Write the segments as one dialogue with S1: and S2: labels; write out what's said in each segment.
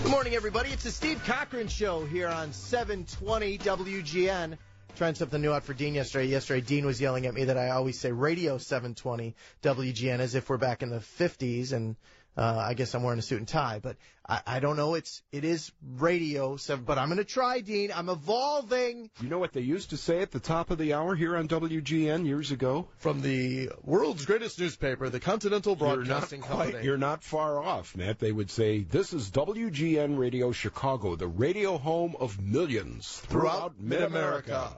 S1: Good morning, everybody. It's the Steve Cochran Show here on 720 WGN. Trying something new out for Dean yesterday. Yesterday, Dean was yelling at me that I always say Radio 720 WGN as if we're back in the 50s, and I guess I'm wearing a suit and tie. But I don't know. It is Radio 7, but I'm going to try, Dean. I'm evolving.
S2: You know what they used to say at the top of the hour here on WGN years ago?
S1: From the world's greatest newspaper, the Continental Broadcasting Company.
S2: You're not far off, Matt. They would say, this is WGN Radio Chicago, the radio home of millions throughout Mid-America.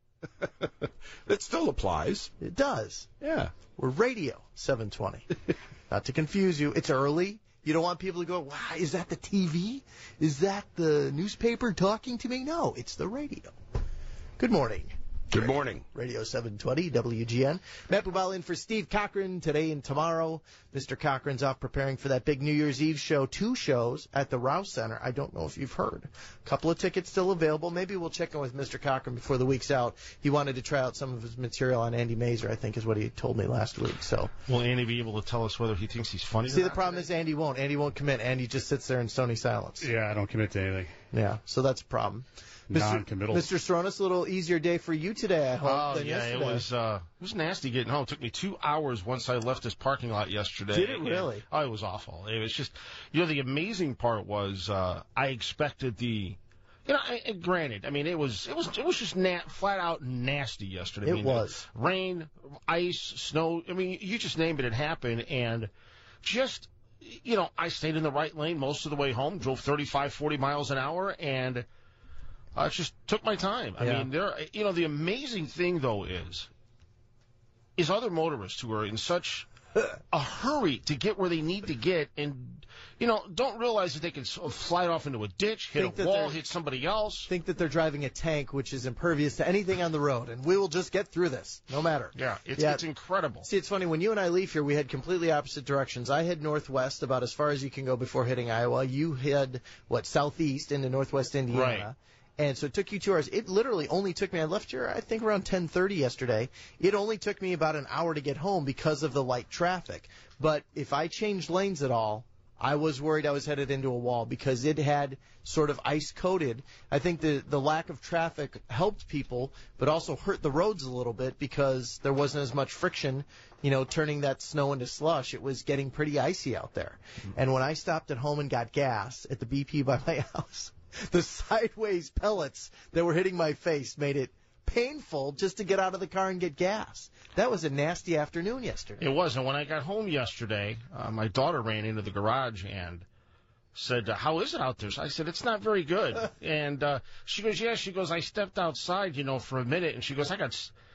S2: It still applies.
S1: It does.
S2: Yeah.
S1: We're Radio 720. Not to confuse you. It's early. You don't want people to go, wow, is that the TV? Is that the newspaper talking to me? No, it's the radio. Good morning.
S2: Good morning.
S1: Radio 720, WGN. Matt Bubal in for Steve Cochran today and tomorrow. Mr. Cochran's off preparing for that big New Year's Eve show. 2 shows at the Rouse Center. I don't know if you've heard. A couple of tickets still available. Maybe we'll check in with Mr. Cochran before the week's out. He wanted to try out some of his material on Andy Mazer, I think is what he told me last week. So,
S3: will Andy be able to tell us whether he thinks he's funny?
S1: See, the problem is Andy won't. Andy won't commit. Andy just sits there in stony silence.
S4: Yeah, I don't commit to anything.
S1: Yeah, so that's a problem.
S4: Non-committal.
S1: Mr. Stronis, a little easier day for you today, I hope, than yesterday.
S3: It was nasty getting home. It took me 2 hours once I left this parking lot yesterday.
S1: Did it really?
S3: Oh, it was awful. It was just, the amazing part was I expected granted, I mean, it was just flat out nasty yesterday.
S1: It was.
S3: Rain, ice, snow. I mean, you just name it, it happened, and just, I stayed in the right lane most of the way home, drove 35, 40 miles an hour, and I just took my time. I mean, the amazing thing, though, is other motorists who are in such a hurry to get where they need to get and, don't realize that they can fly off into a ditch, hit a wall, hit somebody else.
S1: Think that they're driving a tank, which is impervious to anything on the road, and we will just get through this, no matter.
S3: Yeah, it's incredible.
S1: See, it's funny. When you and I leave here, we head completely opposite directions. I head northwest about as far as you can go before hitting Iowa. You head, southeast into northwest Indiana.
S3: Right.
S1: And so it took you 2 hours. It literally only took me, I left here, I think, around 10:30 yesterday. It only took me about an hour to get home because of the light traffic. But if I changed lanes at all, I was worried I was headed into a wall because it had sort of ice-coated. I think the lack of traffic helped people, but also hurt the roads a little bit because there wasn't as much friction, turning that snow into slush. It was getting pretty icy out there. Mm-hmm. And when I stopped at home and got gas at the BP by my house, the sideways pellets that were hitting my face made it painful just to get out of the car and get gas. That was a nasty afternoon yesterday.
S3: It was, and when I got home yesterday, my daughter ran into the garage and said, how is it out there? So I said, it's not very good. And she goes, yeah. She goes, I stepped outside, for a minute, and she goes, I got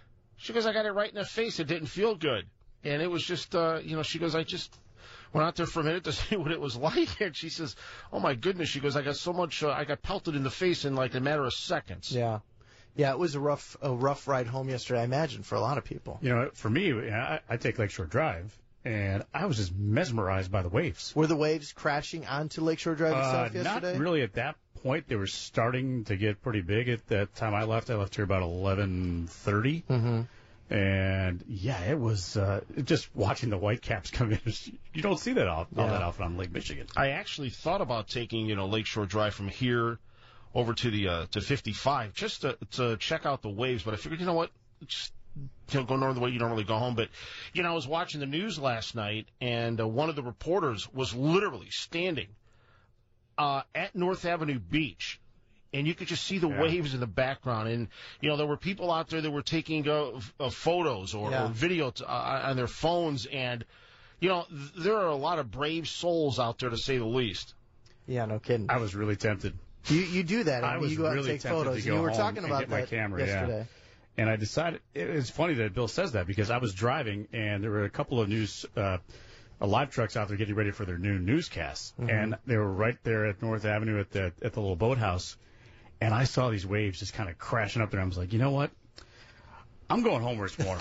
S3: it right in the face. It didn't feel good. And it was just, she goes, I just went out there for a minute to see what it was like, and she says, oh, my goodness. She goes, I got so much, I got pelted in the face in like a matter of seconds.
S1: Yeah. Yeah, it was a rough ride home yesterday, I imagine, for a lot of people.
S4: For me, I take Lakeshore Drive, and I was just mesmerized by the waves.
S1: Were the waves crashing onto Lakeshore Drive itself yesterday?
S4: Not really at that point. They were starting to get pretty big at that time I left. I left here about 11:30.
S1: Mm-hmm.
S4: And, yeah, it was just watching the Whitecaps come in. You don't see that all that often on Lake Michigan.
S3: I actually thought about taking, Lakeshore Drive from here over to to 55 just to check out the waves. But I figured, what, just go north the way you don't really go home. But, I was watching the news last night, and one of the reporters was literally standing at North Avenue Beach. And you could just see the waves in the background. And, there were people out there that were taking photos or video on their phones. And, there are a lot of brave souls out there, to say the least.
S1: Yeah, no kidding.
S4: I was really tempted.
S1: You do that.
S4: I was
S1: you go out
S4: really
S1: and take
S4: tempted
S1: photos.
S4: to go
S1: you were
S4: home
S1: talking
S4: and
S1: about
S4: get my
S1: that
S4: camera,
S1: yesterday.
S4: And I decided, it's funny that Bill says that because I was driving and there were a couple of live trucks out there getting ready for their noon newscasts. Mm-hmm. And they were right there at North Avenue at the little boathouse. And I saw these waves just kind of crashing up there. I was like, you know what? I'm going home where it's warm.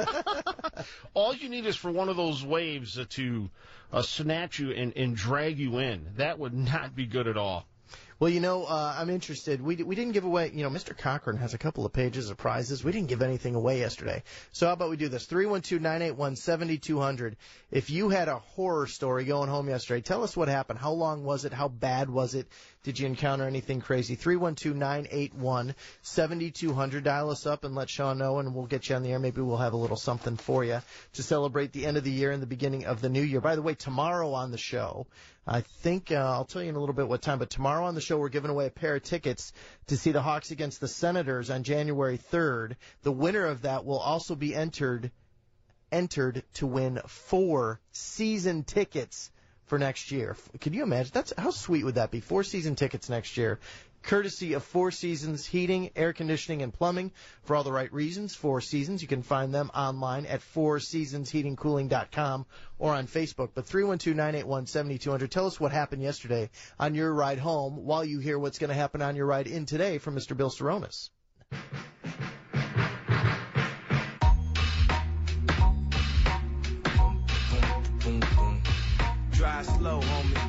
S3: All you need is for one of those waves to snatch you and drag you in. That would not be good at all.
S1: Well, I'm interested. We didn't give away, Mr. Cochran has a couple of pages of prizes. We didn't give anything away yesterday. So how about we do this? 312-981-7200. If you had a horror story going home yesterday, tell us what happened. How long was it? How bad was it? Did you encounter anything crazy? 312-981-7200. Dial us up and let Sean know, and we'll get you on the air. Maybe we'll have a little something for you to celebrate the end of the year and the beginning of the new year. By the way, tomorrow on the show, I think I'll tell you in a little bit what time, but tomorrow on the show we're giving away a pair of tickets to see the Hawks against the Senators on January 3rd. The winner of that will also be entered to win 4 season tickets for next year. Can you imagine? How sweet would that be? 4 season tickets next year. Courtesy of 4 Seasons Heating, Air Conditioning, and Plumbing. For all the right reasons, 4 Seasons. You can find them online at 4seasonsheatingcooling.com or on Facebook. But 312-981-7200. Tell us what happened yesterday on your ride home while you hear what's going to happen on your ride in today from Mr. Bill Saronis.
S5: Drive slow, homie.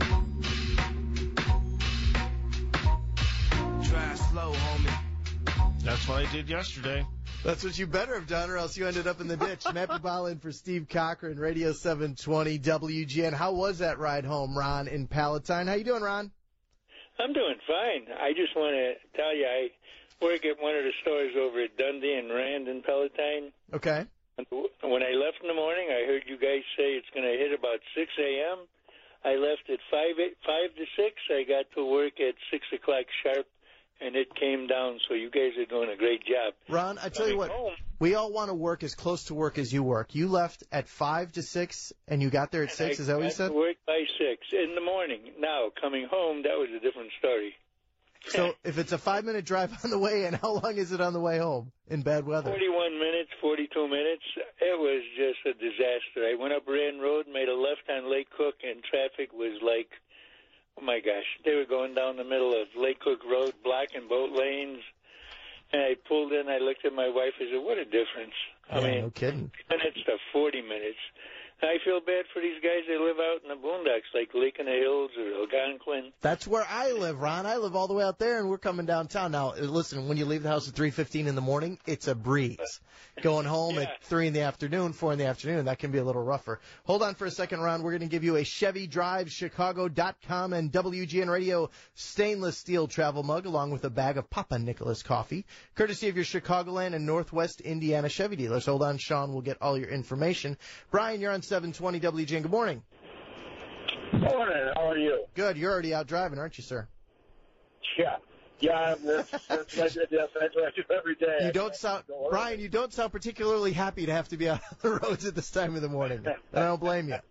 S5: Drive slow, homie.
S3: That's what I did yesterday.
S1: That's what you better have done, or else you ended up in the ditch. Matthew Ball in for Steve Cochran, Radio 720 WGN. How was that ride home, Ron, in Palatine? How you doing, Ron?
S6: I'm doing fine. I just want to tell you, I work at one of the stores over at Dundee and Rand in Palatine.
S1: Okay.
S6: When I left in the morning, I heard you guys say it's going to hit about 6 a.m. I left at 5 to 6. I got to work at 6 o'clock sharp, and it came down. So you guys are doing a great job.
S1: Ron, I tell you what, we all want to work as close to work as you work. You left at 5 to 6, and you got there at 6. Is that what you said?
S6: I got to work by 6 in the morning. Now, coming home, that was a different story.
S1: So if it's a 5-minute drive on the way in, how long is it on the way home in bad weather?
S6: 41 minutes, 42 minutes. It was just a disaster. I went up Rand Road, made a left on Lake Cook, and traffic was like, oh my gosh, they were going down the middle of Lake Cook Road, blocking both lanes. And I pulled in, I looked at my wife, I said, what a difference. I mean,
S1: no kidding.
S6: Minutes to 40 minutes. I feel bad for these guys that live out in the boondocks, like Lake in the Hills or Algonquin.
S1: That's where I live, Ron. I live all the way out there, and we're coming downtown. Now, listen, when you leave the house at 3:15 in the morning, it's a breeze. Going home at 3 in the afternoon, 4 in the afternoon, that can be a little rougher. Hold on for a second, Ron. We're going to give you a Chevy Drive, Chicago.com, and WGN Radio stainless steel travel mug, along with a bag of Papa Nicholas coffee, courtesy of your Chicagoland and Northwest Indiana Chevy dealers. Hold on, Sean. We'll get all your information. Brian, you're on 720 WGN. Good morning.
S7: Morning. How are you?
S1: Good. You're already out driving, aren't you, sir?
S7: Yeah. Yeah, that's what I did. Yes, that's what I do every day.
S1: You don't sound, Brian, you don't sound particularly happy to have to be out on the roads at this time of the morning. And I don't blame you.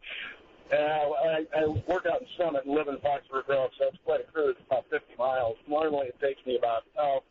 S7: I work out in Summit and live in Foxford Grove, so it's quite a cruise, about 50 miles. Normally it takes me about,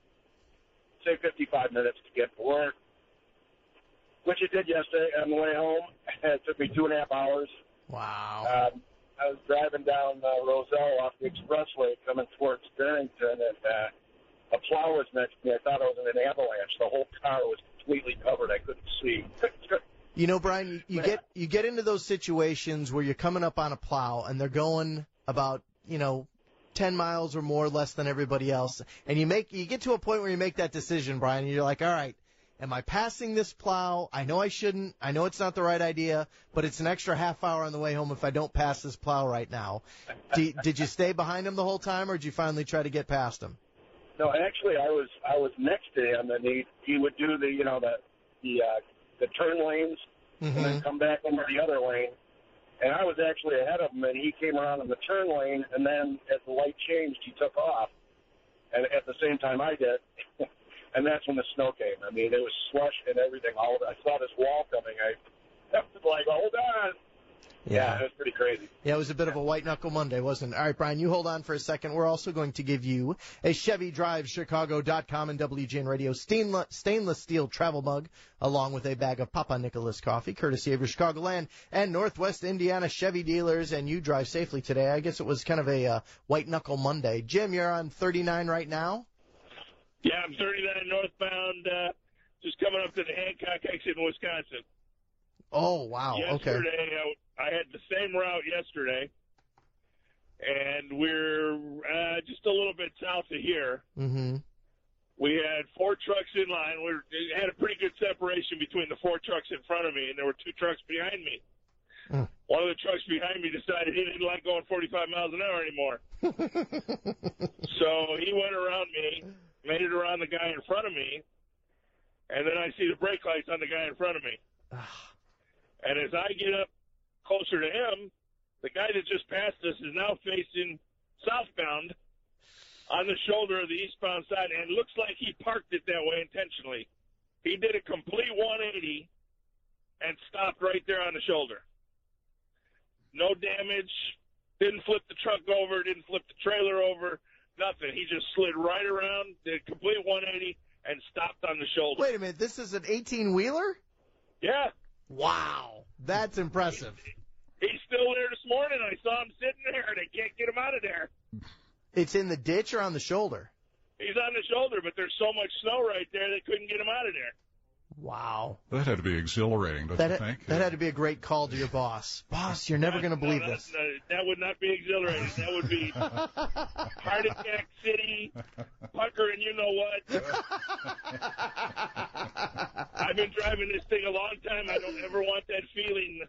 S7: say 55 minutes to get to work, which it did yesterday on the way home. It took me 2.5 hours.
S1: Wow.
S7: I was driving down Roselle off the expressway coming towards Barrington, and a plow was next to me. I thought I was in an avalanche. The whole car was completely covered. I couldn't see.
S1: You know, Brian, you get into those situations where you're coming up on a plow and they're going about, 10 miles or more less than everybody else, and you get to a point where you make that decision, Brian, and you're like, all right, am I passing this plow? I know I shouldn't. I know it's not the right idea, but it's an extra half hour on the way home if I don't pass this plow right now. Did you stay behind him the whole time, or did you finally try to get past him?
S7: No, actually, I was next to him, and he would do the turn lanes, and then come back over the other lane. And I was actually ahead of him, and he came around in the turn lane, and then as the light changed, he took off. And at the same time I did. And that's when the snow came. I mean, it was slush and everything. I saw this wall coming. I was like, hold on. Yeah, it was pretty crazy.
S1: Yeah, it was a bit of a white-knuckle Monday, wasn't it? All right, Brian, you hold on for a second. We're also going to give you a Chevy Drive, Chicago.com, and WGN Radio stainless steel travel mug, along with a bag of Papa Nicholas coffee, courtesy of your Chicagoland and Northwest Indiana Chevy dealers, and you drive safely today. I guess it was kind of a white-knuckle Monday. Jim, you're on 39 right now?
S8: Yeah, I'm 39 northbound, just coming up to the Hancock exit in Wisconsin.
S1: Oh, wow. Okay.
S8: Yesterday, I had the same route yesterday, and we're just a little bit south of here.
S1: Mm-hmm.
S8: We had 4 trucks in line. We had a pretty good separation between the 4 trucks in front of me, and there were 2 trucks behind me. One of the trucks behind me decided he didn't like going 45 miles an hour anymore. So he went around me, made it around the guy in front of me, and then I see the brake lights on the guy in front of me. And as I get up closer to him, the guy that just passed us is now facing southbound on the shoulder of the eastbound side, and it looks like he parked it that way intentionally. He did a complete 180 and stopped right there on the shoulder. No damage, didn't flip the truck over, didn't flip the trailer over, nothing. He just slid right around, did a complete 180, and stopped on the shoulder.
S1: Wait a minute, this is an 18-wheeler?
S8: Yeah.
S1: Wow, that's impressive.
S8: He's still there this morning. I saw him sitting there, and they can't get him out of there.
S1: It's in the ditch or on the shoulder?
S8: He's on the shoulder, but there's so much snow right there they couldn't get him out of there.
S1: Wow.
S9: That had to be exhilarating, don't you think?
S1: That had to be a great call to your boss. Boss, you're never going to believe this.
S8: That would not be exhilarating. That would be heart attack city, pucker, and you know what. I've been driving this thing a long time. I don't ever want that feeling.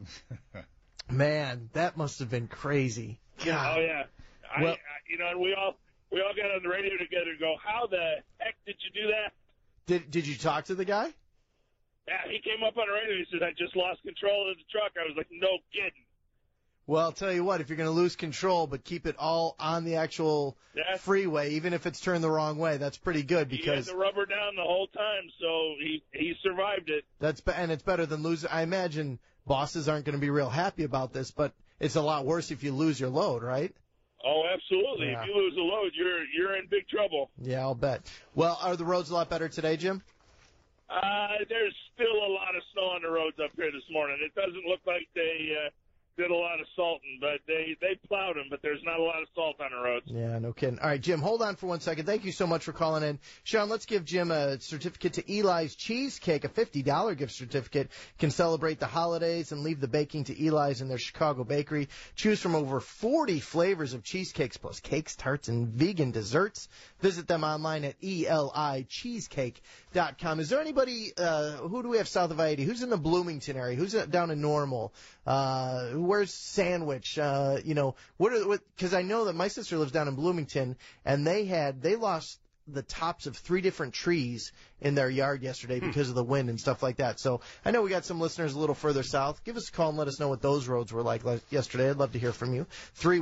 S1: Man, that must have been crazy. God.
S8: Oh, yeah.
S1: Well,
S8: and we all got on the radio together and go, how the heck did you do that?
S1: Did you talk to the guy?
S8: Yeah, he came up on the radio. He said, I just lost control of the truck. I was like, no kidding.
S1: Well, I'll tell you what, if you're going to lose control but keep it all on the actual freeway, even if it's turned the wrong way, that's pretty good because
S8: he had the rubber down the whole time, so he survived it.
S1: And it's better than losing. I imagine bosses aren't going to be real happy about this, but it's a lot worse if you lose your load, right?
S8: Oh, absolutely.
S1: Yeah.
S8: If you lose a load, you're in big trouble.
S1: Yeah, I'll bet. Well, are the roads a lot better today, Jim?
S8: There's still a lot of snow on the roads up here this morning. It doesn't look like they did a lot of salting, but they plowed them, but there's not a lot of salt on the roads.
S1: Yeah, no kidding. All right, Jim, hold on for 1 second. Thank you so much for calling in. Sean, let's give Jim a certificate to Eli's Cheesecake, a $50 gift certificate. Can celebrate the holidays and leave the baking to Eli's in their Chicago bakery. Choose from over 40 flavors of cheesecakes plus cakes, tarts, and vegan desserts. Visit them online at elicheesecake.com. Is there anybody, who do we have south of I-80? Who's in the Bloomington area? Who's down in Normal? Where's Sandwich? Because I know that my sister lives down in Bloomington, and they lost the tops of 3 different trees in their yard yesterday because of the wind and stuff like that. So I know we got some listeners a little further south. Give us a call and let us know what those roads were like yesterday. I'd love to hear from you.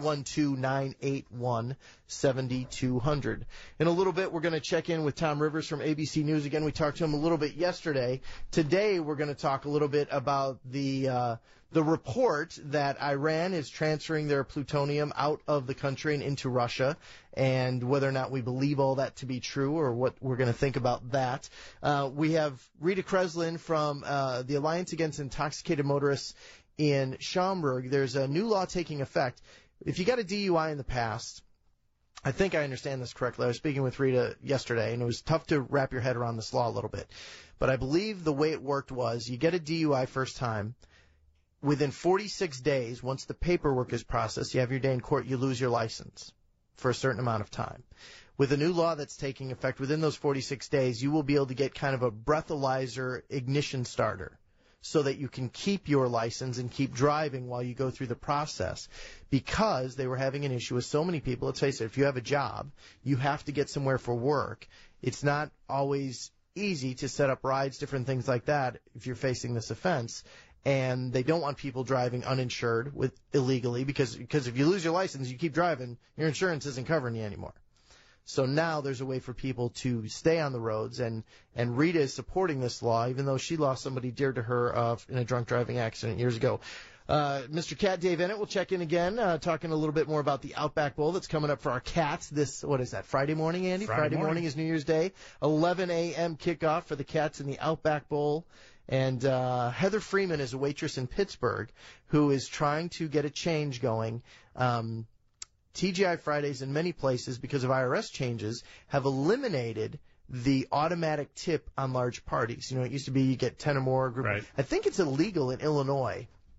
S1: 312-981-7200. In a little bit, we're going to check in with Tom Rivers from ABC News. Again, we talked to him a little bit yesterday. Today, we're going to talk a little bit about the report that Iran is transferring their plutonium out of the country and into Russia, and whether or not we believe all that to be true or what we're going to think about that. We have Rita Kreslin from the Alliance Against Intoxicated Motorists in Schaumburg. There's a new law taking effect. If you got a DUI in the past, I think I understand this correctly. I was speaking with Rita yesterday, and it was tough to wrap your head around this law a little bit. But I believe the way it worked was you get a DUI first time. Within 46 days, once the paperwork is processed, you have your day in court, you lose your license for a certain amount of time. With a new law that's taking effect within those 46 days, you will be able to get kind of a breathalyzer ignition starter so that you can keep your license and keep driving while you go through the process, because they were having an issue with so many people. Let's face it, if you have a job, you have to get somewhere for work. It's not always easy to set up rides, different things like that if you're facing this offense. And they don't want people driving uninsured illegally because if you lose your license, you keep driving, your insurance isn't covering you anymore. So now there's a way for people to stay on the roads, and Rita is supporting this law, even though she lost somebody dear to her in a drunk driving accident years ago. Mr. Cat Dave Ennett will check in again, talking a little bit more about the Outback Bowl that's coming up for our Cats this, Friday morning, Andy? Friday morning is New Year's Day. 11 a.m. kickoff for the Cats in the Outback Bowl. And Heather Freeman is a waitress in Pittsburgh who is trying to get a change going. TGI Fridays in many places, because of IRS changes, have eliminated the automatic tip on large parties. You know, it used to be you get 10 or more.
S4: Right.
S1: I think it's illegal in Illinois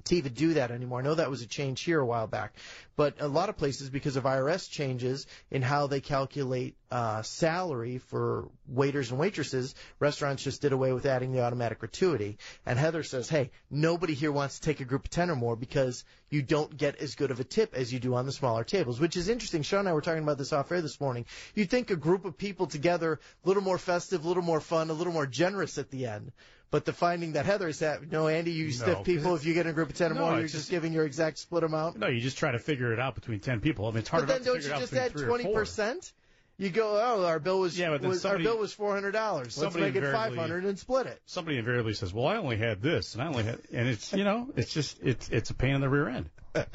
S1: to even do that anymore. I know that was a change here a while back. But a lot of places, because of IRS changes in how they calculate salary for waiters and waitresses, restaurants just did away with adding the automatic gratuity. And Heather says, hey, nobody here wants to take a group of 10 or more because you don't get as good of a tip as you do on the smaller tables, which is interesting. Sean and I were talking about this off air this morning. You'd think a group of people together, a little more festive, a little more fun, a little more generous at the end. But the finding that Heather is that, no, Andy, you stiff people, if you get in a group of 10 or more, you're just giving your exact split amount?
S4: No, you just try to figure it out between 10 people. I mean, it's hard enough to figure it out between 3 or 4.
S1: But then don't you just add 20%? You go, oh, our bill was $400. Let's make it $500 and split it.
S4: Somebody invariably says, well, I only had this, and it's, it's just, it's a pain in the rear end.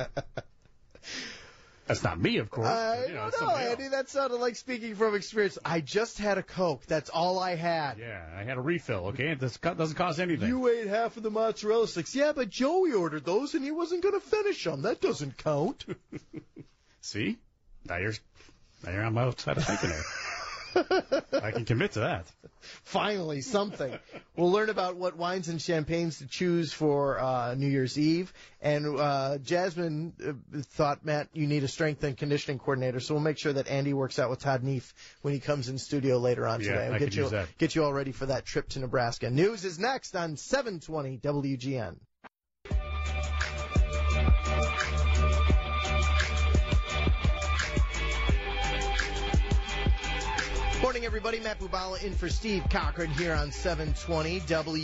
S4: That's not me, of course.
S1: I don't know, Andy. That sounded like speaking from experience. I just had a Coke. That's all I had.
S4: Yeah, I had a refill, okay? It doesn't cost anything.
S1: You ate half of the mozzarella sticks. Yeah, but Joey ordered those, and he wasn't going to finish them. That doesn't count.
S4: See? Now you're on my outside of thinking there. I can commit to that.
S1: Finally, something. We'll learn about what wines and champagnes to choose for New Year's Eve. And Jasmine thought, Matt, you need a strength and conditioning coordinator, so we'll make sure that Andy works out with Todd Neef when he comes in studio later on today.
S4: I could use that.
S1: Get you all ready for that trip to Nebraska. News is next on 720 WGN. Morning, everybody. Matt Bubala in for Steve Cochran here on 720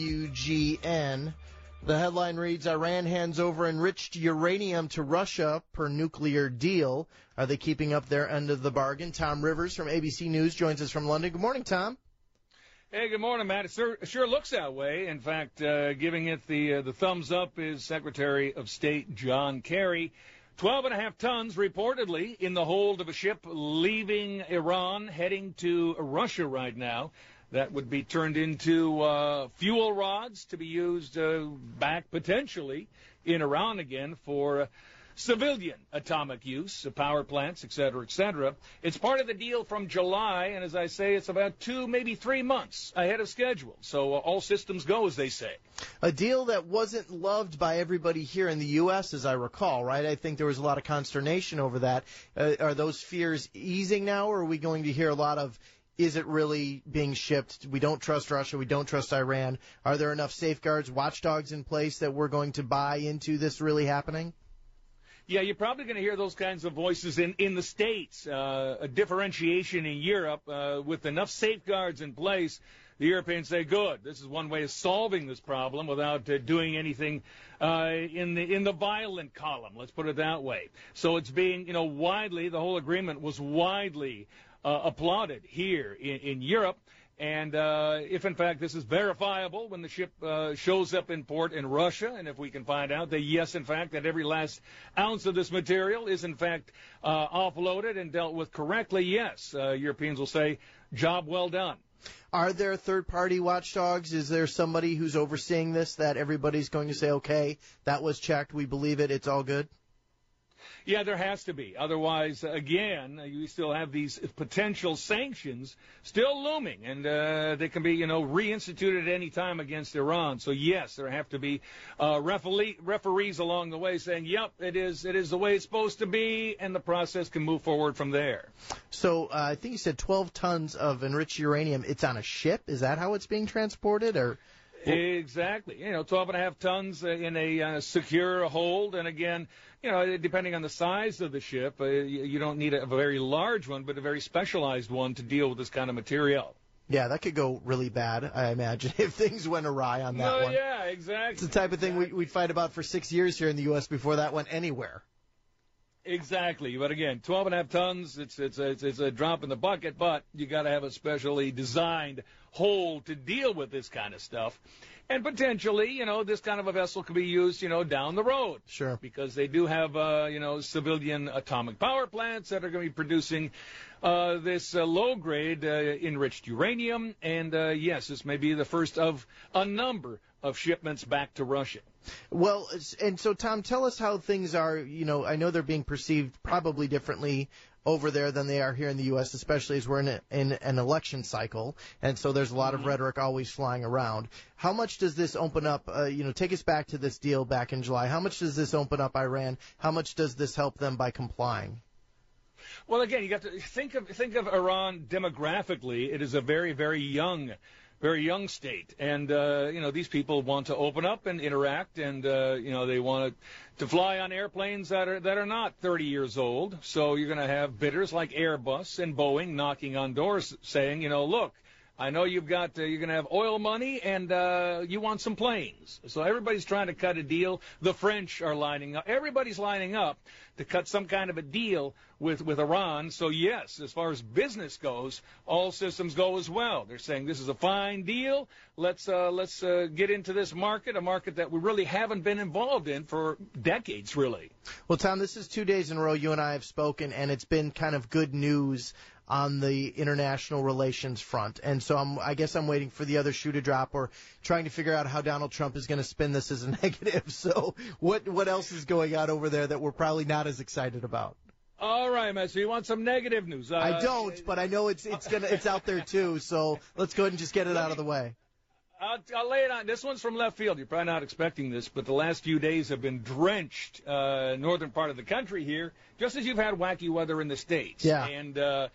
S1: WGN. The headline reads, Iran hands over enriched uranium to Russia per nuclear deal. Are they keeping up their end of the bargain? Tom Rivers from ABC News joins us from London. Good morning, Tom.
S10: Hey, good morning, Matt. It sure looks that way. In fact, giving it the thumbs up is Secretary of State John Kerry. 12.5 tons reportedly in the hold of a ship leaving Iran, heading to Russia right now. That would be turned into fuel rods to be used back potentially in Iran again for civilian atomic use, power plants, et cetera, et cetera. It's part of the deal from July, and as I say, it's about 2, maybe 3 months ahead of schedule. So all systems go, as they say.
S1: A deal that wasn't loved by everybody here in the U.S., as I recall, right? I think there was a lot of consternation over that. Are those fears easing now, or are we going to hear a lot of, is it really being shipped? We don't trust Russia. We don't trust Iran. Are there enough safeguards, watchdogs in place that we're going to buy into this really happening?
S10: Yeah, you're probably going to hear those kinds of voices in the States. A differentiation in Europe with enough safeguards in place. The Europeans say, good, this is one way of solving this problem without doing anything in the violent column, let's put it that way. So it's being, widely, the whole agreement was widely applauded here in Europe. And if, in fact, this is verifiable when the ship shows up in port in Russia, and if we can find out that, yes, in fact, that every last ounce of this material is, in fact, offloaded and dealt with correctly, yes, Europeans will say, job well done.
S1: Are there third-party watchdogs? Is there somebody who's overseeing this that everybody's going to say, okay, that was checked, we believe it, it's all good?
S10: Yeah, there has to be. Otherwise, again, you still have these potential sanctions still looming, and they can be, reinstituted at any time against Iran. So, yes, there have to be referees along the way saying, yep, it is the way it's supposed to be, and the process can move forward from there.
S1: So I think you said 12 tons of enriched uranium. It's on a ship? Is that how it's being transported, or?
S10: Exactly. 12.5 tons in a secure hold. And again, depending on the size of the ship, you don't need a very large one, but a very specialized one to deal with this kind of material.
S1: Yeah, that could go really bad, I imagine, if things went awry on that one.
S10: Yeah, exactly.
S1: It's the type of thing we'd fight about for 6 years here in the U.S. before that went anywhere.
S10: Exactly. But again, 12.5 tons, it's a drop in the bucket, but you got to have a specially designed hold to deal with this kind of stuff. And potentially, this kind of a vessel could be used, down the road.
S1: Sure.
S10: Because they do have, civilian atomic power plants that are going to be producing this low-grade enriched uranium. And, yes, this may be the first of a number of shipments back to Russia.
S1: Well, and so, Tom, tell us how things are. I know they're being perceived probably differently over there than they are here in the U.S., especially as we're in an election cycle, and so there's a lot of rhetoric always flying around. How much does this open up, take us back to this deal back in July. How much does this open up Iran? How much does this help them by complying?
S10: Well, again, you got to think of Iran demographically. It is a very, very young state, and these people want to open up and interact, and they want to fly on airplanes that are not 30 years old. So you're going to have bidders like Airbus and Boeing knocking on doors, saying, look, I know you're going to have oil money, and you want some planes. So everybody's trying to cut a deal. The French are lining up. Everybody's lining up to cut some kind of a deal with Iran. So, yes, as far as business goes, all systems go as well. They're saying this is a fine deal. Let's get into this market, a market that we really haven't been involved in for decades, really.
S1: Well, Tom, this is 2 days in a row you and I have spoken, and it's been kind of good news on the international relations front. And so I guess I'm waiting for the other shoe to drop or trying to figure out how Donald Trump is going to spin this as a negative. So what else is going on over there that we're probably not as excited about?
S10: All right, man. So you want some negative news?
S1: I don't, but I know it's out there too. So let's go ahead and just get it out of the way.
S10: I'll lay it on. This one's from left field. You're probably not expecting this, but the last few days have been drenched, northern part of the country here, just as you've had wacky weather in the States.
S1: Yeah.
S10: And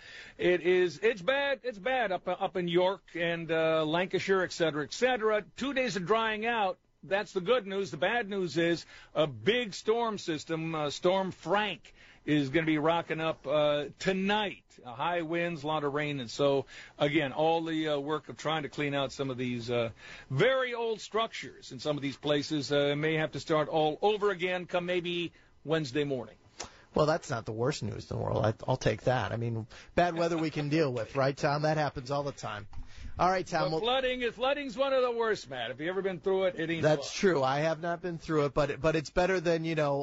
S10: it's bad. It's bad up in York and Lancashire, et cetera, et cetera. 2 days of drying out. That's the good news. The bad news is a big storm system, Storm Frank, is going to be rocking up tonight. High winds, a lot of rain, and so, again, all the work of trying to clean out some of these very old structures in some of these places may have to start all over again come maybe Wednesday morning.
S1: Well, that's not the worst news in the world. I'll take that. I mean, bad weather we can deal with, right, Tom? That happens all the time. All right, Tom.
S10: But flooding's one of the worst, Matt. If you ever been through it, it ain't
S1: That's
S10: fun.
S1: true. I have not been through it, but it's better than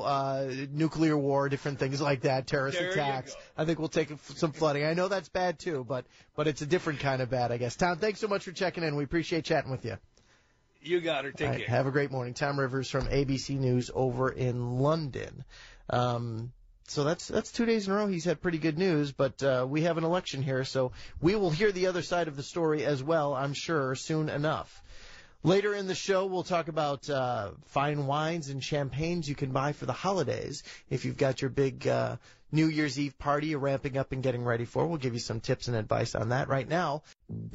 S1: nuclear war, different things like that, terrorist attacks. I think we'll take some flooding. I know that's bad too, but it's a different kind of bad, I guess. Tom, thanks so much for checking in. We appreciate chatting with you.
S10: You got her. Take care.
S1: Have a great morning. Tom Rivers from ABC News over in London. So that's 2 days in a row he's had pretty good news, but we have an election here, so we will hear the other side of the story as well, I'm sure, soon enough. Later in the show, we'll talk about fine wines and champagnes you can buy for the holidays. If you've got your big New Year's Eve party you're ramping up and getting ready for, we'll give you some tips and advice on that right now.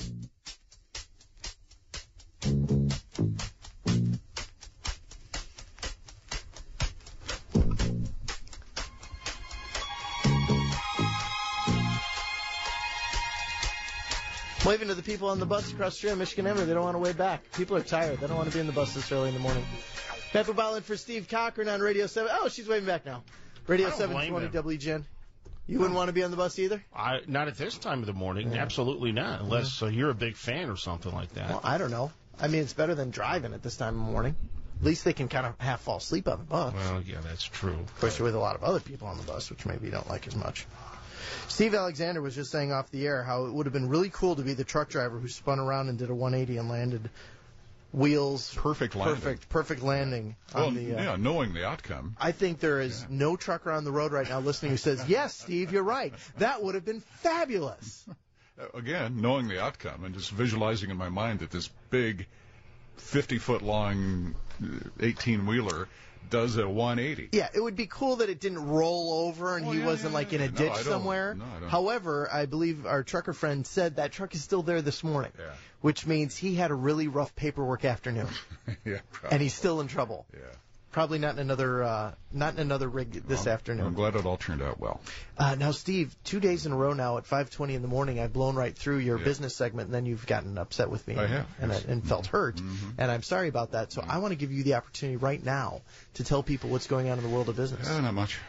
S1: Waving to the people on the bus across the street on Michigan Avenue. They don't want to wave back. People are tired. They don't want to be in the bus this early in the morning. Pepper Ballin for Steve Cochran on Radio 7. Oh, she's waving back now. Radio 720 WGN. You wouldn't want to be on the bus either?
S3: Not at this time of the morning. Yeah. Absolutely not, unless you're a big fan or something like that.
S1: Well, I don't know. I mean, it's better than driving at this time of the morning. At least they can kind of half fall asleep on the bus.
S3: Well, yeah, that's true.
S1: Of course, with a lot of other people on the bus, which maybe you don't like as much. Steve Alexander was just saying off the air how it would have been really cool to be the truck driver who spun around and did a 180 and landed wheels.
S9: Perfect
S1: landing.
S9: Knowing the outcome.
S1: I think there is no trucker on the road right now listening who says, yes, Steve, you're right. That would have been fabulous.
S9: Again, knowing the outcome and just visualizing in my mind that this big 50-foot long 18-wheeler does a 180.
S1: Yeah, it would be cool that it didn't roll over and he wasn't in a ditch somewhere.
S9: No, I don't.
S1: However, I believe our trucker friend said that truck is still there this morning, which means he had a really rough paperwork afternoon.
S9: Yeah,
S1: and he's still in trouble.
S9: Yeah.
S1: Probably not in another rig this afternoon.
S9: I'm glad it all turned out well.
S1: Now, Steve, 2 days in a row now at 5:20 in the morning, I've blown right through your business segment, and then you've gotten upset with me and felt hurt. Mm-hmm. And I'm sorry about that. So I want to give you the opportunity right now to tell people what's going on in the world of business.
S9: Not much.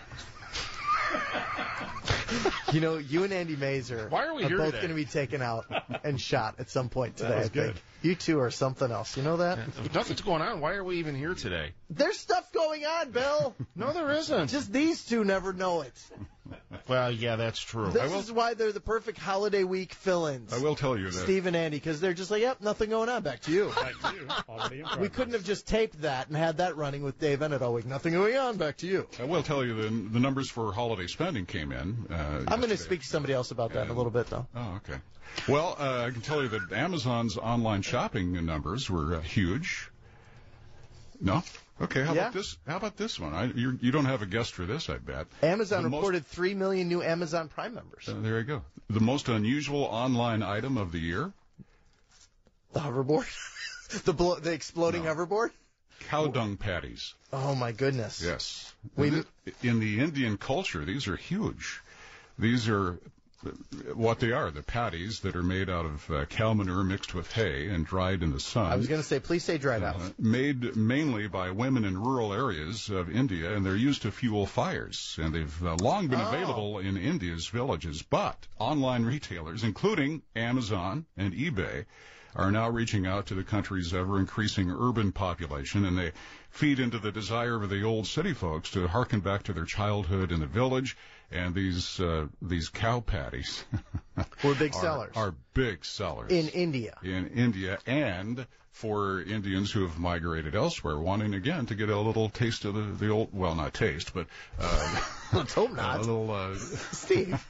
S1: You and Andy Mazer
S3: are
S1: both going to be taken out and shot at some point today.
S9: That was good.
S1: You two are something else. You know that?
S3: Yeah. Nothing's going on. Why are we even here today?
S1: There's stuff going on, Bill.
S3: No, there isn't.
S1: Just these two never know it.
S3: Well, yeah, that's true.
S1: This is why they're the perfect holiday week fill-ins.
S9: I will tell you that.
S1: Steve and Andy, because they're just like, yep, nothing going on. Back to you.
S4: Back to you. Already in progress.
S1: We couldn't have just taped that and had that running with Dave Ennett all week. Nothing going on. Back to you.
S9: I will tell you the numbers for holiday spending came in.
S1: I'm going to speak to somebody else about that in a little bit, though.
S9: Oh, okay. Well, I can tell you that Amazon's online shopping numbers were huge. No? Okay, how about this one? You don't have a guess for this, I bet.
S1: Amazon reported 3 million new Amazon Prime members.
S9: There you go. The most unusual online item of the year?
S1: The hoverboard? the exploding hoverboard?
S9: Cow dung patties.
S1: Oh, my goodness.
S9: Yes. In the Indian culture, these are huge. These are what they are, the patties that are made out of cow manure mixed with hay and dried in the sun.
S1: I was going to say, please say dried out.
S9: Made mainly by women in rural areas of India, and they're used to fuel fires. And they've long been available in India's villages. But online retailers, including Amazon and eBay, are now reaching out to the country's ever-increasing urban population, and they feed into the desire of the old city folks to harken back to their childhood in the village. And these cow patties
S1: were big sellers.
S9: Are big sellers
S1: in India.
S9: In India, and for Indians who have migrated elsewhere, wanting again to get a little taste of the old. Well, not taste, but
S1: let's hope not.
S9: A little
S1: Steve.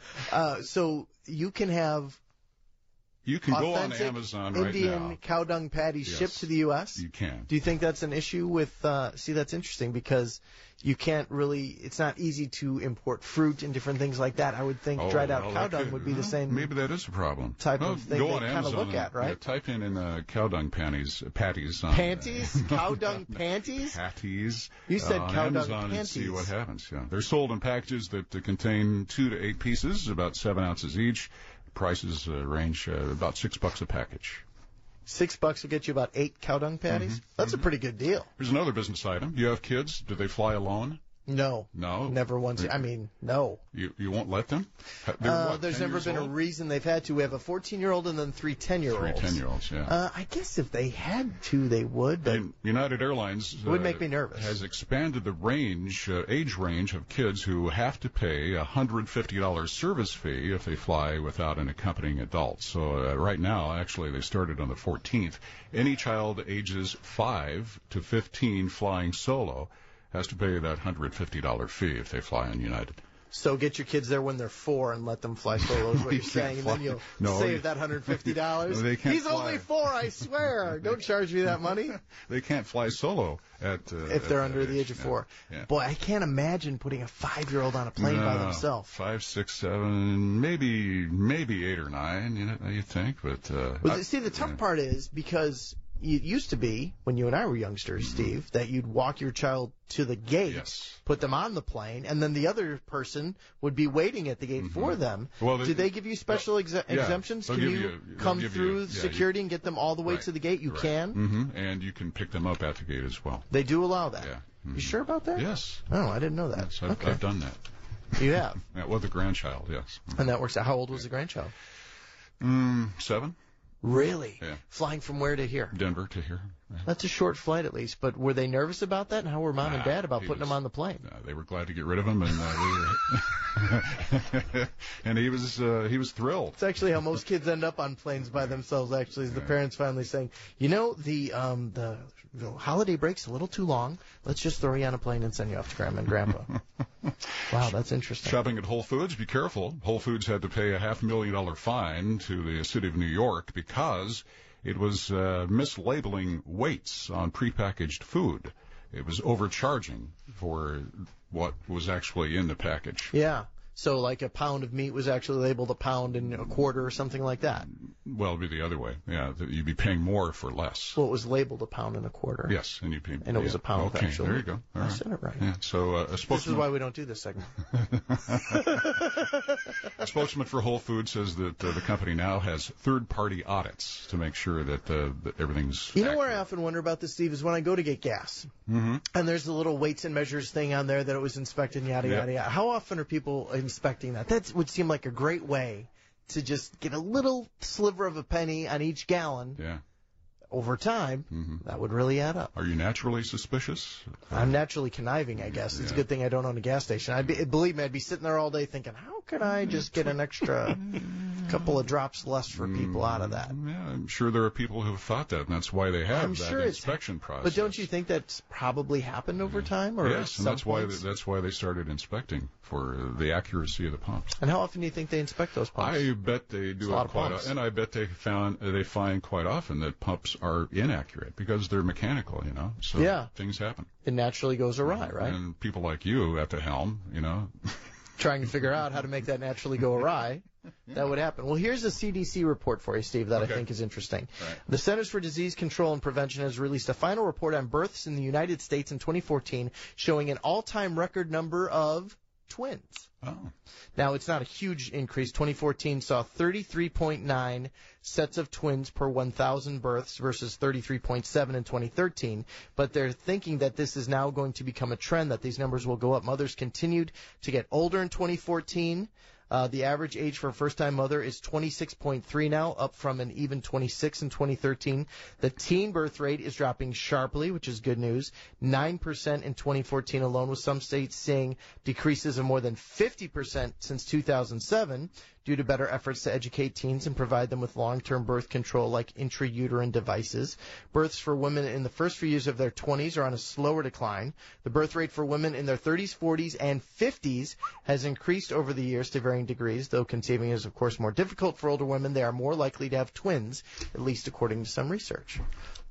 S1: So you can have.
S9: You can go on Amazon right now.
S1: Indian cow dung patties shipped to the U.S.?
S9: You can.
S1: Do you think that's an issue with, see, that's interesting because you can't really, it's not easy to import fruit and different things like that. I would think dried out cow dung would be the same.
S9: Maybe that is a problem.
S1: Type of thing
S9: go on
S1: they kind of
S9: Amazon
S1: look at, right?
S9: Yeah, type in cow dung patties.
S1: Panties? Cow dung panties?
S9: Patties.
S1: You said cow
S9: Amazon
S1: dung panties.
S9: And see what happens. Yeah. They're sold in packages that contain 2 to 8 pieces, about 7 ounces each. Prices range about $6 a package.
S1: $6 will get you about 8 cow dung patties? That's a pretty good deal.
S9: Here's another business item. Do you have kids? Do they fly alone?
S1: No.
S9: No?
S1: Never once. I mean, no.
S9: You won't let them?
S1: There's never been a reason they've had to. We have a 14-year-old and then 3 10-year-olds.
S9: 3 10-year-olds, yeah.
S1: I guess if they had to, they would. But
S9: United Airlines
S1: would make me nervous.
S9: Has expanded the age range of kids who have to pay a $150 service fee if they fly without an accompanying adult. So right now, actually, they started on the 14th. Any child ages 5 to 15 flying solo has to pay that $150 fee if they fly on United.
S1: So get your kids there when they're 4 and let them fly solo is what you're saying, and then you'll save that $150.
S9: They can't
S1: He's
S9: fly.
S1: Only 4, I swear. Don't charge me that money.
S9: They can't fly solo
S1: if they're under the age of 4.
S9: Yeah.
S1: Boy, I can't imagine putting a 5-year-old on a plane by themselves.
S9: 5, 6, 7, maybe 8 or 9. You think, but
S1: see, the tough part is because. It used to be, when you and I were youngsters, Steve, that you'd walk your child to the gate, put them on the plane, and then the other person would be waiting at the gate for them. Well, do they give you special exemptions? Can you come through security and get them all the way to the gate? You can?
S9: And you can pick them up at the gate as well.
S1: They do allow that?
S9: Yeah.
S1: You sure about that?
S9: Yes.
S1: Oh, I didn't know that.
S9: Yes, I've done that.
S1: You have?
S9: With a grandchild, yes.
S1: And that works out. How old was the grandchild?
S9: 7.
S1: Really?
S9: Yeah.
S1: Flying from where to here?
S9: Denver to here. Yeah.
S1: That's a short flight at least, but were they nervous about that? And how were Mom and Dad about putting him on the plane?
S9: They were glad to get rid of him, and and he was thrilled.
S1: It's actually how most kids end up on planes by themselves, actually, is the parents finally saying, you know, the holiday break's a little too long. Let's just throw you on a plane and send you off to Grandma and Grandpa. Wow, that's interesting.
S9: Shopping at Whole Foods, be careful. Whole Foods had to pay a $500,000 fine to the city of New York because it was mislabeling weights on prepackaged food. It was overcharging for what was actually in the package.
S1: Yeah. So like a pound of meat was actually labeled a pound and a quarter or something like that.
S9: Well, it'd be the other way. Yeah, you'd be paying more for less.
S1: Well, it was labeled a pound and a quarter.
S9: Yes, and you pay.
S1: And it was a pound.
S9: Okay,
S1: actually.
S9: There you go. All right.
S1: I said it right.
S9: Yeah. So a spokesman.
S1: This is why we don't do this segment.
S9: A spokesman for Whole Foods says that the company now has third-party audits to make sure that everything's.
S1: You know where I often wonder about this, Steve, is when I go to get gas, and there's the little weights and measures thing on there that it was inspected, yada yada yada. How often are people inspecting that? That would seem like a great way to just get a little sliver of a penny on each gallon.
S9: Yeah.
S1: over time, that would really add up.
S9: Are you naturally suspicious?
S1: I'm naturally conniving, I guess. It's a good thing I don't own a gas station. Believe me, I'd be sitting there all day thinking, how can I just get an extra couple of drops less for people out of that?
S9: Yeah, I'm sure there are people who have thought that, and that's why they have inspection process.
S1: But don't you think that's probably happened over time? Or
S9: yes, and that's why they started inspecting for the accuracy of the pumps.
S1: And how often do you think they inspect those pumps?
S9: I bet they do it quite often, and I bet they find quite often that pumps are inaccurate because they're mechanical, so things happen.
S1: It naturally goes awry, right?
S9: And people like you at the helm,
S1: trying to figure out how to make that naturally go awry, that would happen. Well, here's a CDC report for you, Steve, that I think is interesting. Right. The Centers for Disease Control and Prevention has released a final report on births in the United States in 2014 showing an all-time record number of twins.
S9: Oh.
S1: Now, it's not a huge increase. 2014 saw 33.9 sets of twins per 1,000 births versus 33.7 in 2013. But they're thinking that this is now going to become a trend, that these numbers will go up. Mothers continued to get older in 2014. The average age for a first-time mother is 26.3 now, up from an even 26 in 2013. The teen birth rate is dropping sharply, which is good news. 9% in 2014 alone, with some states seeing decreases of more than 50% since 2007 due to better efforts to educate teens and provide them with long-term birth control like intrauterine devices. Births for women in the first few years of their 20s are on a slower decline. The birth rate for women in their 30s, 40s, and 50s has increased over the years to varying degrees. Though conceiving is, of course, more difficult for older women, they are more likely to have twins, at least according to some research.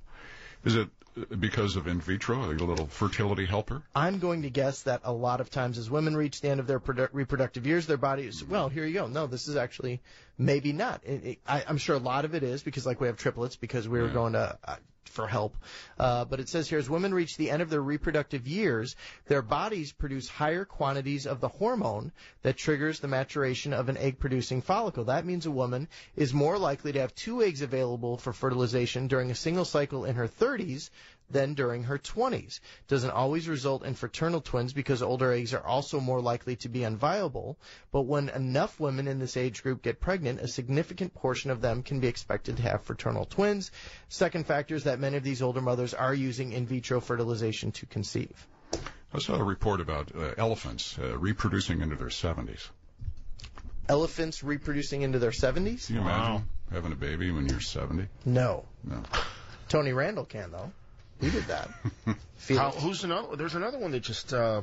S9: Is it because of in vitro, a little fertility helper?
S1: I'm going to guess that a lot of times as women reach the end of their reproductive years, their body is, well, here you go. No, this is actually maybe not. I'm sure a lot of it is because, like, we have triplets because we were going to for help. But it says here, as women reach the end of their reproductive years, their bodies produce higher quantities of the hormone that triggers the maturation of an egg-producing follicle. That means a woman is more likely to have 2 eggs available for fertilization during a single cycle in her 30s than during her 20s. Doesn't always result in fraternal twins because older eggs are also more likely to be unviable, but when enough women in this age group get pregnant, a significant portion of them can be expected to have fraternal twins. Second factor is that many of these older mothers are using in vitro fertilization to conceive.
S9: I saw a report about elephants reproducing into their 70s.
S1: Elephants reproducing into their 70s?
S9: Can you imagine having a baby when you're 70?
S1: No. Tony Randall can, though. He did that.
S3: Who's another? There's another one that just. Oh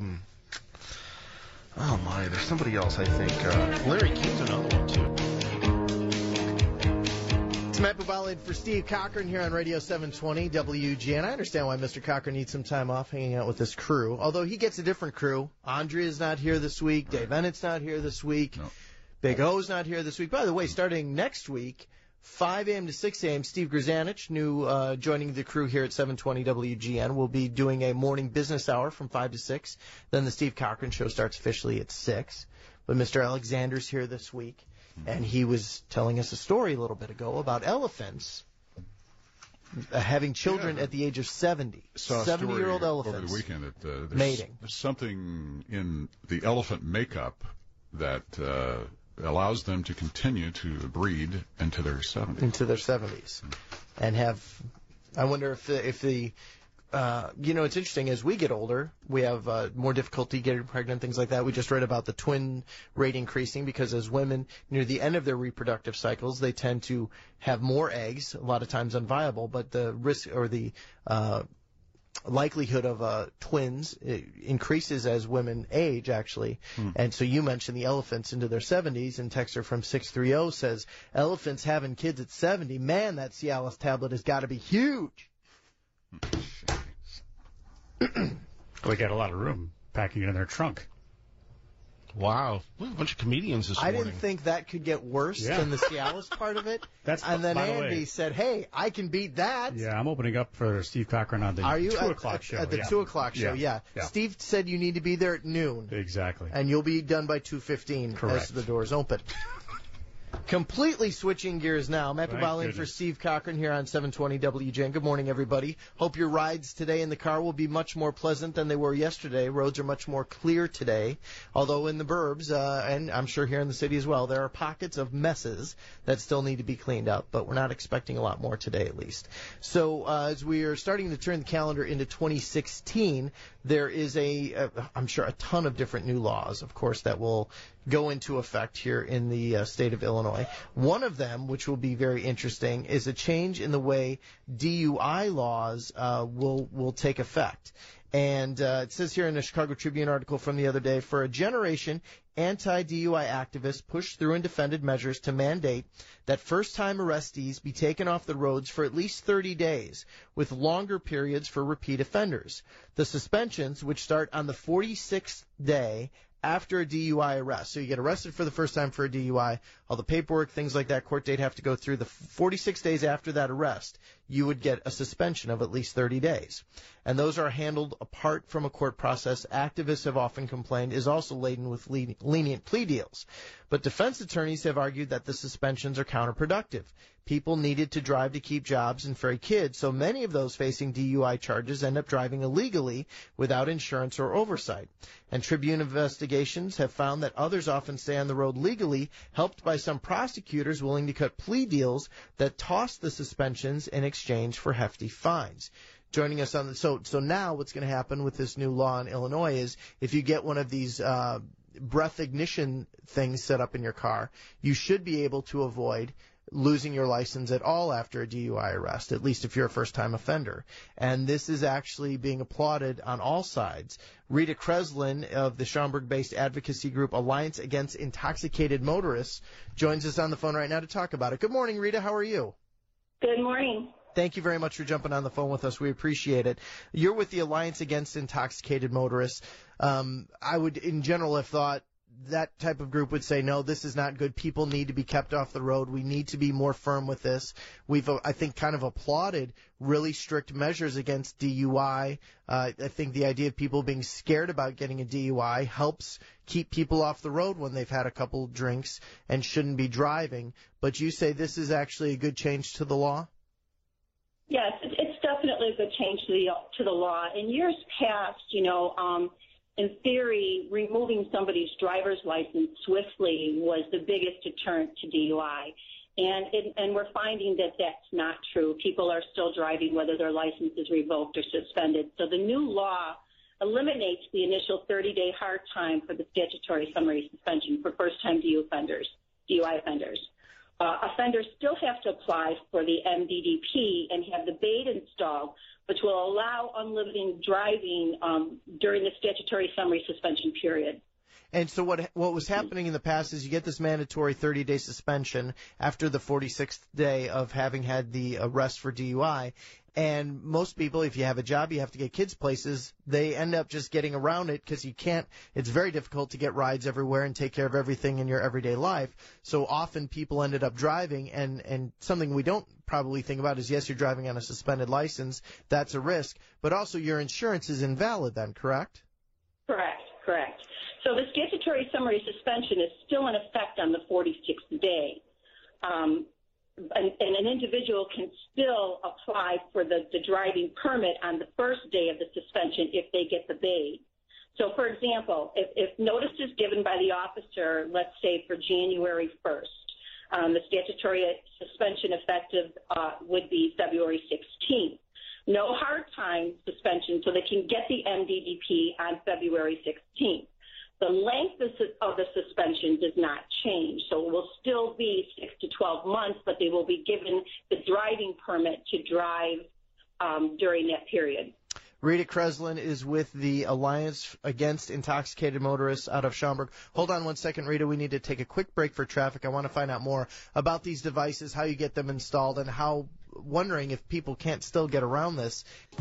S3: my! There's somebody else. I think Larry King's another one too.
S1: It's Matt Buvalid for Steve Cochran here on Radio 720 WGN. I understand why Mr. Cochran needs some time off hanging out with this crew. Although he gets a different crew. Andrea's not here this week. Dave Ennett's not here this week. No. Big O's not here this week. By the way, starting next week, 5 a.m. to 6 a.m., Steve Grzanich, new joining the crew here at 720 WGN, will be doing a morning business hour from 5 to 6. Then the Steve Cochran Show starts officially at 6. But Mr. Alexander's here this week, and he was telling us a story a little bit ago about elephants having children at the age of 70. 70-year-old elephants.
S9: Over the weekend that
S1: mating.
S9: There's something in the elephant makeup that allows them to continue to breed into their 70s.
S1: Into their 70s. And I wonder if the it's interesting, as we get older, we have more difficulty getting pregnant, things like that. We just read about the twin rate increasing because as women near the end of their reproductive cycles, they tend to have more eggs, a lot of times unviable, but the risk or the likelihood of twins increases as women age, actually. And so you mentioned the elephants into their 70s, and texter from 630 says, elephants having kids at 70, man, that Cialis tablet has got to be huge.
S4: They got a lot of room packing it in their trunk.
S3: Wow. A bunch of comedians this morning.
S1: I didn't think that could get worse than the Cialis part of it. And then Andy said, hey, I can beat that.
S4: Yeah, I'm opening up for Steve Cochran on the 2 o'clock show.
S1: At the 2 o'clock show, yeah. Steve said you need to be there at noon.
S4: Exactly.
S1: And you'll be done by 2:15 as the doors open. Completely switching gears now. Matt Pabali in for Steve Cochran here on 720 WGN. Good morning, everybody. Hope your rides today in the car will be much more pleasant than they were yesterday. Roads are much more clear today, although in the burbs, and I'm sure here in the city as well, there are pockets of messes that still need to be cleaned up, but we're not expecting a lot more today at least. So as we are starting to turn the calendar into 2016, there is I'm sure, a ton of different new laws, of course, that will go into effect here in the state of Illinois. One of them, which will be very interesting, is a change in the way DUI laws will take effect. And it says here in a Chicago Tribune article from the other day, for a generation, anti-DUI activists pushed through and defended measures to mandate that first-time arrestees be taken off the roads for at least 30 days, with longer periods for repeat offenders. The suspensions, which start on the 46th day after a DUI arrest. So you get arrested for the first time for a DUI, all the paperwork, things like that, court date have to go through. The 46 days after that arrest, you would get a suspension of at least 30 days. And those are handled apart from a court process. Activists have often complained is also laden with lenient plea deals. But defense attorneys have argued that the suspensions are counterproductive. People needed to drive to keep jobs and ferry kids, so many of those facing DUI charges end up driving illegally without insurance or oversight. And Tribune investigations have found that others often stay on the road legally, helped by some prosecutors willing to cut plea deals that toss the suspensions in exchange for hefty fines. Joining us on so now what's going to happen with this new law in Illinois is if you get one of these breath ignition things set up in your car, you should be able to avoid losing your license at all after a DUI arrest, at least if you're a first-time offender. And this is actually being applauded on all sides. Rita Kreslin of the Schaumburg-based advocacy group Alliance Against Intoxicated Motorists joins us on the phone right now to talk about it. Good morning, Rita. How are you?
S11: Good morning.
S1: Thank you very much for jumping on the phone with us. We appreciate it. You're with the Alliance Against Intoxicated Motorists. I would, in general, have thought that type of group would say, no, this is not good. People need to be kept off the road. We need to be more firm with this. We've, I think, kind of applauded really strict measures against DUI. I think the idea of people being scared about getting a DUI helps keep people off the road when they've had a couple drinks and shouldn't be driving. But you say this is actually a good change to the law?
S11: Yes, it's definitely a good change to the law. In years past, in theory, removing somebody's driver's license swiftly was the biggest deterrent to DUI. And we're finding that that's not true. People are still driving whether their license is revoked or suspended. So the new law eliminates the initial 30-day hard time for the statutory summary suspension for first-time DUI offenders. Offenders still have to apply for the MDDP and have the BAID installed, which will allow unlimited driving during the statutory summary suspension period.
S1: And so what was happening in the past is you get this mandatory 30-day suspension after the 46th day of having had the arrest for DUI. And most people, if you have a job, you have to get kids places, they end up just getting around it because you can't, it's very difficult to get rides everywhere and take care of everything in your everyday life. So often people ended up driving, and something we don't probably think about is, yes, you're driving on a suspended license. That's a risk. But also your insurance is invalid then, correct?
S11: Correct. So the statutory summary suspension is still in effect on the 46th day. And an individual can still apply for the driving permit on the first day of the suspension if they get the BAID. So, for example, if notice is given by the officer, let's say for January 1st, the statutory suspension effective would be February 16th. No hard time suspension, so they can get the MDDP on February 16th. The length of the suspension does not change, so it will still be 6 to 12 months, but they will be given the driving permit to drive during that period.
S1: Rita Kreslin is with the Alliance Against Intoxicated Motorists out of Schaumburg. Hold on one second, Rita. We need to take a quick break for traffic. I want to find out more about these devices, how you get them installed, and wondering if people can't still get around this.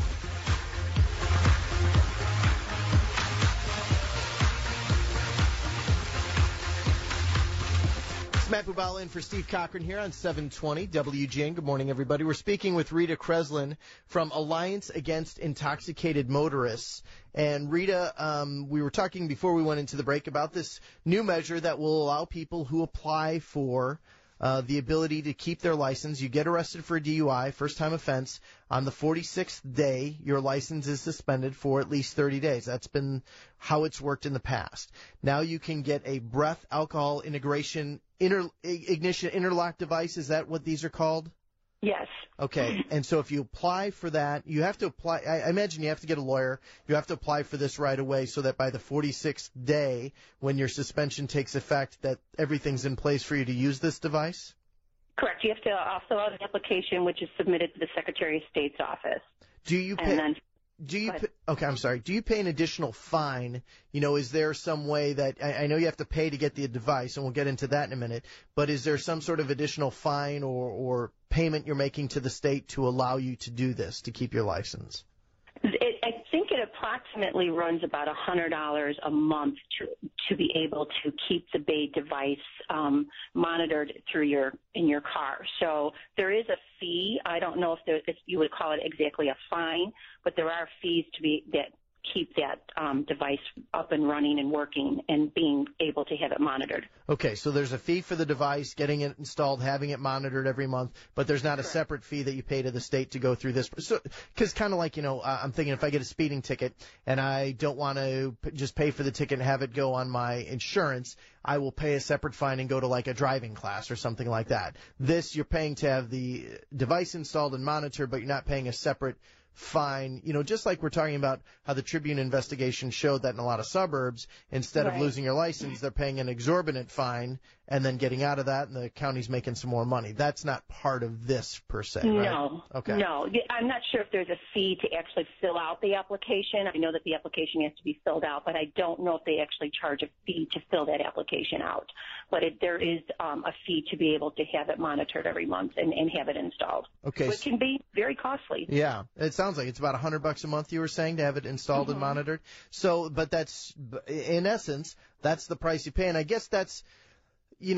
S1: Matt Pabali in for Steve Cochran here on 720 WGN. Good morning, everybody. We're speaking with Rita Kreslin from Alliance Against Intoxicated Motorists. And Rita, we were talking before we went into the break about this new measure that will allow people who apply for the ability to keep their license. You get arrested for a DUI, first-time offense. On the 46th day, your license is suspended for at least 30 days. That's been how it's worked in the past. Now you can get a breath alcohol ignition interlock device. Is that what these are called?
S11: Yes.
S1: Okay, and so if you apply for that, you have to apply. I imagine you have to get a lawyer. You have to apply for this right away so that by the 46th day, when your suspension takes effect, that everything's in place for you to use this device?
S11: Correct. You have to fill out an application, which is submitted to the Secretary of State's office.
S1: Do you pay? Okay, I'm sorry. Do you pay an additional fine? Is there some way that I know you have to pay to get the device, and we'll get into that in a minute, but is there some sort of additional fine or payment you're making to the state to allow you to do this, to keep your license?
S11: I think it approximately runs about $100 a month to be able to keep the Bay device monitored in your car. So there is a fee. I don't know if you would call it exactly a fine, but there are fees that keep that device up and running and working and being able to have it monitored.
S1: Okay, so there's a fee for the device, getting it installed, having it monitored every month, but there's not a separate fee that you pay to the state to go through this. So, because kind of like, I'm thinking if I get a speeding ticket and I don't want to just pay for the ticket and have it go on my insurance, I will pay a separate fine and go to like a driving class or something like that. This, you're paying to have the device installed and monitored, but you're not paying a separate fine, just like we're talking about how the Tribune investigation showed that in a lot of suburbs, instead of losing your license, they're paying an exorbitant fine and then getting out of that, and the county's making some more money. That's not part of this, per se, right?
S11: No.
S1: Okay.
S11: No. I'm not sure if there's a fee to actually fill out the application. I know that the application has to be filled out, but I don't know if they actually charge a fee to fill that application out. But there is a fee to be able to have it monitored every month and have it installed.
S1: Okay.
S11: Which can be very costly.
S1: Yeah. It sounds like it's about $100 a month, you were saying, to have it installed and monitored. So, but that's, in essence, that's the price you pay. And I guess that's, we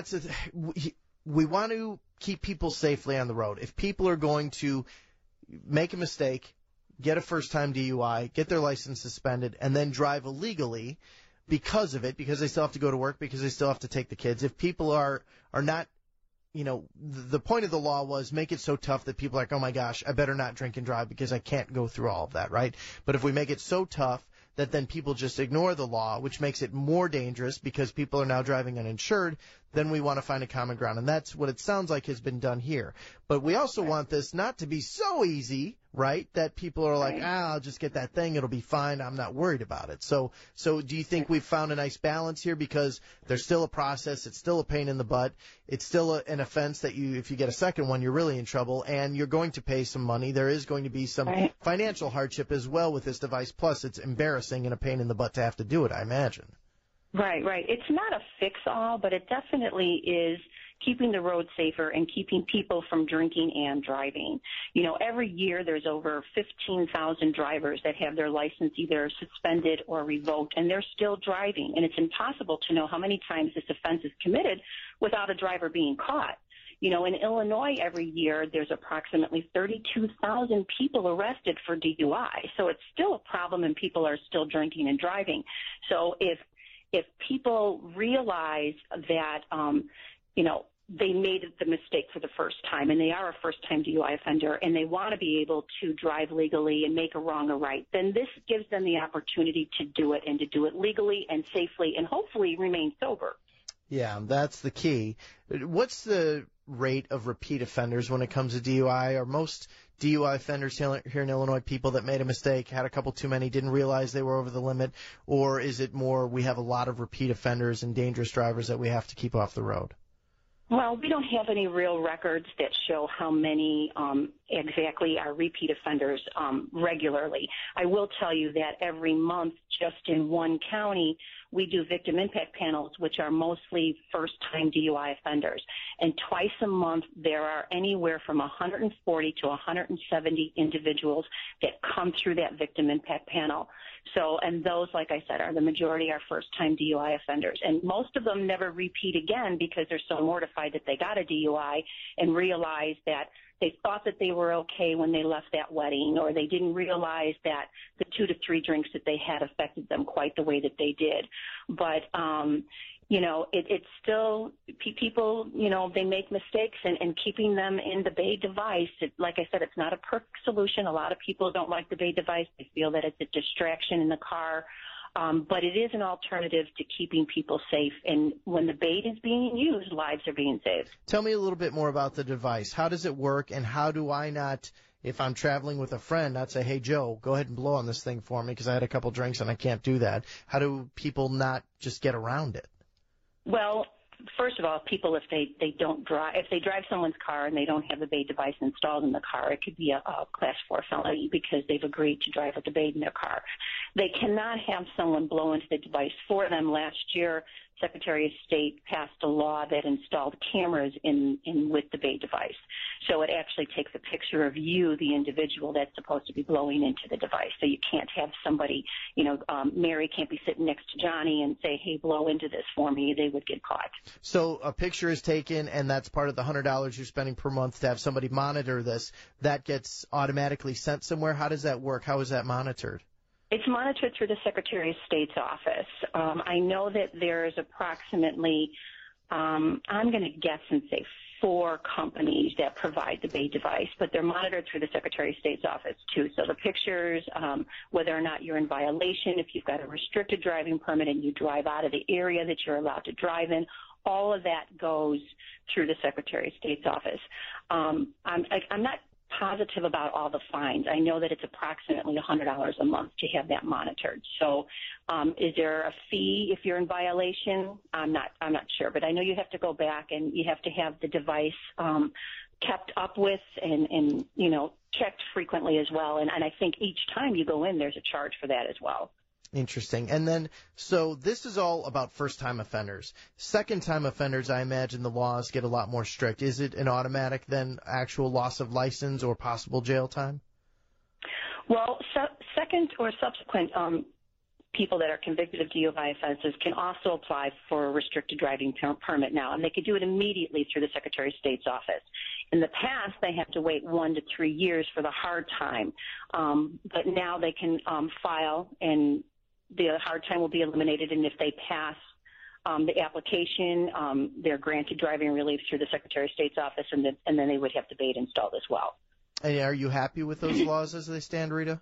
S1: want to keep people safely on the road. If people are going to make a mistake, get a first-time DUI, get their license suspended, and then drive illegally because of it, because they still have to go to work, because they still have to take the kids, if people are not, the point of the law was make it so tough that people are like, oh my gosh, I better not drink and drive because I can't go through all of that, right? But if we make it so tough that then people just ignore the law, which makes it more dangerous because people are now driving uninsured, then we want to find a common ground. And that's what it sounds like has been done here. But we also want this not to be so easy, right, that people are like, I'll just get that thing, it'll be fine, I'm not worried about it. So do you think we've found a nice balance here? Because there's still a process, it's still a pain in the butt, it's still an offense that if you get a second one, you're really in trouble, and you're going to pay some money. There is going to be some financial hardship as well with this device, plus it's embarrassing and a pain in the butt to have to do it, I imagine.
S11: Right. It's not a fix-all, but it definitely is keeping the road safer and keeping people from drinking and driving. Every year there's over 15,000 drivers that have their license either suspended or revoked, and they're still driving. And it's impossible to know how many times this offense is committed without a driver being caught. In Illinois every year there's approximately 32,000 people arrested for DUI. So it's still a problem, and people are still drinking and driving. So if people realize that, they made the mistake for the first time and they are a first-time DUI offender and they want to be able to drive legally and make a wrong a right, then this gives them the opportunity to do it and to do it legally and safely and hopefully remain sober.
S1: Yeah, that's the key. What's the rate of repeat offenders when it comes to DUI? Are most DUI offenders here in Illinois people that made a mistake, had a couple too many, didn't realize they were over the limit, or is it more we have a lot of repeat offenders and dangerous drivers that we have to keep off the road?
S11: Well, we don't have any real records that show how many exactly are repeat offenders regularly. I will tell you that every month, just in one county, we do victim impact panels, which are mostly first-time DUI offenders. And twice a month, there are anywhere from 140 to 170 individuals that come through that victim impact panel. So, and those, like I said, are the majority are first-time DUI offenders. And most of them never repeat again because they're so mortified that they got a DUI and realize that they thought that they were okay when they left that wedding, or they didn't realize that the 2 to 3 drinks that they had affected them quite the way that they did. But, it's still people, they make mistakes, and keeping them in the Bay device, like I said, it's not a perfect solution. A lot of people don't like the Bay device. They feel that it's a distraction in the car. But it is an alternative to keeping people safe. And when the Bay is being used, lives are being saved.
S1: Tell me a little bit more about the device. How does it work, and how do I not, if I'm traveling with a friend, not say, hey, Joe, go ahead and blow on this thing for me because I had a couple drinks and I can't do that. How do people not just get around it?
S11: Well, first of all, people, if they drive someone's car and they don't have the Bay device installed in the car, it could be a Class 4 felony because they've agreed to drive with the Bay in their car. They cannot have someone blow into the device for them. Last year, Secretary of State passed a law that installed cameras in with the Bay device. So it actually takes a picture of you, the individual that's supposed to be blowing into the device. So you can't have somebody, Mary can't be sitting next to Johnny and say, hey, blow into this for me. They would get caught.
S1: So a picture is taken, and that's part of the $100 you're spending per month to have somebody monitor this. That gets automatically sent somewhere. How does that work? How is that monitored?
S11: It's monitored through the Secretary of State's office. I know that there's approximately, I'm going to guess and say 4 companies that provide the Bay device, but they're monitored through the Secretary of State's office too. So the pictures, whether or not you're in violation, if you've got a restricted driving permit and you drive out of the area that you're allowed to drive in, all of that goes through the Secretary of State's office. I'm not positive about all the fines. I know that it's approximately $100 a month to have that monitored. So is there a fee if you're in violation? I'm not sure, but I know you have to go back and you have to have the device kept up with and checked frequently as well. And I think each time you go in, there's a charge for that as well.
S1: Interesting. And then, so this is all about first-time offenders. Second-time offenders, I imagine the laws get a lot more strict. Is it an automatic, then, actual loss of license or possible jail time?
S11: Well, second or subsequent people that are convicted of DUI offenses can also apply for a restricted driving permit now, and they could do it immediately through the Secretary of State's office. In the past, they have to wait 1 to 3 years for the hard time, but now they can file, and the hard time will be eliminated, and if they pass the application, they're granted driving relief through the Secretary of State's office, and then they would have the Bay installed as well.
S1: And are you happy with those laws as they stand, Rita?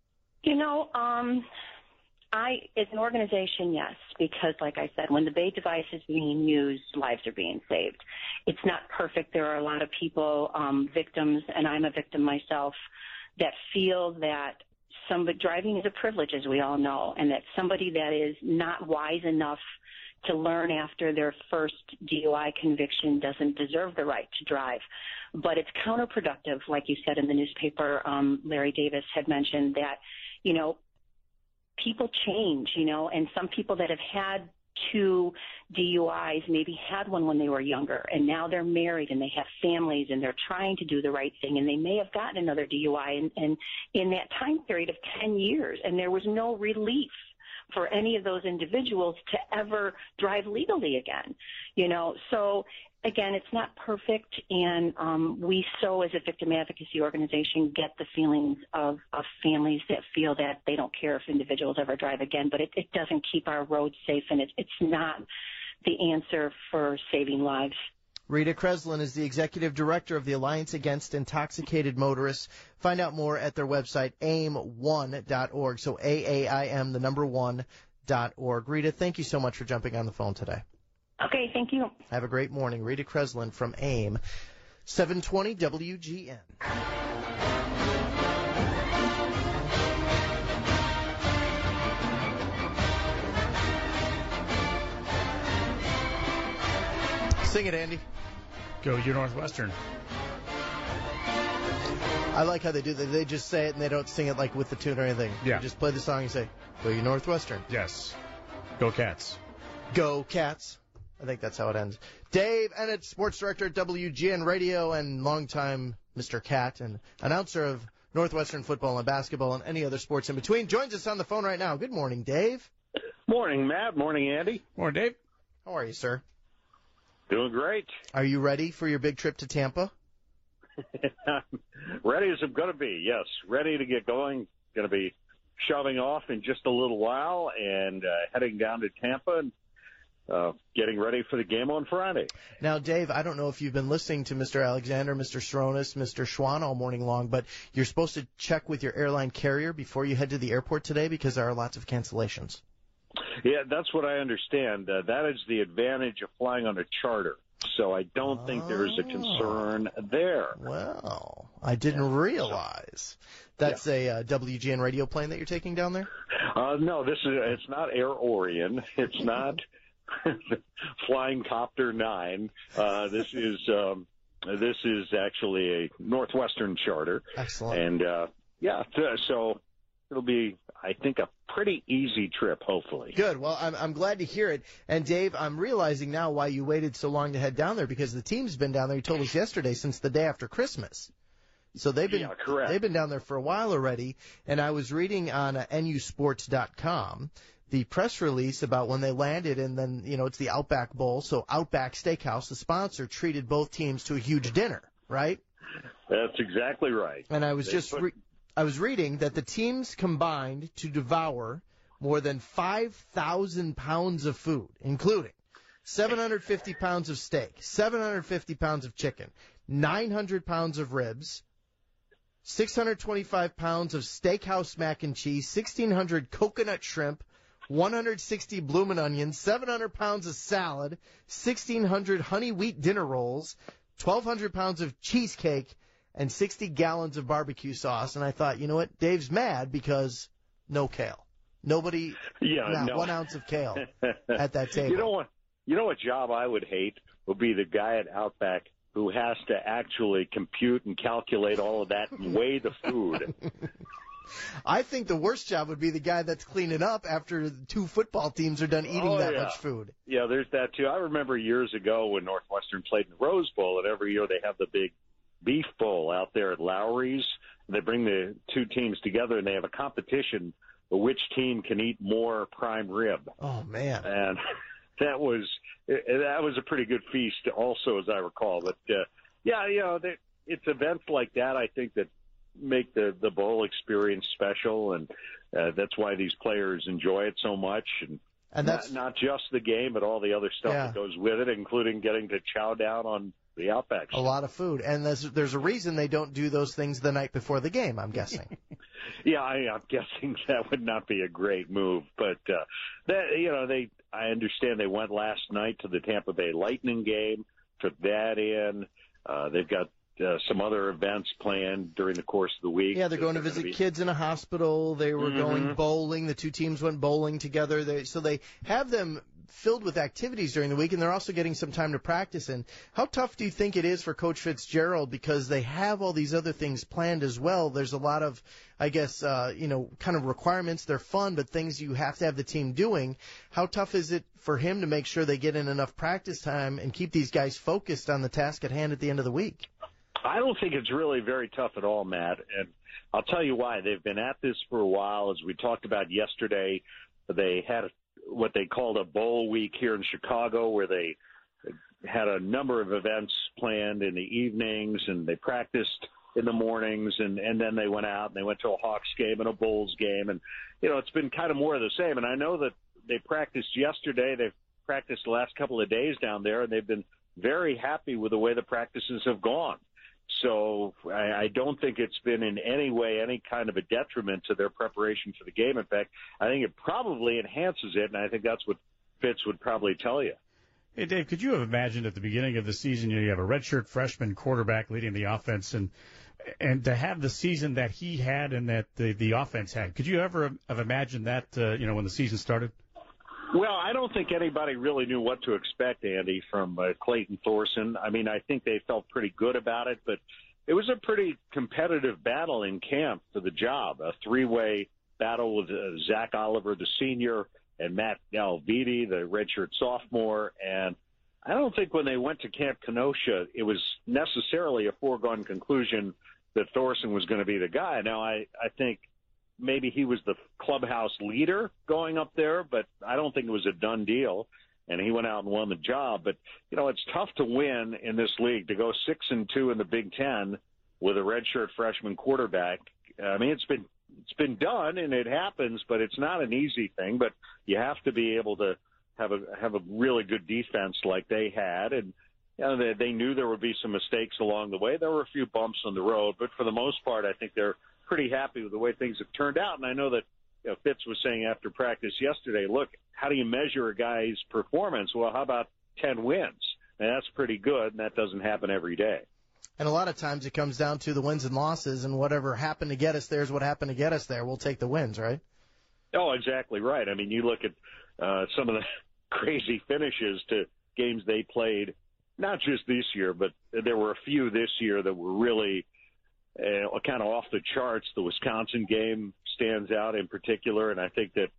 S11: As an organization, yes, because like I said, when the Bay device is being used, lives are being saved. It's not perfect. There are a lot of people, victims, and I'm a victim myself, that feel that driving is a privilege, as we all know, and that somebody that is not wise enough to learn after their first DUI conviction doesn't deserve the right to drive. But it's counterproductive, like you said in the newspaper, Larry Davis had mentioned that, people change, and some people that have had 2 DUIs maybe had one when they were younger, and now they're married and they have families and they're trying to do the right thing, and they may have gotten another DUI and in that time period of 10 years, and there was no relief for any of those individuals to ever drive legally again, So, again, it's not perfect, and we as a victim advocacy organization, get the feelings of families that feel that they don't care if individuals ever drive again, but it doesn't keep our roads safe, and it's not the answer for saving lives.
S1: Rita Kreslin is the executive director of the Alliance Against Intoxicated Motorists. Find out more at their website, aim1.org. So AAIM, the number 1.org. Rita, thank you so much for jumping on the phone today.
S11: Okay, thank you.
S1: Have a great morning. Rita Kreslin from AIM, 720 WGN. Sing it, Andy.
S4: Go you Northwestern.
S1: I like how they do that. They just say it and they don't sing it like with the tune or anything.
S4: Yeah.
S1: They just play the song and say, go you Northwestern.
S4: Yes. Go Cats.
S1: Go Cats. I think that's how it ends. Dave Ennett, sports director at WGN Radio and longtime Mr. Cat and announcer of Northwestern football and basketball and any other sports in between, joins us on the phone right now. Good morning, Dave.
S12: Morning, Matt. Morning, Andy.
S4: Morning, Dave.
S1: How are you, sir?
S12: Doing great.
S1: Are you ready for your big trip to Tampa?
S12: Ready as I'm going to be, yes. Ready to get going. Going to be shoving off in just a little while and heading down to Tampa and getting ready for the game on Friday.
S1: Now, Dave, I don't know if you've been listening to Mr. Alexander, Mr. Stronis, Mr. Schwan all morning long, but you're supposed to check with your airline carrier before you head to the airport today because there are lots of cancellations.
S12: Yeah, that's what I understand. That is the advantage of flying on a charter. So I don't think there is a concern there.
S1: Well, I didn't realize. That's a WGN radio plane that you're taking down there?
S12: No, it's not Air Orion. It's not Flying Copter 9. This is actually a Northwestern charter.
S1: Excellent.
S12: And so it'll be, I think, a pretty easy trip, hopefully.
S1: Good. Well, I'm glad to hear it. And, Dave, I'm realizing now why you waited so long to head down there, because the team's been down there, you told us yesterday, since the day after Christmas. So they've been down there for a while already. And I was reading on nusports.com the press release about when they landed, and then, it's the Outback Bowl. So Outback Steakhouse, the sponsor, treated both teams to a huge dinner, right?
S12: That's exactly right.
S1: And I was I was reading that the teams combined to devour more than 5,000 pounds of food, including 750 pounds of steak, 750 pounds of chicken, 900 pounds of ribs, 625 pounds of steakhouse mac and cheese, 1,600 coconut shrimp, 160 bloomin' onions, 700 pounds of salad, 1,600 honey wheat dinner rolls, 1,200 pounds of cheesecake, and 60 gallons of barbecue sauce. And I thought, you know what? Dave's mad because no kale. Nobody, not 1 ounce of kale at that table.
S12: You know what job I would hate would be the guy at Outback who has to actually compute and calculate all of that and weigh the food.
S1: I think the worst job would be the guy that's cleaning up after the two football teams are done eating much food.
S12: Yeah, there's that too. I remember years ago when Northwestern played in the Rose Bowl, and every year they have the big beef bowl out there at Lowry's. They bring the two teams together, and they have a competition for which team can eat more prime rib.
S1: Oh, man.
S12: And that was a pretty good feast also, as I recall. But, it's events like that, I think, that make the bowl experience special, and that's why these players enjoy it so much. And that's not just the game, but all the other stuff that goes with it, including getting to chow down on the Outback.
S1: A lot of food. And there's a reason they don't do those things the night before the game, I'm guessing.
S12: Yeah, I'm guessing that would not be a great move. But, I understand they went last night to the Tampa Bay Lightning game, took that in. They've got some other events planned during the course of the week.
S1: Yeah, they're going to visit kids in a hospital. They were going bowling. The two teams went bowling together. So they have them filled with activities during the week, and they're also getting some time to practice in. How tough do you think it is for Coach Fitzgerald, because they have all these other things planned as well? There's a lot of, I guess, kind of requirements. They're fun, but things you have to have the team doing. How tough is it for him to make sure they get in enough practice time and keep these guys focused on the task at hand at the end of the week?
S12: I don't think it's really very tough at all, Matt, and I'll tell you why. They've been at this for a while. As we talked about yesterday, they had what they called a bowl week here in Chicago, where they had a number of events planned in the evenings, and they practiced in the mornings, and then they went out and they went to a Hawks game and a Bulls game, and it's been kind of more of the same. And I know that they practiced yesterday. They've practiced the last couple of days down there, and they've been very happy with the way the practices have gone. So I don't think it's been in any way any kind of a detriment to their preparation for the game. In fact, I think it probably enhances it, and I think that's what Fitz would probably tell you.
S4: Hey, Dave, could you have imagined at the beginning of the season, you have a redshirt freshman quarterback leading the offense, and to have the season that he had and that the offense had? Could you ever have imagined that, when the season started?
S12: Well, I don't think anybody really knew what to expect, Andy, from Clayton Thorson. I mean, I think they felt pretty good about it, but it was a pretty competitive battle in camp for the job, a three-way battle with Zach Oliver, the senior, and Matt Galvidi, the redshirt sophomore. And I don't think when they went to Camp Kenosha, it was necessarily a foregone conclusion that Thorson was going to be the guy. Now, I think maybe he was the clubhouse leader going up there, but I don't think it was a done deal, and he went out and won the job. But, it's tough to win in this league, to go 6-2 in the Big Ten with a redshirt freshman quarterback. I mean, it's been done, and it happens, but it's not an easy thing. But you have to be able to have a really good defense like they had, and you know, they knew there would be some mistakes along the way. There were a few bumps on the road, but for the most part, I think they're pretty happy with the way things have turned out. And I know that Fitz was saying after practice yesterday, look, how do you measure a guy's performance? Well, how about 10 wins? And that's pretty good, and that doesn't happen every day.
S1: And a lot of times it comes down to the wins and losses, and whatever happened to get us there is what happened to get us there. We'll take the wins, right?
S12: Oh, exactly right. I mean, you look at some of the crazy finishes to games they played, not just this year, but there were a few this year that were really kind of off the charts. The Wisconsin game stands out in particular, and I think that,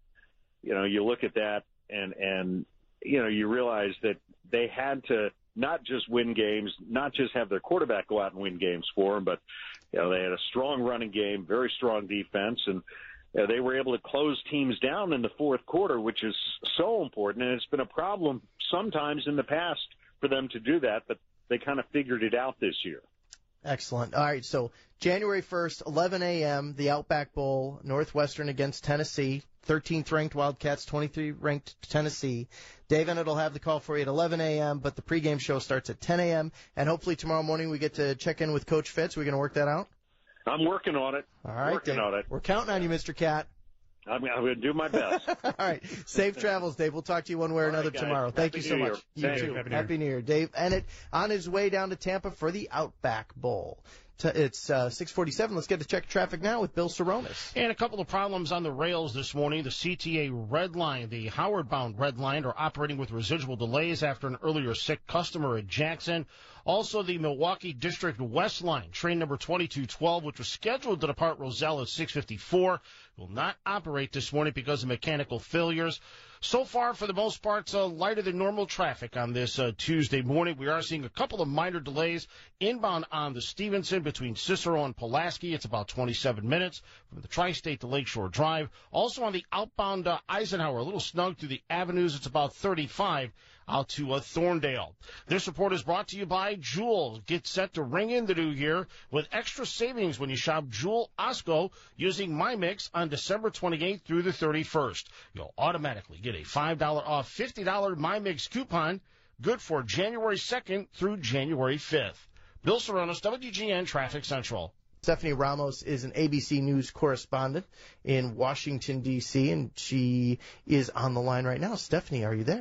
S12: you look at that and you realize that they had to not just win games, not just have their quarterback go out and win games for them, but they had a strong running game, very strong defense, and they were able to close teams down in the fourth quarter, which is so important. And it's been a problem sometimes in the past for them to do that, but they kind of figured it out this year.
S1: Excellent. All right, so January 1st, 11 a.m., the Outback Bowl, Northwestern against Tennessee, 13th ranked Wildcats, 23rd ranked Tennessee. Dave Ennett will have the call for you at 11 a.m., but the pregame show starts at 10 a.m., and hopefully tomorrow morning we get to check in with Coach Fitz. We're going to work that out?
S12: I'm working on it.
S1: All right,
S12: working
S1: Dave.
S12: on it.
S1: We're counting on you, Mr. Cat.
S12: I'm going to do my best.
S1: All right. Safe travels, Dave. We'll talk to you one way or another tomorrow. Thank you so much. You too. Happy New Year. Dave Ennett on his way down to Tampa for the Outback Bowl. It's 6:47. Let's get to check traffic now with Bill Saronis.
S3: And a couple of problems on the rails this morning. The CTA Red Line, the Howard-bound Red Line, are operating with residual delays after an earlier sick customer at Jackson. Also, the Milwaukee District West Line, train number 2212, which was scheduled to depart Roselle at 6:54, will not operate this morning because of mechanical failures. So far, for the most part, lighter than normal traffic on this Tuesday morning. We are seeing a couple of minor delays inbound on the Stevenson between Cicero and Pulaski. It's about 27 minutes from the Tri-State to Lakeshore Drive. Also on the outbound Eisenhower, a little snug through the avenues. It's about 35 out to Thorndale. This report is brought to you by Jewel. Get set to ring in the new year with extra savings when you shop Jewel Osco using MyMix on December 28th through the 31st. You'll automatically get a $5 off $50 MyMix coupon, good for January 2nd through January 5th. Bill Saronis, WGN Traffic Central.
S1: Stephanie Ramos is an ABC News correspondent in Washington, D.C., and she is on the line right now. Stephanie, are you there?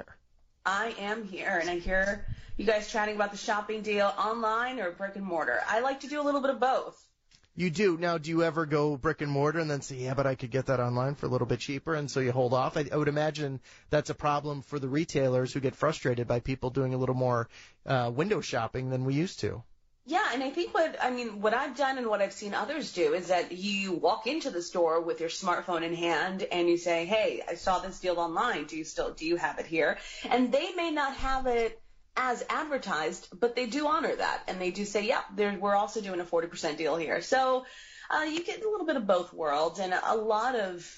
S13: I am here, and I hear you guys chatting about the shopping deal online or brick and mortar. I like to do a little bit of both.
S1: You do. Now, do you ever go brick and mortar and then say, yeah, but I could get that online for a little bit cheaper, and so you hold off? I would imagine that's a problem for the retailers who get frustrated by people doing a little more window shopping than we used to.
S13: Yeah, and I think what I've done and what I've seen others do is that you walk into the store with your smartphone in hand and you say, hey, I saw this deal online. Do you have it here? And they may not have it as advertised, but they do honor that. And they do say, yeah, we're also doing a 40% deal here. So you get a little bit of both worlds, and a lot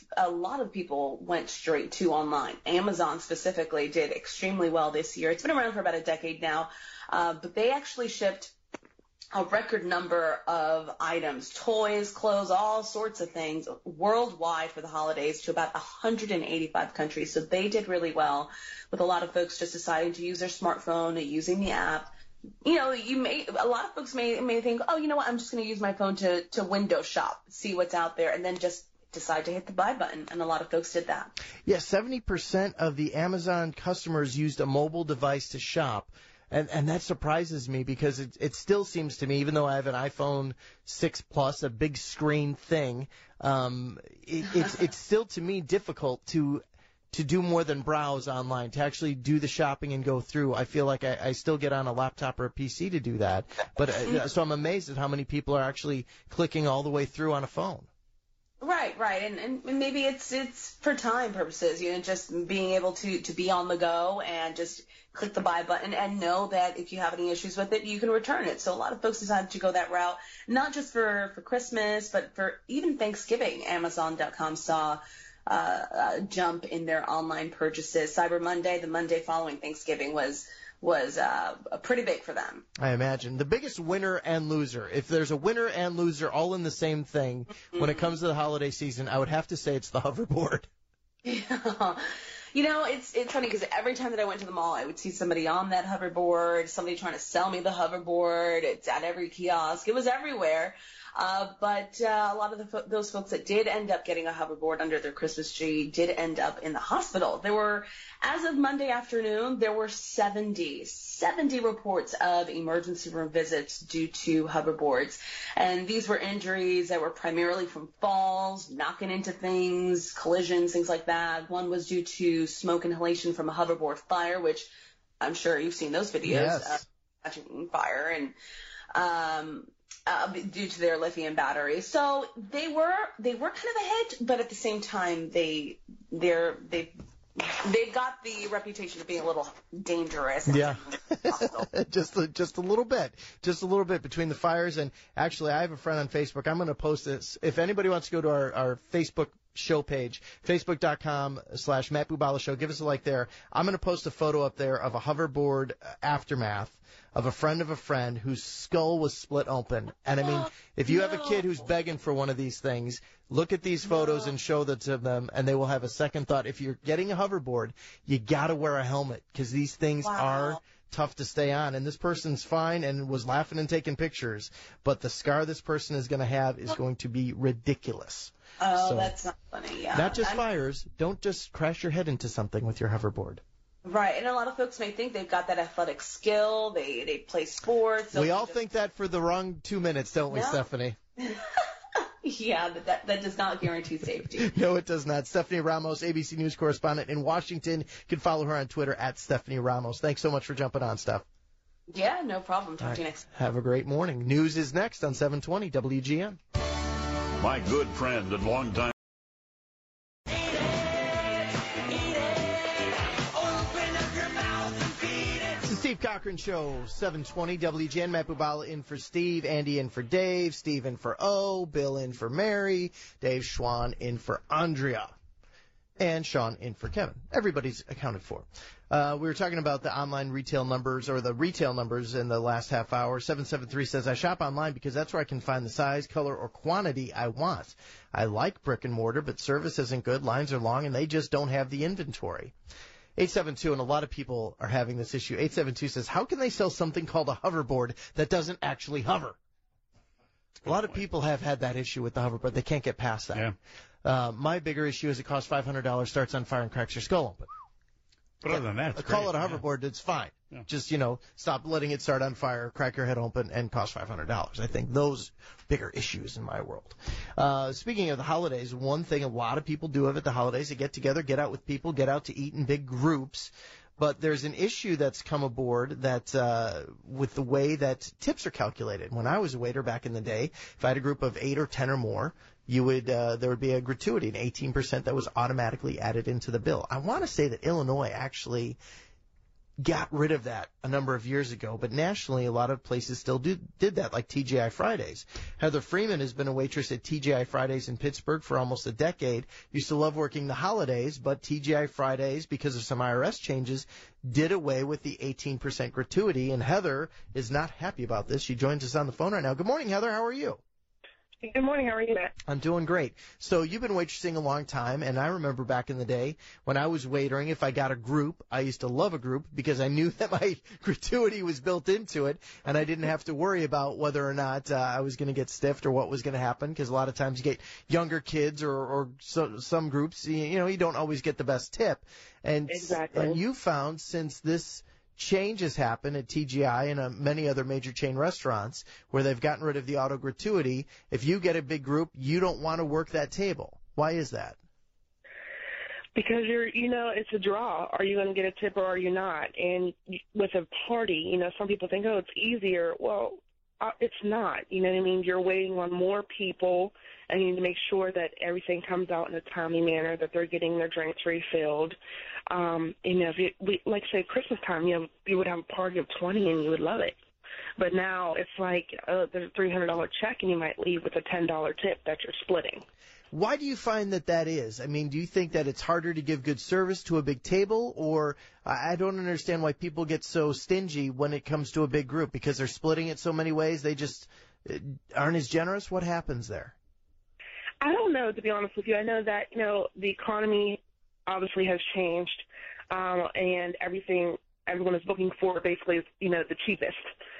S13: of people went straight to online. Amazon specifically did extremely well this year. It's been around for about a decade now, but they actually shipped a record number of items, toys, clothes, all sorts of things worldwide for the holidays to about 185 countries. So they did really well, with a lot of folks just deciding to use their smartphone, using the app. A lot of folks may think, oh, you know what, I'm just going to use my phone to window shop, see what's out there, and then just decide to hit the buy button, and a lot of folks did that.
S1: Yeah, 70% of the Amazon customers used a mobile device to shop. And that surprises me because it still seems to me, even though I have an iPhone 6 Plus, a big screen thing, it's still to me difficult to do more than browse online, to actually do the shopping and go through. I feel like I still get on a laptop or a PC to do that. But so I'm amazed at how many people are actually clicking all the way through on a phone.
S13: Right. And maybe it's for time purposes, just being able to be on the go and just click the buy button and know that if you have any issues with it, you can return it. So a lot of folks decided to go that route, not just for Christmas, but for even Thanksgiving. Amazon.com saw a jump in their online purchases. Cyber Monday, the Monday following Thanksgiving, was pretty big for them.
S1: I imagine. The biggest winner and loser, if there's a winner and loser all in the same thing when it comes to the holiday season, I would have to say it's the hoverboard.
S13: Yeah. You know, it's funny because every time that I went to the mall, I would see somebody on that hoverboard, somebody trying to sell me the hoverboard. It's at every kiosk. It was everywhere. But a lot of those folks that did end up getting a hoverboard under their Christmas tree did end up in the hospital. There were, as of Monday afternoon, there were 70 reports of emergency room visits due to hoverboards. And these were injuries that were primarily from falls, knocking into things, collisions, things like that. One was due to smoke inhalation from a hoverboard fire, which I'm sure you've seen those videos.
S1: Yes.
S13: Catching fire and due to their lithium batteries. So they were kind of a hit, but at the same time they've got the reputation of being a little dangerous.
S1: Yeah. just a little bit between the fires. And actually, I have a friend on Facebook. I'm going to post this. If anybody wants to go to our Facebook show page, facebook.com/Matt Bubala Show, give us a like there. I'm going to post a photo up there of a hoverboard aftermath of a friend whose skull was split open. And I mean, if you have a kid who's begging for one of these things, look at these photos and show that to them, and they will have a second thought. If you're getting a hoverboard, you got to wear a helmet because these things are tough to stay on. And this person's fine and was laughing and taking pictures, but the scar this person is going to have is going to be ridiculous.
S13: Oh, so, that's not funny. Yeah.
S1: Not just fires. Don't just crash your head into something with your hoverboard.
S13: Right, and a lot of folks may think they've got that athletic skill. They play sports.
S1: We all think that for the wrong 2 minutes, don't we, Stephanie?
S13: Yeah, but that does not guarantee safety.
S1: No, it does not. Stephanie Ramos, ABC News correspondent in Washington. You can follow her on Twitter at Stephanie Ramos. Thanks so much for jumping on, Steph.
S13: Yeah, no problem. Talk to you next.
S1: Have a great morning. News is next on 720 WGN.
S14: My good friend and longtime.
S1: Steve Cochran Show, 720 WGN. Matt Bubala in for Steve, Andy in for Dave, Steve in for O, Bill in for Mary, Dave Schwann in for Andrea, and Sean in for Kevin. Everybody's accounted for. We were talking about the online retail numbers, or the retail numbers in the last half hour. 773 says, I shop online because that's where I can find the size, color, or quantity I want. I like brick and mortar, but service isn't good. Lines are long, and they just don't have the inventory. 872, and a lot of people are having this issue. 872 says, how can they sell something called a hoverboard that doesn't actually hover? A lot of people have had that issue with the hoverboard. They can't get past that. Yeah. My bigger issue is it costs $500, starts on fire, and cracks your skull open.
S4: But other than that, it's
S1: call it a hoverboard, it's fine. Yeah. Just, stop letting it start on fire, crack your head open, and cost $500. I think those bigger issues in my world. Speaking of the holidays, one thing a lot of people do at the holidays, they get together, get out with people, get out to eat in big groups. But there's an issue that's come aboard that with the way that tips are calculated. When I was a waiter back in the day, if I had a group of 8 or 10 or more, there would be a gratuity, an 18% that was automatically added into the bill. I want to say that Illinois actually got rid of that a number of years ago, but nationally a lot of places still did that, like TGI Fridays. Heather Freeman has been a waitress at TGI Fridays in Pittsburgh for almost a decade. Used to love working the holidays, but TGI Fridays, because of some IRS changes, did away with the 18% gratuity, and Heather is not happy about this. She joins us on the phone right now. Good morning, Heather. How are you?
S15: Good morning. How are you, Matt?
S1: I'm doing great. So you've been waitressing a long time, and I remember back in the day when I was waitering, if I got a group, I used to love a group because I knew that my gratuity was built into it, and I didn't have to worry about whether or not I was going to get stiffed or what was going to happen, because a lot of times you get younger kids or some groups, you don't always get the best tip. And,
S15: exactly.
S1: And you found, since this changes happen at TGI and many other major chain restaurants where they've gotten rid of the auto gratuity, if you get a big group, you don't want to work that table. Why is that?
S15: Because it's a draw. Are you going to get a tip or are you not? And with a party, some people think, it's easier. Well, it's not. You know what I mean? You're waiting on more people, and you need to make sure that everything comes out in a timely manner, that they're getting their drinks refilled. Like say Christmas time, you would have a party of 20 and you would love it. But now it's like there's a $300 check and you might leave with a $10 tip that you're splitting.
S1: Why do you find that is? I mean, do you think that it's harder to give good service to a big table, or I don't understand why people get so stingy when it comes to a big group because they're splitting it so many ways. They just aren't as generous. What happens there?
S15: I don't know, to be honest with you. I know that, the economy obviously has changed, and everyone is looking for basically is, the cheapest.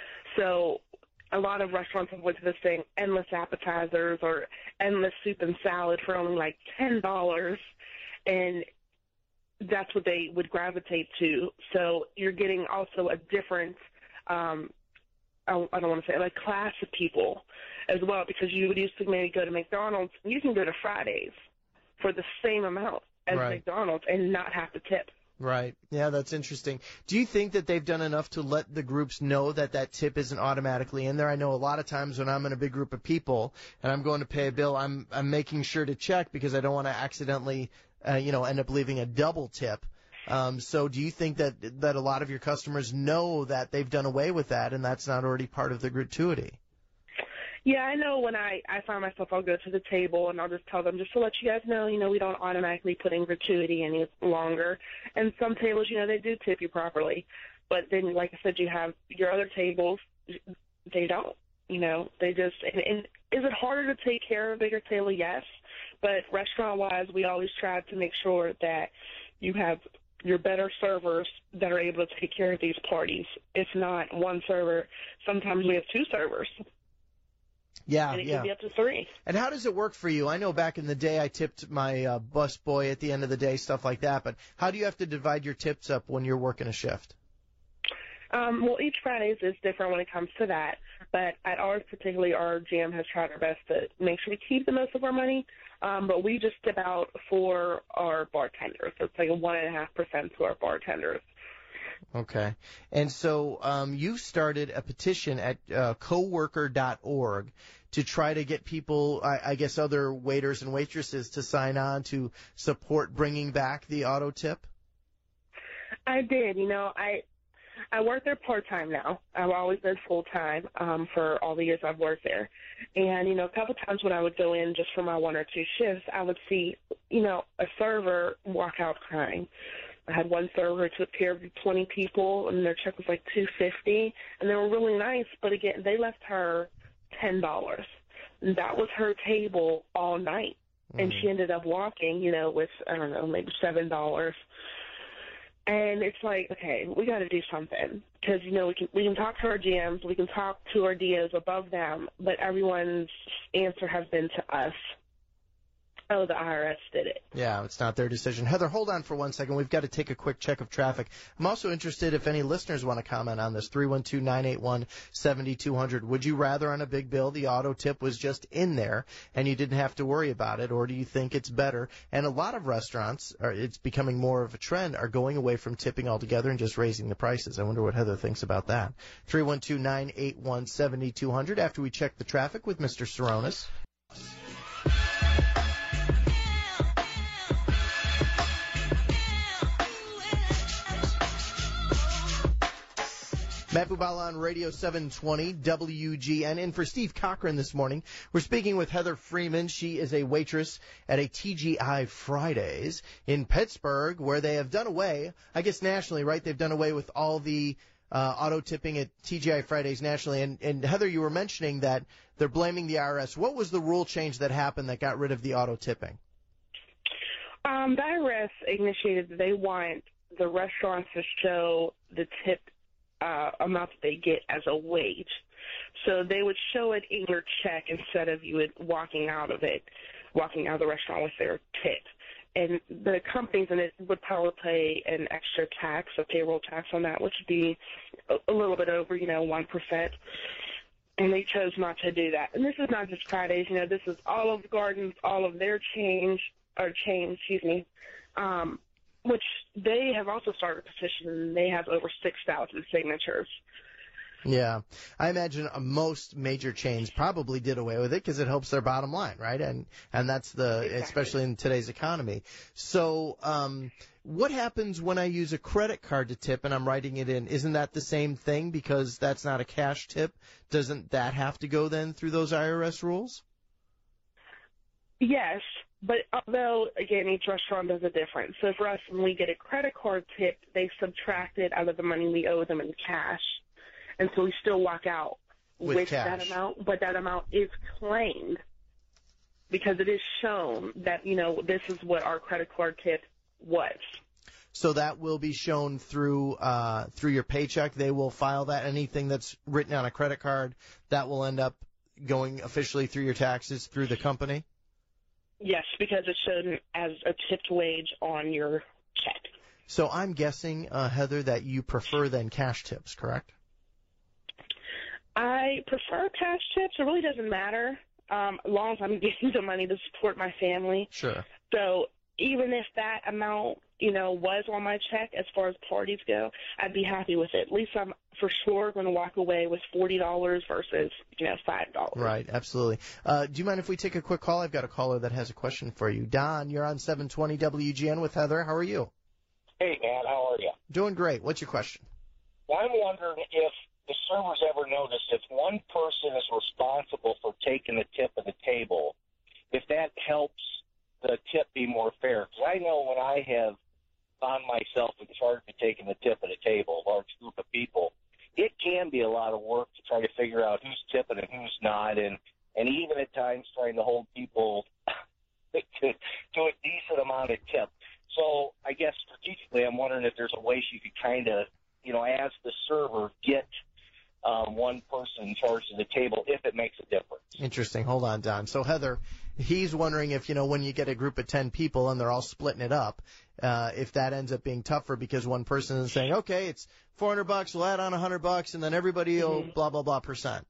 S15: So a lot of restaurants have went to this thing, endless appetizers or endless soup and salad for only like $10, and that's what they would gravitate to. So you're getting also a different, I don't want to say, like class of people as well, because you would used to maybe go to McDonald's, and you can go to Fridays for the same amount as McDonald's and not have to tip.
S1: Right. Yeah, that's interesting. Do you think that they've done enough to let the groups know that that tip isn't automatically in there? I know a lot of times when I'm in a big group of people and I'm going to pay a bill, I'm making sure to check because I don't want to accidentally, end up leaving a double tip. So do you think that a lot of your customers know that they've done away with that and that's not already part of the gratuity?
S15: Yeah, I know when I find myself, I'll go to the table and I'll just tell them, just to let you guys know, we don't automatically put in gratuity any longer. And some tables, they do tip you properly. But then, like I said, you have your other tables, they don't. They just, and is it harder to take care of a bigger table? Yes. But restaurant-wise, we always try to make sure that you have your better servers that are able to take care of these parties. It's not one server. Sometimes we have two servers.
S1: Yeah,
S15: and it can be up to 3.
S1: And how does it work for you? I know back in the day I tipped my bus boy at the end of the day, stuff like that. But how do you have to divide your tips up when you're working a shift?
S15: Well, each Fridays is different when it comes to that. But at ours particularly, our GM has tried our best to make sure we keep the most of our money. But we just tip out for our bartenders. So it's like a 1.5% to our bartenders.
S1: Okay. And so you started a petition at coworker.org to try to get people, I guess other waiters and waitresses, to sign on to support bringing back the auto tip?
S15: I did. I work there part-time now. I've always been full-time for all the years I've worked there. And, a couple times when I would go in just for my 1 or 2 shifts, I would see, a server walk out crying. I had one server who took care of 20 people, and their check was like $250, and they were really nice. But again, they left her $10. And that was her table all night, and she ended up walking, with maybe $7. And it's like, okay, we got to do something because we can talk to our GMs, we can talk to our DOs above them, but everyone's answer has been to us. Oh, the IRS did it.
S1: Yeah, it's not their decision. Heather, hold on for 1 second. We've got to take a quick check of traffic. I'm also interested if any listeners want to comment on this. 312-981-7200. Would you rather on a big bill the auto tip was just in there and you didn't have to worry about it, or do you think it's better? And a lot of restaurants, it's becoming more of a trend, are going away from tipping altogether and just raising the prices. I wonder what Heather thinks about that. 312-981-7200 after we check the traffic with Mr. Saronis. Matt Bubala on Radio 720 WGN. And for Steve Cochran this morning, we're speaking with Heather Freeman. She is a waitress at a TGI Fridays in Pittsburgh, where they have done away, I guess nationally, right? They've done away with all the auto tipping at TGI Fridays nationally. And Heather, you were mentioning that they're blaming the IRS. What was the rule change that happened that got rid of the auto tipping?
S15: The IRS initiated that they want the restaurants to show the tip amount that they get as a wage. So they would show it in your check instead of you walking out of the restaurant with their tip. And the companies in it would probably pay an extra tax, a payroll tax on that, which would be a little bit over, 1%. And they chose not to do that. And this is not just Fridays. This is Olive Garden, all of their chains, which they have also started a petition, and they have over 6,000 signatures.
S1: Yeah. I imagine most major chains probably did away with it because it helps their bottom line, right? And that's especially in today's economy. So what happens when I use a credit card to tip and I'm writing it in? Isn't that the same thing because that's not a cash tip? Doesn't that have to go then through those IRS rules?
S15: Yes. But although, again, each restaurant does it different. So for us, when we get a credit card tip, they subtract it out of the money we owe them in cash. And so we still walk out with that amount, but that amount is claimed because it is shown that, this is what our credit card tip was.
S1: So that will be shown through your paycheck. They will file that. Anything that's written on a credit card, that will end up going officially through your taxes through the company?
S15: Yes, because it's shown as a tipped wage on your check.
S1: So I'm guessing, Heather, that you prefer then cash tips, correct?
S15: I prefer cash tips. It really doesn't matter as long as I'm getting the money to support my family.
S1: Sure.
S15: So even if that amount, was on my check as far as parties go, I'd be happy with it. At least I'm for sure going to walk away with $40 versus, $5.
S1: Right, absolutely. Do you mind if we take a quick call? I've got a caller that has a question for you. Don, you're on 720 WGN with Heather. How are you?
S16: Hey, man, how are you?
S1: Doing great. What's your question?
S16: Well, I'm wondering if the servers ever noticed if one person is responsible for taking the tip of the table, if that helps the tip be more fair. Because I know when I have found myself in charge of taking the tip of the table, a large group of people, it can be a lot of work to try to figure out who's tipping and who's not, and even at times trying to hold people to a decent amount of tip. So I guess strategically I'm wondering if there's a way you could kind of, as the server, get one person in charge of the table if it makes a difference.
S1: Interesting. Hold on, Don. So, Heather, he's wondering if, when you get a group of 10 people and they're all splitting it up, if that ends up being tougher because one person is saying, okay, it's $400, we'll add on $100, and then everybody will blah, blah, blah percent.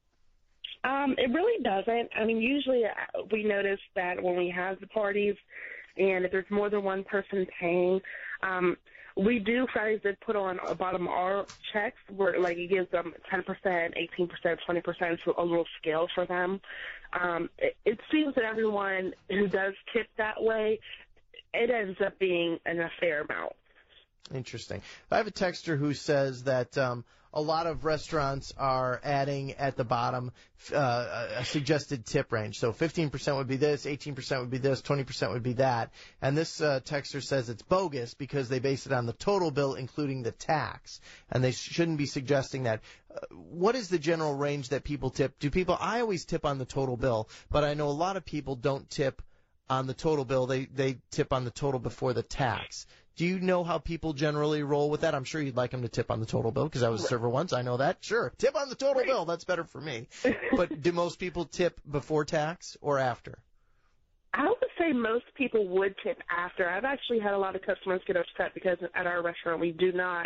S15: It really doesn't. I mean, usually we notice that when we have the parties and if there's more than one person paying, we do Fridays that put on a bottom of our checks where, it gives them 10%, 18%, 20%, so a little scale for them. It seems that everyone who does tip that way, it ends up being a fair amount.
S1: Interesting. I have a texter who says that a lot of restaurants are adding at the bottom a suggested tip range. So 15% would be this, 18% would be this, 20% would be that. And this texter says it's bogus because they base it on the total bill, including the tax. And they shouldn't be suggesting that. What is the general range that people tip? I always tip on the total bill, but I know a lot of people don't tip on the total bill. They tip on the total before the tax. Do you know how people generally roll with that? I'm sure you'd like them to tip on the total bill because I was a server once. I know that. Sure. Tip on the total bill. That's better for me. But do most people tip before tax or after?
S15: I would say most people would tip after. I've actually had a lot of customers get upset because at our restaurant we do not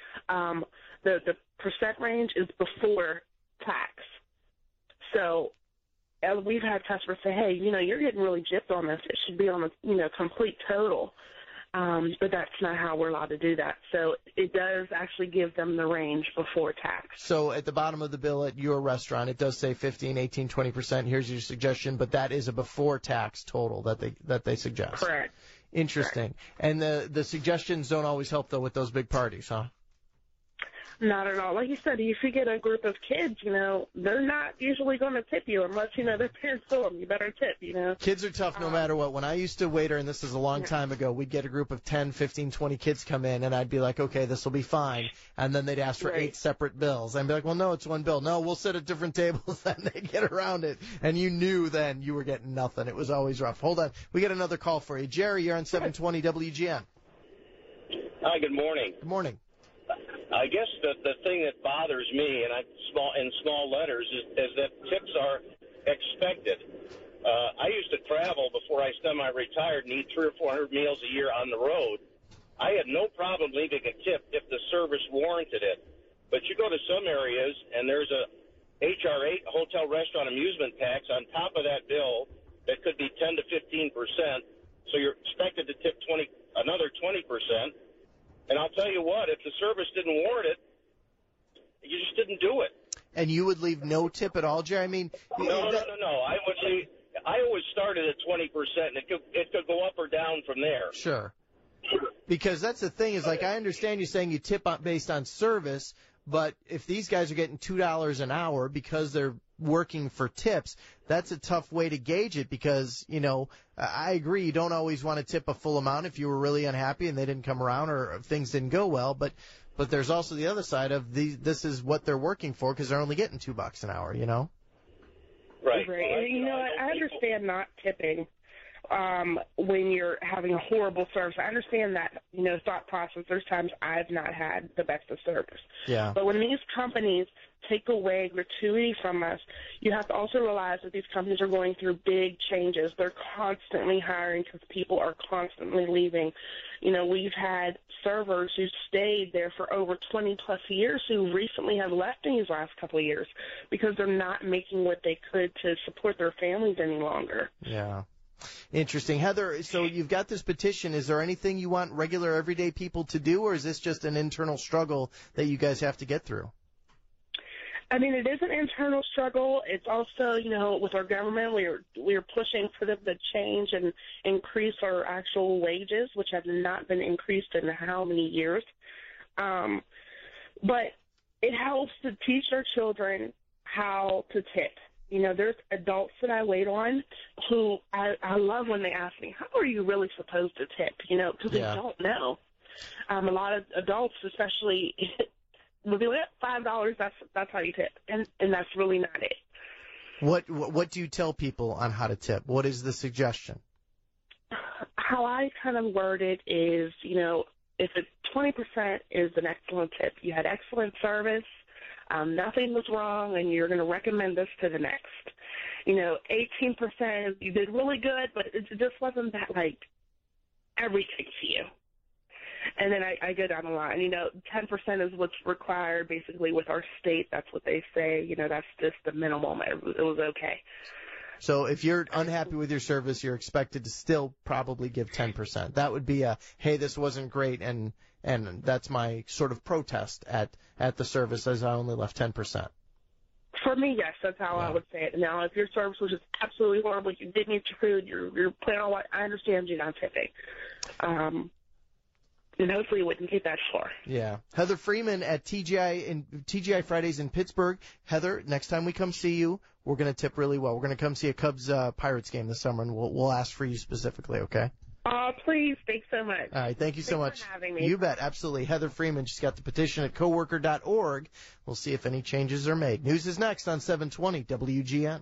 S15: the percent range is before tax. So we've had customers say, hey, you're getting really gypped on this. It should be on the complete total. But that's not how we're allowed to do that. So it does actually give them the range before tax.
S1: So at the bottom of the bill at your restaurant, it does say 15, 18, 20%. Here's your suggestion, but that is a before tax total that they suggest.
S15: Correct.
S1: Interesting.
S15: Correct.
S1: And the suggestions don't always help, though, with those big parties, huh?
S15: Not at all. Like you said, if you get a group of kids, they're not usually going to tip you unless, their parents told them you better tip,
S1: Kids are tough no matter what. When I used to waiter, and this is a long time ago, we'd get a group of 10, 15, 20 kids come in, and I'd be like, okay, this will be fine. And then they'd ask for 8 separate bills. I'd be like, well, no, it's one bill. No, we'll sit at different tables. Then they'd get around it. And you knew then you were getting nothing. It was always rough. Hold on. We got another call for you. Jerry, you're on 720 WGN.
S17: Hi, good morning.
S1: Good morning.
S17: I guess the thing that bothers me, in small letters, is that tips are expected. I used to travel before I semi-retired and eat 300 or 400 meals a year on the road. I had no problem leaving a tip if the service warranted it. But you go to some areas and there's a HR8 hotel restaurant amusement tax on top of that bill that could be 10 to 15%. So you're expected to tip another 20%. And I'll tell you what, if the service didn't warrant it, you just didn't do it.
S1: And you would leave no tip at all, Jerry? I mean,
S17: No. I always started at 20%, and it could go up or down from there.
S1: Sure. Because that's the thing is, I understand you saying you tip based on service, but if these guys are getting $2 an hour because they're working for tips, that's a tough way to gauge it because, I agree you don't always want to tip a full amount if you were really unhappy and they didn't come around or if things didn't go well, but there's also the other side of this is what they're working for because they're only getting $2 an hour,
S17: Right.
S15: Right. And, I understand not tipping when you're having a horrible service. I understand that, thought process. There's times I've not had the best of service.
S1: Yeah.
S15: But when these companies take away gratuity from us, you have to also realize that these companies are going through big changes. They're constantly hiring because people are constantly leaving. We've had servers who stayed there for over 20-plus years who recently have left in these last couple of years because they're not making what they could to support their families any longer.
S1: Yeah. Interesting. Heather, so you've got this petition. Is there anything you want regular, everyday people to do, or is this just an internal struggle that you guys have to get through?
S15: I mean, it is an internal struggle. It's also, with our government, we're pushing for them to change and increase our actual wages, which have not been increased in how many years. But it helps to teach our children how to tip. There's adults that I wait on who I love when they ask me, how are you really supposed to tip? Because they don't know. A lot of adults, especially, will be like, $5, that's how you tip. And that's really not it.
S1: What do you tell people on how to tip? What is the suggestion?
S15: How I kind of word it is, if it's 20% is an excellent tip. You had excellent service. Nothing was wrong, and you're going to recommend this to the next. 18%, you did really good, but it just wasn't that, everything to you. And then I go down the line. 10% is what's required, basically, with our state. That's what they say. That's just the minimum. It was okay.
S1: So if you're unhappy with your service, you're expected to still probably give 10%. That would be hey, this wasn't great, and that's my sort of protest at the service, as I only left 10%.
S15: For me, yes, that's how I would say it. Now, if your service was just absolutely horrible, you didn't eat your food, you're playing on what, I understand you're not tipping. And hopefully it wouldn't get that far.
S1: Yeah. Heather Freeman at TGI Fridays in Pittsburgh. Heather, next time we come see you, we're going to tip really well. We're going to come see a Cubs Pirates game this summer, and we'll ask for you specifically, okay?
S15: Please. Thanks so much.
S1: All right. Thank you so much.
S15: Thanks for having me.
S1: You bet. Absolutely. Heather Freeman. She's got the petition at coworker.org. We'll see if any changes are made. News is next on 720 WGN.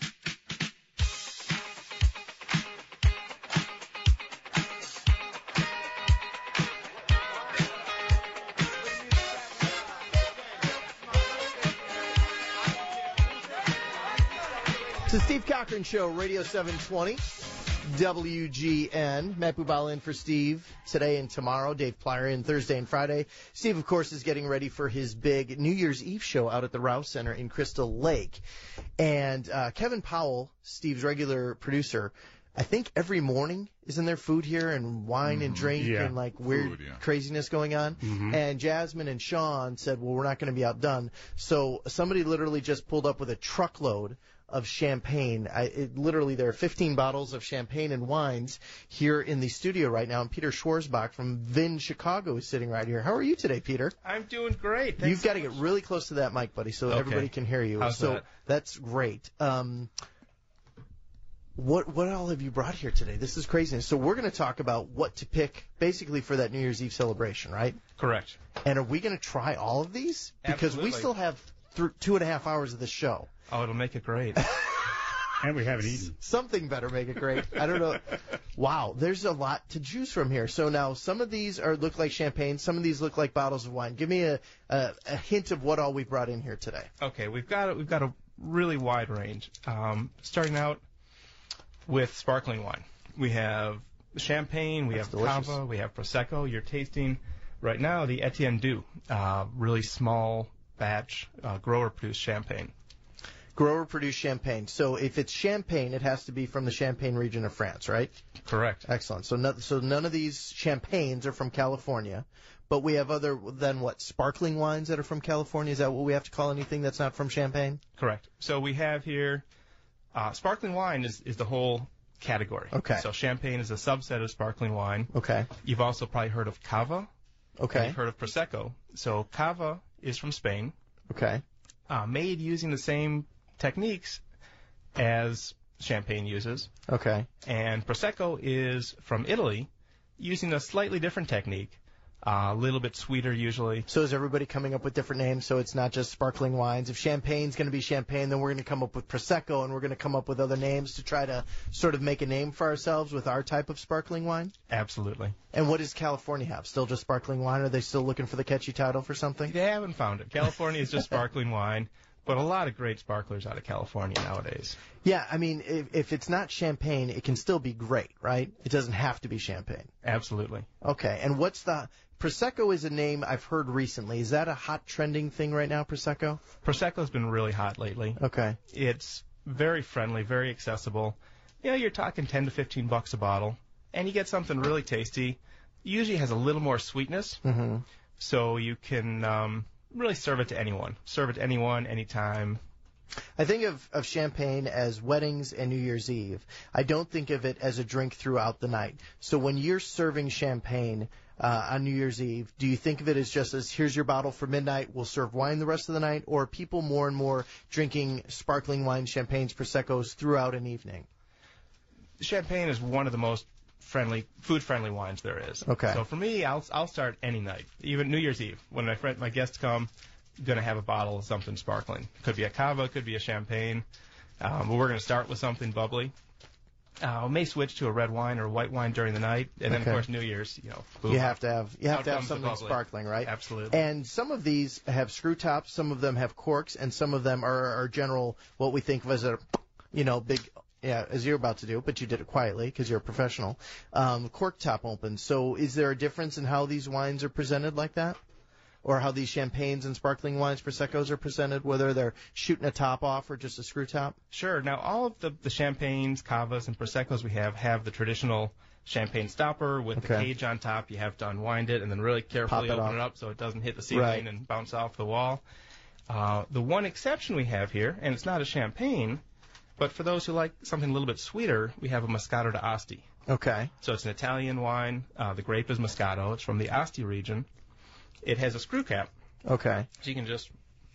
S1: It's the Steve Cochran Show, Radio 720. WGN. Matt Bubala in for Steve today and tomorrow. Dave Plyer in Thursday and Friday. Steve, of course, is getting ready for his big New Year's Eve show out at the Rouse Center in Crystal Lake. And Kevin Powell, Steve's regular producer, I think every morning is in there food here and wine and drink and weird craziness going on. Mm-hmm. And Jasmine and Sean said, well, we're not going to be outdone. So somebody literally just pulled up with a truckload of champagne. Literally, there are 15 bottles of champagne and wines here in the studio right now. And Peter Schwarzbach from Vin Chicago is sitting right here. How are you today, Peter?
S18: I'm doing great. Thanks.
S1: You've got to get really close to that mic, buddy, so everybody can hear you.
S18: How's that?
S1: That's great. What all have you brought here today? This is craziness. So we're going to talk about what to pick basically for that New Year's Eve celebration, right?
S18: Correct.
S1: And are we going to try all of these? Because we still have 2.5 hours of this show.
S18: Oh, it'll make it great.
S4: And we haven't eaten.
S1: Something better make it great. I don't know. Wow, there's a lot to choose from here. So now some of these look like champagne. Some of these look like bottles of wine. Give me a hint of what all we brought in here today.
S18: Okay, we've got a really wide range. Starting out with sparkling wine. We have champagne, we have cava, we have prosecco. You're tasting right now the Etienne Du, really small batch grower-produced champagne.
S1: Grower-produced champagne. So if it's champagne, it has to be from the Champagne region of France, right?
S18: Correct.
S1: Excellent. So none of these champagnes are from California, but we have other than sparkling wines that are from California. Is that what we have to call anything that's not from Champagne?
S18: Correct. So we have here sparkling wine is the whole category.
S1: Okay.
S18: So champagne is a subset of sparkling wine.
S1: Okay.
S18: You've also probably heard of cava.
S1: Okay.
S18: And you've heard of prosecco. So cava is from Spain.
S1: Okay.
S18: Made using the same techniques as champagne uses.
S1: Okay.
S18: And prosecco is from Italy, using a slightly different technique, A little bit sweeter usually.
S1: So is everybody coming up with different names? So it's not just sparkling wines. If champagne's going to be champagne, then we're going to come up with Prosecco, and we're going to come up with other names to try to sort of make a name for ourselves with our type of sparkling wine?
S18: Absolutely.
S1: And what does California have? Still just sparkling wine? Or are they still looking for the catchy title for something?
S18: They haven't found it. California is just sparkling wine, but a lot of great sparklers out of California nowadays.
S1: Yeah, I mean, if it's not champagne, it can still be great, right? It doesn't have to be champagne.
S18: Absolutely.
S1: Okay, and what's the... Prosecco is a name I've heard recently. Is that a hot trending thing right now, Prosecco?
S18: Prosecco's been really hot lately.
S1: Okay.
S18: It's very friendly, very accessible. You know, you're talking $10 to $15 a bottle, and you get something really tasty. Usually has a little more sweetness, so you can really serve it to anyone. Serve it to anyone, anytime.
S1: I think of champagne as weddings and New Year's Eve. I don't think of it as a drink throughout the night. So when you're serving champagne on New Year's Eve, do you think of it as just as here's your bottle for midnight, we'll serve wine the rest of the night, or are people more and more drinking sparkling wine, champagnes, Proseccos throughout an evening?
S18: Champagne is one of the most food-friendly wines there is.
S1: Okay.
S18: So for me, I'll start any night, even New Year's Eve. When my guests come, I'm going to have a bottle of something sparkling. Could be a cava, could be a champagne, but we're going to start with something bubbly. We may switch to a red wine or a white wine during the night, and then of course New Year's, boom.
S1: You have to have something sparkling, right?
S18: Absolutely.
S1: And some of these have screw tops, some of them have corks, and some of them are general what we think of as a big. Yeah, as you're about to do, but you did it quietly because you're a professional. Cork top open. So is there a difference in how these wines are presented like that? Or how these champagnes and sparkling wines, Proseccos, are presented, whether they're shooting a top off or just a screw top?
S18: Sure. Now, all of the champagnes, cavas, and Proseccos we have the traditional champagne stopper with the cage on top. You have to unwind it and then really carefully open it up so it doesn't hit the ceiling and bounce off the wall. The one exception we have here, and it's not a champagne, but for those who like something a little bit sweeter, we have a Moscato d'Asti.
S1: Okay.
S18: So it's an Italian wine. The grape is Moscato. It's from the Asti region. It has a screw cap.
S1: Okay.
S18: So you can just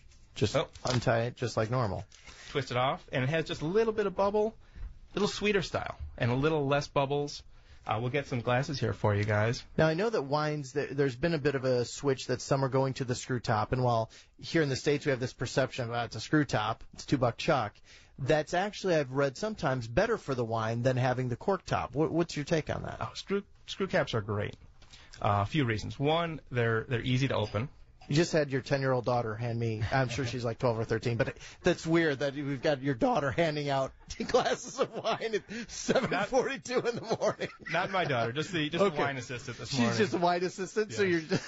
S1: untie it just like normal.
S18: Twist it off, and it has just a little bit of bubble, a little sweeter style, and a little less bubbles. We'll get some glasses here for you guys.
S1: Now, I know that wines, there's been a bit of a switch that some are going to the screw top, and while here in the States we have this perception about it's a screw top, it's $2 chuck, that's actually, I've read sometimes, better for the wine than having the cork top. What's your take on that?
S18: Oh, screw caps are great. A few reasons. One, they're easy to open.
S1: You just had your 10-year-old daughter hand me, I'm sure she's like 12 or 13, but that's weird that we've got your daughter handing out glasses of wine at 7:42 in the morning.
S18: Not my daughter, just the wine assistant this morning.
S1: She's just a wine assistant, yes. So you're just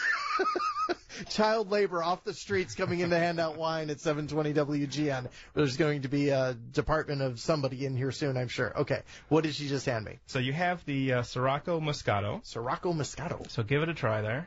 S1: child labor off the streets coming in to hand out wine at 7:20 WGN. There's going to be a department of somebody in here soon, I'm sure. Okay, what did she just hand me?
S18: So you have the Sirocco Moscato.
S1: Sirocco Moscato.
S18: So give it a try there.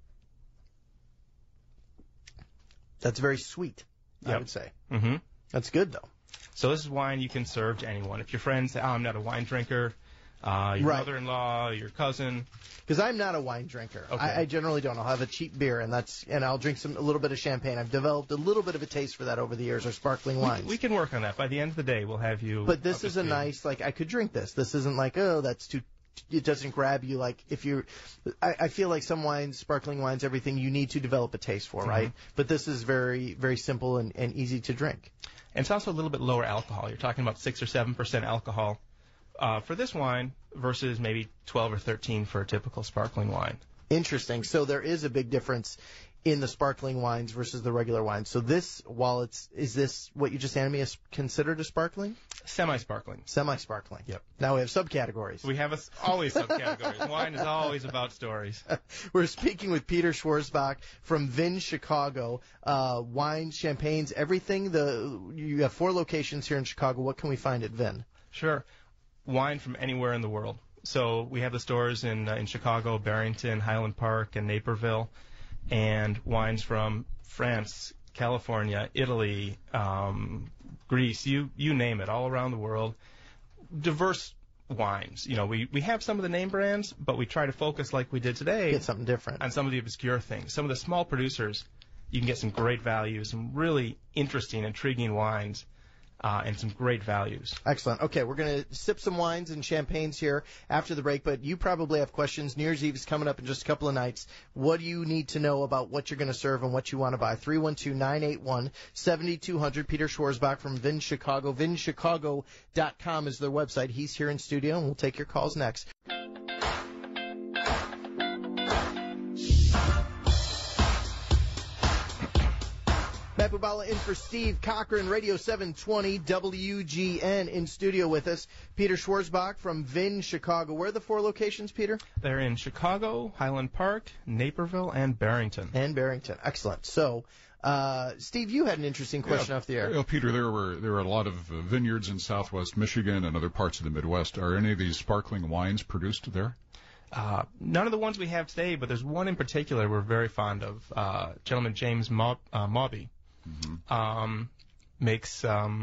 S1: That's very sweet, I would say.
S18: Mm-hmm.
S1: That's good, though.
S18: So this is wine you can serve to anyone. If your friends say, I'm not a wine drinker, your mother-in-law, your cousin.
S1: Because I'm not a wine drinker. Okay. I generally don't. I'll have a cheap beer, and I'll drink a little bit of champagne. I've developed a little bit of a taste for that over the years, or sparkling wines.
S18: We can work on that. By the end of the day, we'll have you.
S1: But this is a nice, I could drink this. This isn't like, that's too. It doesn't grab you like if you're. I feel like some wines, sparkling wines, everything you need to develop a taste for, right? But this is very, very simple and easy to drink.
S18: And it's also a little bit lower alcohol. You're talking about 6 or 7% alcohol for this wine versus maybe 12 or 13 for a typical sparkling wine.
S1: Interesting. So there is a big difference in the sparkling wines versus the regular wines. So this, is this what you just handed me is considered a sparkling?
S18: Semi-sparkling.
S1: Semi-sparkling.
S18: Yep.
S1: Now we have subcategories.
S18: We have always subcategories. Wine is always about stories.
S1: We're speaking with Peter Schwarzbach from Vin Chicago. Wine, champagnes, everything. You have 4 locations here in Chicago. What can we find at Vin?
S18: Sure. Wine from anywhere in the world. So we have the stores in Chicago, Barrington, Highland Park, and Naperville. And wines from France, California, Italy, Greece, you name it, all around the world. Diverse wines. We have some of the name brands, but we try to focus like we did today.
S1: Get something different.
S18: On some of the obscure things. Some of the small producers, you can get some great value, some really interesting, intriguing wines and some great values.
S1: Excellent. Okay, we're going to sip some wines and champagnes here after the break, but you probably have questions. New Year's Eve is coming up in just a couple of nights. What do you need to know about what you're going to serve and what you want to buy? 312-981-7200. Peter Schwarzbach from Vin Chicago. VinChicago.com is their website. He's here in studio, and we'll take your calls next. Matt Bubala in for Steve Cochran, Radio 720 WGN in studio with us. Peter Schwarzbach from Vin Chicago. Where are the 4 locations, Peter?
S18: They're in Chicago, Highland Park, Naperville, and Barrington.
S1: Excellent. So, Steve, you had an interesting question off the air.
S9: Well, Peter, there were a lot of vineyards in Southwest Michigan and other parts of the Midwest. Are any of these sparkling wines produced there?
S18: None of the ones we have today, but there's one in particular we're very fond of. Gentleman James Mawby. Mm-hmm. Makes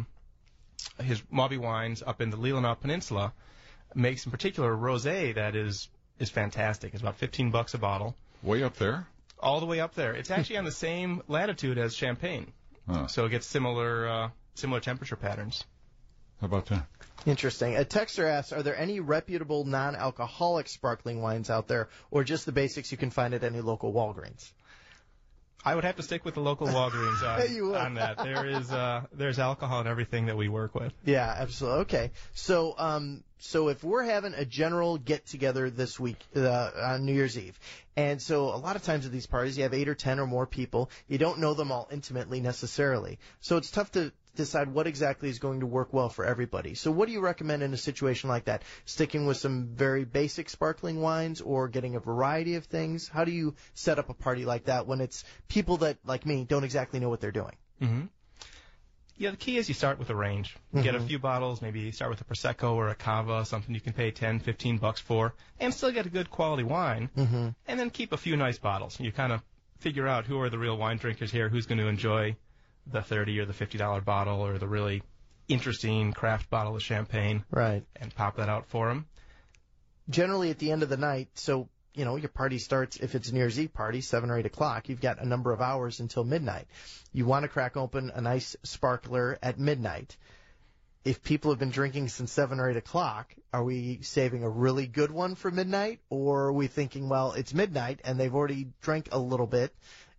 S18: his Mawby wines up in the Leelanau Peninsula. Makes in particular a rosé that is fantastic. It's about $15 a bottle.
S9: Way up there?
S18: All the way up there. It's actually on the same latitude as Champagne, so it gets similar temperature patterns.
S9: How about that?
S1: Interesting. A texter asks, are there any reputable non-alcoholic sparkling wines out there, or just the basics you can find at any local Walgreens?
S18: I would have to stick with the local Walgreens on that. There's alcohol in everything that we work with.
S1: Yeah, absolutely. Okay. So if we're having a general get-together this week on New Year's Eve, and so a lot of times at these parties you have 8 or 10 or more people, you don't know them all intimately necessarily. So it's tough to decide what exactly is going to work well for everybody. So what do you recommend in a situation like that? Sticking with some very basic sparkling wines or getting a variety of things? How do you set up a party like that when it's people that, like me, don't exactly know what they're doing?
S18: Mm-hmm. Yeah, the key is you start with a range. You get a few bottles, maybe start with a Prosecco or a Cava, something you can pay $10, $15 for, and still get a good quality wine, and then keep a few nice bottles. You kind of figure out who are the real wine drinkers here, who's going to enjoy the $30 or the $50 bottle or the really interesting craft bottle of champagne.
S1: Right.
S18: And pop that out for them.
S1: Generally at the end of the night, so, your party starts, if it's a New Year's Eve party, 7 or 8 o'clock, you've got a number of hours until midnight. You want to crack open a nice sparkler at midnight. If people have been drinking since 7 or 8 o'clock, are we saving a really good one for midnight? Or are we thinking, well, it's midnight and they've already drank a little bit,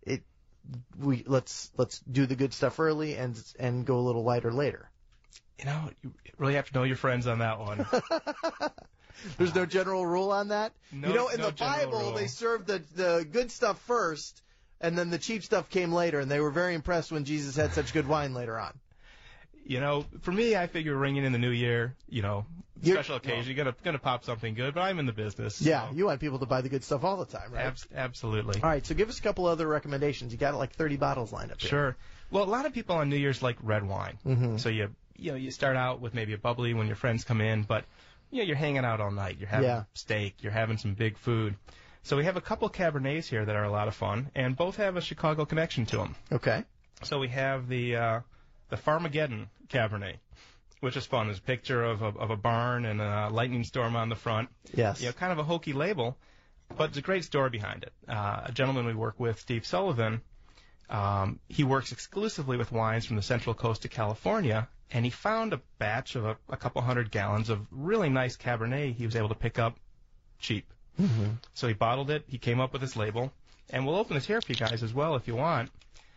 S1: let's do the good stuff early and go a little lighter later?
S18: You really have to know your friends on that one.
S1: There's no general rule on that?
S18: No,
S1: in the Bible,
S18: rule.
S1: they served the good stuff first, and then the cheap stuff came later, and they were very impressed when Jesus had such good wine later on.
S18: For me, I figure ringing in the new year, special occasion, you're gonna pop something good, but I'm in the business.
S1: Yeah, you want people to buy the good stuff all the time, right?
S18: Absolutely.
S1: All right, so give us a couple other recommendations. You got like 30 bottles lined up here.
S18: Sure. Well, a lot of people on New Year's like red wine.
S1: Mm-hmm.
S18: So you start out with maybe a bubbly when your friends come in, but you're hanging out all night. You're having steak. You're having some big food. So we have a couple Cabernets here that are a lot of fun, and both have a Chicago connection to them.
S1: Okay.
S18: So we have the Farmageddon Cabernet, which is fun. There's a picture of a barn and a lightning storm on the front.
S1: Yes.
S18: Kind of a hokey label, but it's a great story behind it. A gentleman we work with, Steve Sullivan, he works exclusively with wines from the Central Coast of California, and he found a batch of a couple 100 gallons of really nice Cabernet he was able to pick up cheap.
S1: Mm-hmm.
S18: So he bottled it. He came up with this label, and we'll open this here for you guys as well if you want.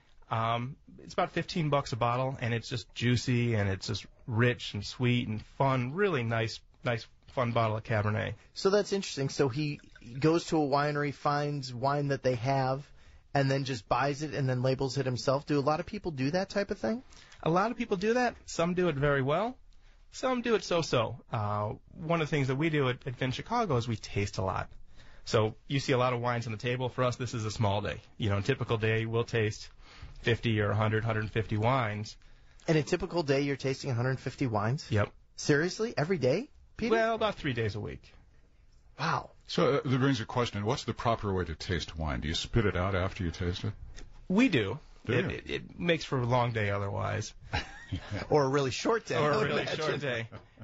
S18: It's about $15 a bottle, and it's just juicy, and it's just rich and sweet and fun. Really nice, fun bottle of Cabernet.
S1: So that's interesting. So he goes to a winery, finds wine that they have, and then just buys it and then labels it himself. Do a lot of people do that type of thing?
S18: A lot of people do that. Some do it very well. Some do it so-so. One of the things that we do at Vin Chicago is we taste a lot. So you see a lot of wines on the table. For us, this is a small day. A typical day, we'll taste 50 or 100, 150 wines.
S1: In a typical day, you're tasting 150 wines?
S18: Yep.
S1: Seriously? Every day, Peter?
S18: Well, about 3 days a week.
S1: Wow.
S9: So that brings a question. What's the proper way to taste wine? Do you spit it out after you taste it?
S18: We do. It makes for a long day otherwise.
S1: Or a really short day.
S18: Short day.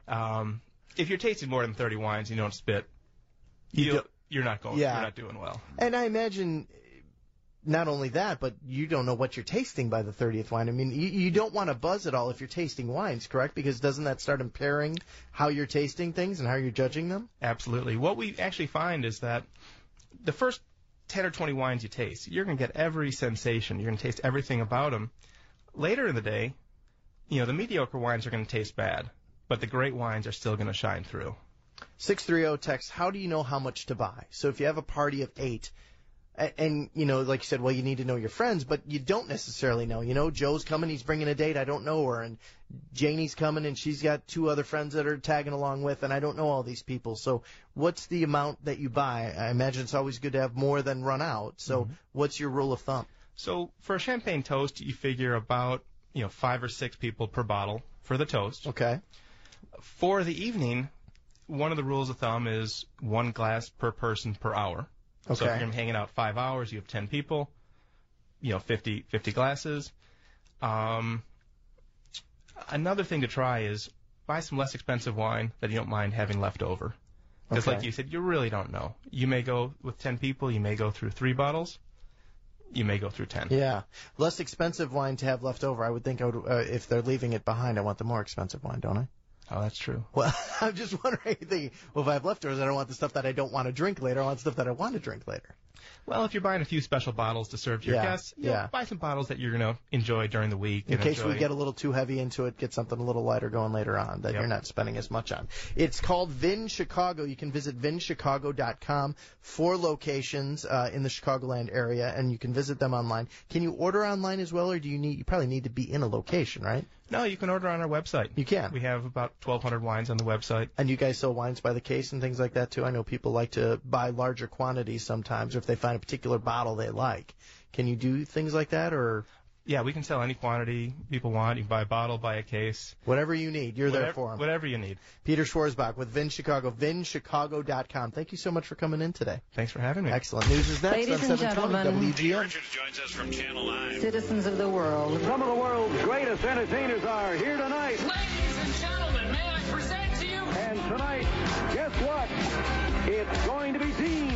S18: If you're tasting more than 30 wines and you don't spit, you're not doing well.
S1: And I imagine not only that, but you don't know what you're tasting by the 30th wine. I mean, you don't want to buzz at all if you're tasting wines, correct? Because doesn't that start impairing how you're tasting things and how you're judging them?
S18: Absolutely. What we actually find is that the first 10 or 20 wines you taste, you're going to get every sensation. You're going to taste everything about them. Later in the day, the mediocre wines are going to taste bad, but the great wines are still going to shine through.
S1: 630 text, how do you know how much to buy? So if you have a party of 8, and, like you said, well, you need to know your friends, but you don't necessarily know. Joe's coming, he's bringing a date, I don't know her, and Janie's coming, and she's got 2 other friends that are tagging along with, and I don't know all these people. So what's the amount that you buy? I imagine it's always good to have more than run out. So what's your rule of thumb?
S18: So for a champagne toast, you figure about 5 or 6 people per bottle for the toast.
S1: Okay.
S18: For the evening, one of the rules of thumb is 1 glass per person per hour.
S1: Okay.
S18: So if you're hanging out 5 hours, you have 10 people, 50 glasses. Another thing to try is buy some less expensive wine that you don't mind having left over. Because like you said, you really don't know. You may go with 10 people, you may go through 3 bottles, you may go through 10.
S1: Yeah. Less expensive wine to have left over. I would think if they're leaving it behind, I want the more expensive wine, don't I?
S18: Oh, that's true.
S1: Well, I'm just wondering, if I have leftovers, I don't want the stuff that I don't want to drink later. I want stuff that I want to drink later.
S18: Well, if you're buying a few special bottles to serve to your guests, buy some bottles that you're going to enjoy during the week.
S1: In case we get a little too heavy into it, get something a little lighter going later on that you're not spending as much on. It's called Vin Chicago. You can visit vinchicago.com. 4 locations in the Chicagoland area, and you can visit them online. Can you order online as well, or you probably need to be in a location, right?
S18: No, you can order on our website.
S1: You can.
S18: We have about 1,200 wines on the website.
S1: And you guys sell wines by the case and things like that, too? I know people like to buy larger quantities sometimes, or if they find a particular bottle they like. Can you do things like that, or...?
S18: Yeah, we can sell any quantity people want. You can buy a bottle, buy a case.
S1: Whatever you need, you're there for them.
S18: Whatever you need.
S1: Peter Schwarzbach with Vin Chicago, vinchicago.com. Thank you so much for coming in today.
S18: Thanks for having me.
S1: Excellent. News is next
S19: Ladies
S1: on
S19: and
S1: 720 WGN.
S14: Richards joins us from Channel 9.
S19: Citizens of the world.
S20: Some of the world's greatest entertainers are here tonight.
S21: Ladies and gentlemen, may I present to you?
S20: And tonight, guess what? It's going to be Dean.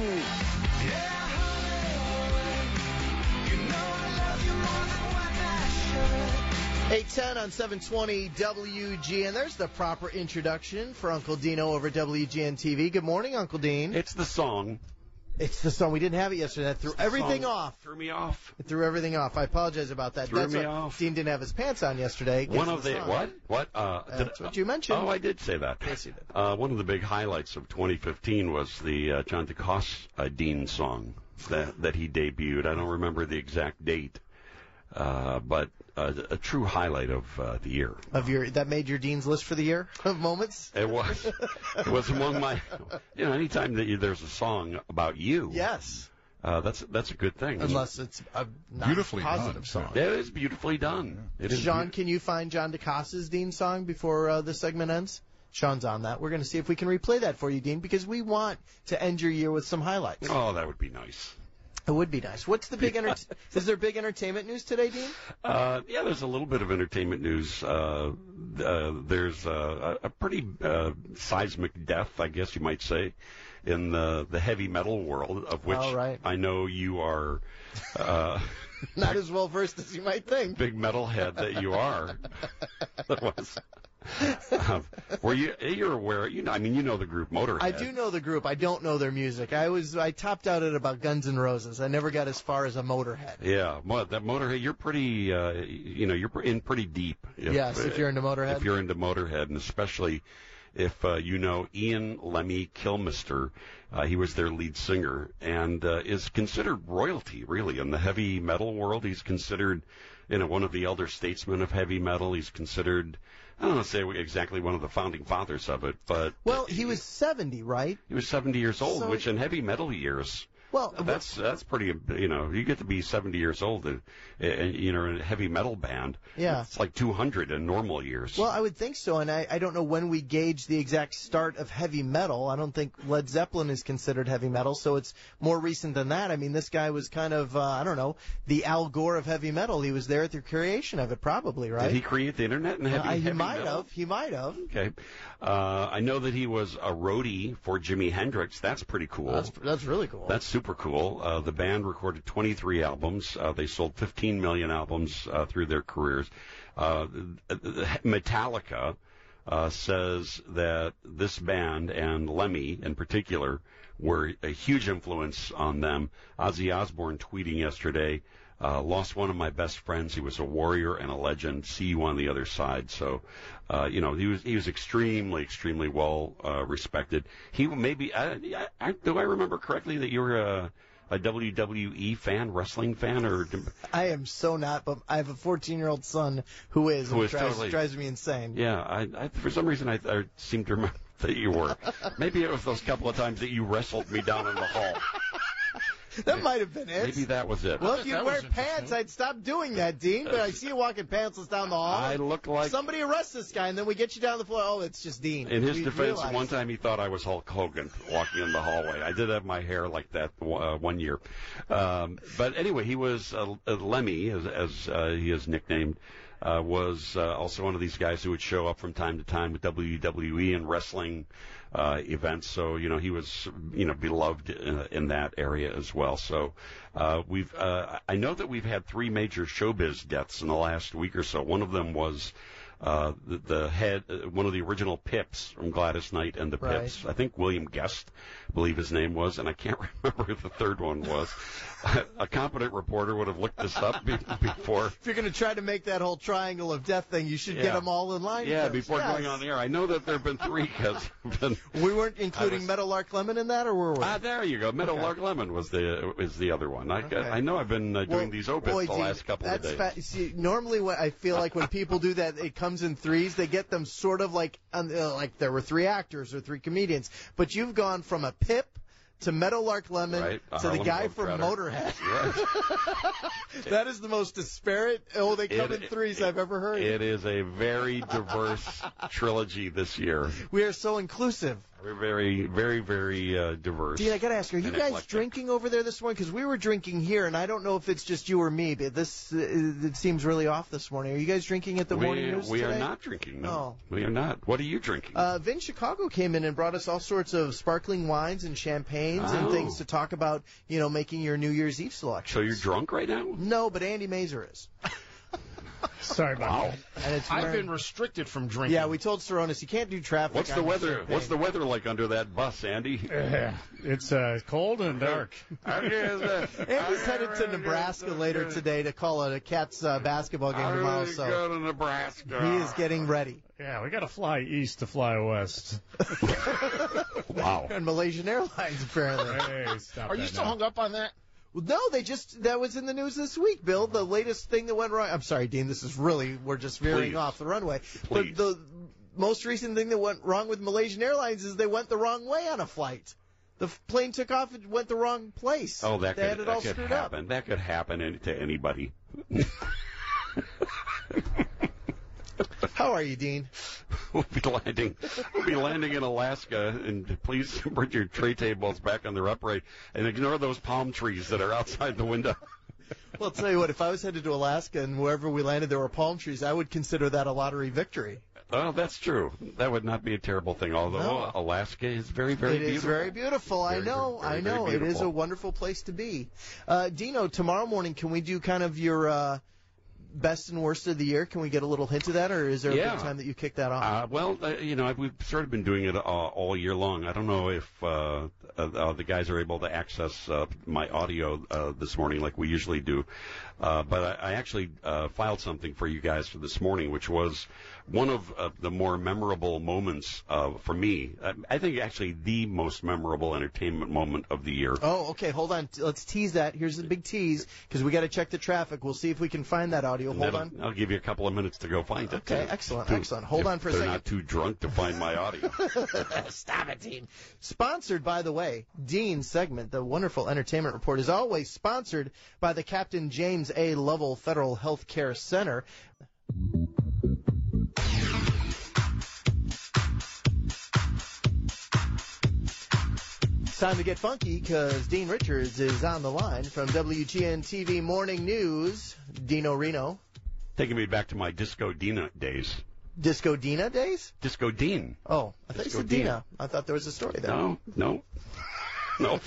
S1: 8:10 on 720 WGN. There's the proper introduction for Uncle Dino over WGN TV. Good morning, Uncle Dean.
S2: It's the song.
S1: It's the song. We didn't have it yesterday. That threw everything off.
S2: Threw me off.
S1: It threw everything off. I apologize about that.
S2: Threw me off.
S1: Dean didn't have his pants on yesterday.
S2: One of the what?
S1: That's what you mentioned.
S2: Oh, I did say that.
S1: Yes, you did.
S2: One of the big highlights of 2015 was the John DeCoste Dean song that he debuted. I don't remember the exact date, but a true highlight of the year.
S1: That made your Dean's list for the year of moments?
S2: It was. It was among my. Anytime that there's a song about you.
S1: Yes.
S2: That's a good thing.
S1: Unless it's a
S9: beautifully
S1: positive
S9: done,
S1: song.
S2: It is beautifully done. It is.
S1: Sean, can you find John DeCoste's Dean song before this segment ends? Sean's on that. We're going to see if we can replay that for you, Dean, because we want to end your year with some highlights.
S2: Oh, that would be nice.
S1: It would be nice. What's the big is there big entertainment news today, Dean?
S2: Yeah, there's a little bit of entertainment news. There's a pretty seismic death, I guess you might say, in the heavy metal world, of which I know you are
S1: not as well versed as you might think.
S2: Big metalhead that you are. You're aware? You know the group Motorhead.
S1: I do know the group. I don't know their music. I topped out at about Guns N' Roses. I never got as far as a Motorhead.
S2: Yeah, that Motorhead. You're pretty. You're in pretty deep.
S1: If you're into Motorhead.
S2: If you're into Motorhead, and especially if you know Ian Lemmy Kilmister. He was their lead singer and is considered royalty, really, in the heavy metal world. He's considered, one of the elder statesmen of heavy metal. He's considered, I don't want to say exactly one of the founding fathers of it, but...
S1: Well, he was 70, right?
S2: He was 70 years old, which in heavy metal years...
S1: Well,
S2: that's pretty, you get to be 70 years old in a heavy metal band.
S1: Yeah.
S2: It's like 200 in normal years.
S1: Well, I would think so, and I don't know when we gauge the exact start of heavy metal. I don't think Led Zeppelin is considered heavy metal, so it's more recent than that. I mean, this guy was kind of, the Al Gore of heavy metal. He was there at the creation of it, probably, right?
S2: Did he create the internet in heavy metal?
S1: He might have.
S2: Okay. I know that he was a roadie for Jimi Hendrix. That's pretty cool.
S1: That's really cool.
S2: That's super super cool. The band recorded 23 albums. They sold 15 million albums through their careers. Metallica says that this band, and Lemmy in particular, were a huge influence on them. Ozzy Osbourne tweeting yesterday, lost one of my best friends. He was a warrior and a legend. See you on the other side. So, he was extremely, extremely well respected. He maybe, do I remember correctly that you were a WWE fan, wrestling fan, or?
S1: I am so not, but I have a 14-year-old son who is, and it drives me insane.
S2: Yeah, I for some reason I seem to remember that you were. Maybe it was those couple of times that you wrestled me down in the hall.
S1: That might have been it.
S2: Maybe that was it.
S1: Well, if you wear pants, I'd stop doing that, Dean. But I see you walking pantsless down the hall.
S2: I look like
S1: somebody arrest this guy, and then we get you down the floor. Oh, it's just Dean.
S2: In his defense, one time he thought I was Hulk Hogan walking in the hallway. I did have my hair like that one year. But anyway, he was Lemmy, as he is nicknamed. Was also one of these guys who would show up from time to time with WWE and wrestling events. So, he was, beloved in that area as well. So, I know that we've had 3 major showbiz deaths in the last week or so. One of them was the head, one of the original Pips from Gladys Knight and the Pips. I think William Guest, I believe his name was, and I can't remember who the third one was. A competent reporter would have looked this up before.
S1: If you're going to try to make that whole triangle of death thing, you should get them all in line.
S2: Yeah,
S1: first.
S2: Before going on the air. I know that there have been 3 because
S1: we weren't including Meadowlark Lemon in that, or were we?
S2: There you go. Meadowlark Lemon was the other one. I know I've been doing these obits the last couple of days.
S1: See, normally, I feel like when people do that, it comes in threes. They get them sort of like there were 3 actors or 3 comedians, but you've gone from a Pip to Meadowlark Lemon to the guy from Motorhead. That is the most disparate. They come in threes I've ever heard.
S2: It is a very diverse trilogy this year.
S1: We are so inclusive.
S2: We're very, very, very diverse.
S1: Dean, I got to ask, are you guys drinking over there this morning? Because we were drinking here, and I don't know if it's just you or me, but it seems really off this morning. Are you guys drinking at the morning news
S2: We
S1: today?
S2: are not drinking, no.
S1: Oh.
S2: We are not. What are you drinking?
S1: Vin Chicago came in and brought us all sorts of sparkling wines and champagnes and things to talk about, making your New Year's Eve selection.
S2: So you're drunk right now?
S1: No, but Andy Mazer is.
S4: Sorry about
S1: that. And
S3: I've been restricted from drinking.
S1: Yeah, we told Saronis you can't do traffic.
S2: What's the weather? What's the weather like under that bus, Andy?
S4: It's cold and dark.
S1: Andy's headed to Nebraska later today to call a Cats basketball game tomorrow. So
S2: go to Nebraska.
S1: He is getting ready.
S4: Yeah, we got to fly east to fly west.
S2: Wow.
S1: And Malaysian Airlines apparently.
S4: Hey, stop
S3: Are you still hung up on that?
S1: Well, no, that was in the news this week, Bill. The latest thing that went wrong. I'm sorry, Dean, we're just veering off the runway.
S2: Please.
S1: But the most recent thing that went wrong with Malaysian Airlines is they went the wrong way on a flight. The plane took off and went the wrong place.
S2: Oh, that
S1: had it all
S2: could
S1: screwed
S2: happen.
S1: up.
S2: That could happen to anybody.
S1: How are you, Dean?
S2: We'll be landing in Alaska, and please bring your tray tables back on their upright and ignore those palm trees that are outside the window.
S1: Well, I'll tell you what, if I was headed to Alaska and wherever we landed there were palm trees, I would consider that a lottery victory.
S2: Oh, that's true. That would not be a terrible thing, although Alaska is very, very beautiful.
S1: It is very beautiful.
S2: I
S1: know. It is a wonderful place to be. Dino, tomorrow morning, can we do kind of your best and worst of the year? Can we get a little hint of that, or is there a good time that you kick that off?
S2: We've sort of been doing it all year long. I don't know if the guys are able to access my audio this morning like we usually do, but I actually filed something for you guys for this morning, which was one of the more memorable moments for me. I think actually the most memorable entertainment moment of the year.
S1: Oh, okay. Hold on. Let's tease that. Here's the big tease, because we got to check the traffic. We'll see if we can find that audio. Hold on.
S2: I'll give you a couple of minutes to go find it.
S1: Okay, excellent. Hold on for a second.
S2: They're not too drunk to find my audio.
S1: Stop it, Dean. Sponsored, by the way, Dean's segment, the wonderful entertainment report, is always sponsored by the Captain James A. Lovell Federal Health Care Center. It's time to get funky because Dean Richards is on the line from WGN-TV Morning News. Dino Reno.
S2: Taking me back to my Disco Dina days.
S1: Disco Dina days?
S2: Disco Dean.
S1: Oh, I thought you said Dina. I thought there was a story there.
S2: No. Nope.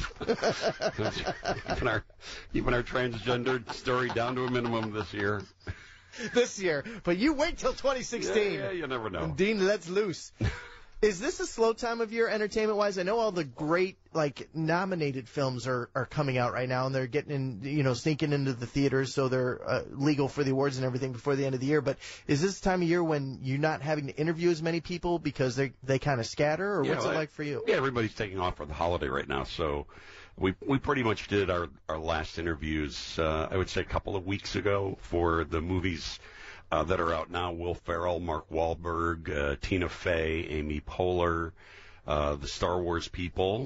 S2: keeping our transgendered story down to a minimum this year.
S1: This year. But you wait till 2016.
S2: Yeah, you never know.
S1: And Dean lets loose. Is this a slow time of year entertainment-wise? I know all the great, nominated films are coming out right now, and they're getting in, sneaking into the theaters, so they're legal for the awards and everything before the end of the year. But is this the time of year when you're not having to interview as many people because they kind of scatter, or what's it like for you?
S2: Yeah, everybody's taking off for the holiday right now, so we pretty much did our last interviews, I would say a couple of weeks ago for the movies that are out now. Will Ferrell, Mark Wahlberg, Tina Fey, Amy Poehler, the Star Wars people.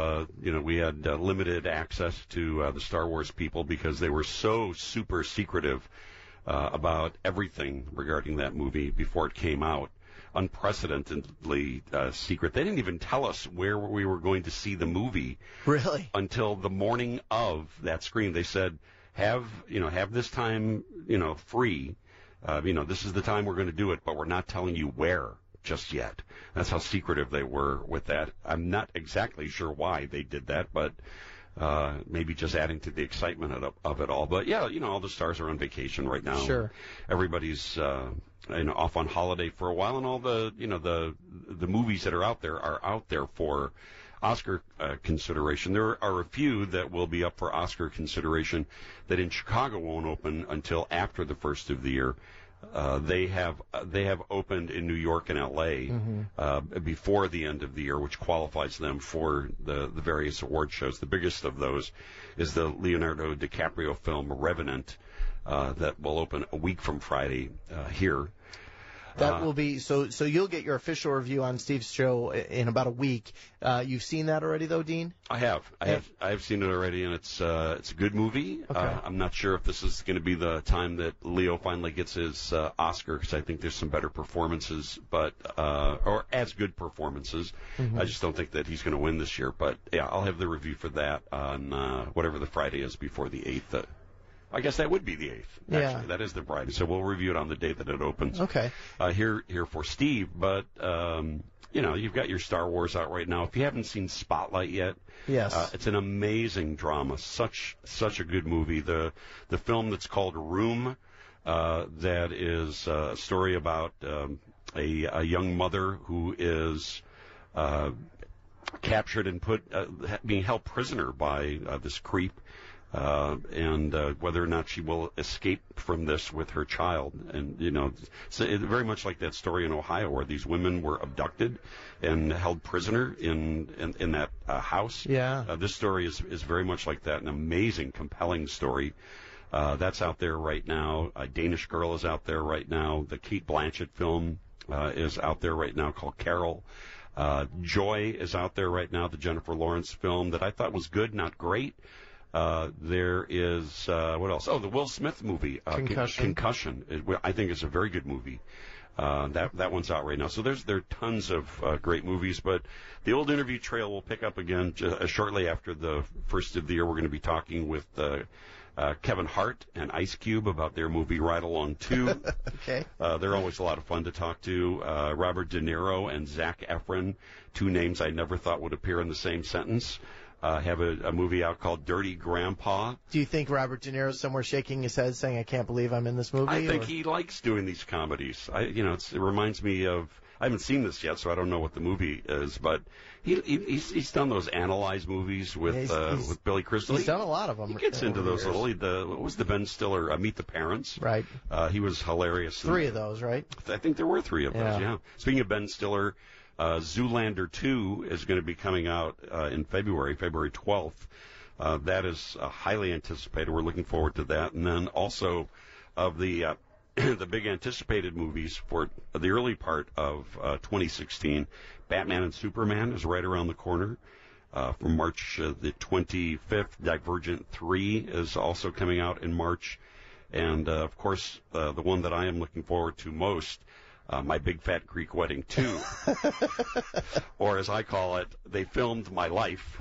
S2: We had limited access to the Star Wars people because they were so super secretive about everything regarding that movie before it came out. Unprecedentedly secret. They didn't even tell us where we were going to see the movie.
S1: Really?
S2: Until the morning of that screening. They said, have this time, free. This is the time we're going to do it, but we're not telling you where just yet. That's how secretive they were with that. I'm not exactly sure why they did that, but maybe just adding to the excitement of it all. But yeah, all the stars are on vacation right now.
S1: Sure.
S2: Everybody's off on holiday for a while, and all the the movies that are out there for Oscar consideration. There are a few that will be up for Oscar consideration that in Chicago won't open until after the first of the year. They have opened in New York and L.A. Before the end of the year, which qualifies them for the various award shows. The biggest of those is the Leonardo DiCaprio film Revenant that will open a week from Friday here.
S1: That will be so you'll get your official review on Steve's show in about a week. You've seen that already, though, Dean?
S2: I have seen it already, and it's a good movie.
S1: Okay.
S2: I'm not sure if this is going to be the time that Leo finally gets his Oscar, because I think there's some better performances, or as good performances. I just don't think that he's going to win this year. But yeah, I'll have the review for that on whatever the Friday is before the 8th. I guess that would be the 8th. Actually,
S1: yeah.
S2: That is the Friday. So we'll review it on the day that it opens.
S1: Okay.
S2: Here for Steve, but you've got your Star Wars out right now. If you haven't seen Spotlight yet,
S1: yes,
S2: it's an amazing drama. Such a good movie. The film that's called Room, that is a story about a young mother who is captured and being held prisoner by this creep. And whether or not she will escape from this with her child. And, it's very much like that story in Ohio where these women were abducted and held prisoner in that house.
S1: Yeah.
S2: This story is very much like that, an amazing, compelling story. That's out there right now. Danish Girl is out there right now. The Cate Blanchett film is out there right now called Carol. Joy is out there right now, the Jennifer Lawrence film that I thought was good, not great. There is, what else? Oh, the Will Smith movie, Concussion. I think is a very good movie. That one's out right now. So there are tons of great movies, but the old interview trail will pick up again shortly after the first of the year. We're going to be talking with Kevin Hart and Ice Cube about their movie Ride Along 2.
S1: Okay.
S2: They're always a lot of fun to talk to. Robert De Niro and Zac Efron, two names I never thought would appear in the same sentence. Have a movie out called Dirty Grandpa.
S1: Do you think Robert De Niro's somewhere shaking his head saying, I can't believe I'm in this movie?
S2: I think he likes doing these comedies. It reminds me of, I haven't seen this yet, so I don't know what the movie is, but he's done those Analyze movies with Billy Crystal.
S1: He's done a lot of them.
S2: He gets into those what was the Ben Stiller, Meet the Parents?
S1: Right.
S2: He was hilarious.
S1: 3 of those, right?
S2: I think there were 3 of those, yeah. Speaking of Ben Stiller, Zoolander 2 is going to be coming out in February 12th. That is highly anticipated. We're looking forward to that. And then also of the the big anticipated movies for the early part of 2016, Batman and Superman is right around the corner. From March the 25th, Divergent 3 is also coming out in March. And, of course, the one that I am looking forward to most, My Big Fat Greek Wedding 2. Or as I call it, they filmed my life.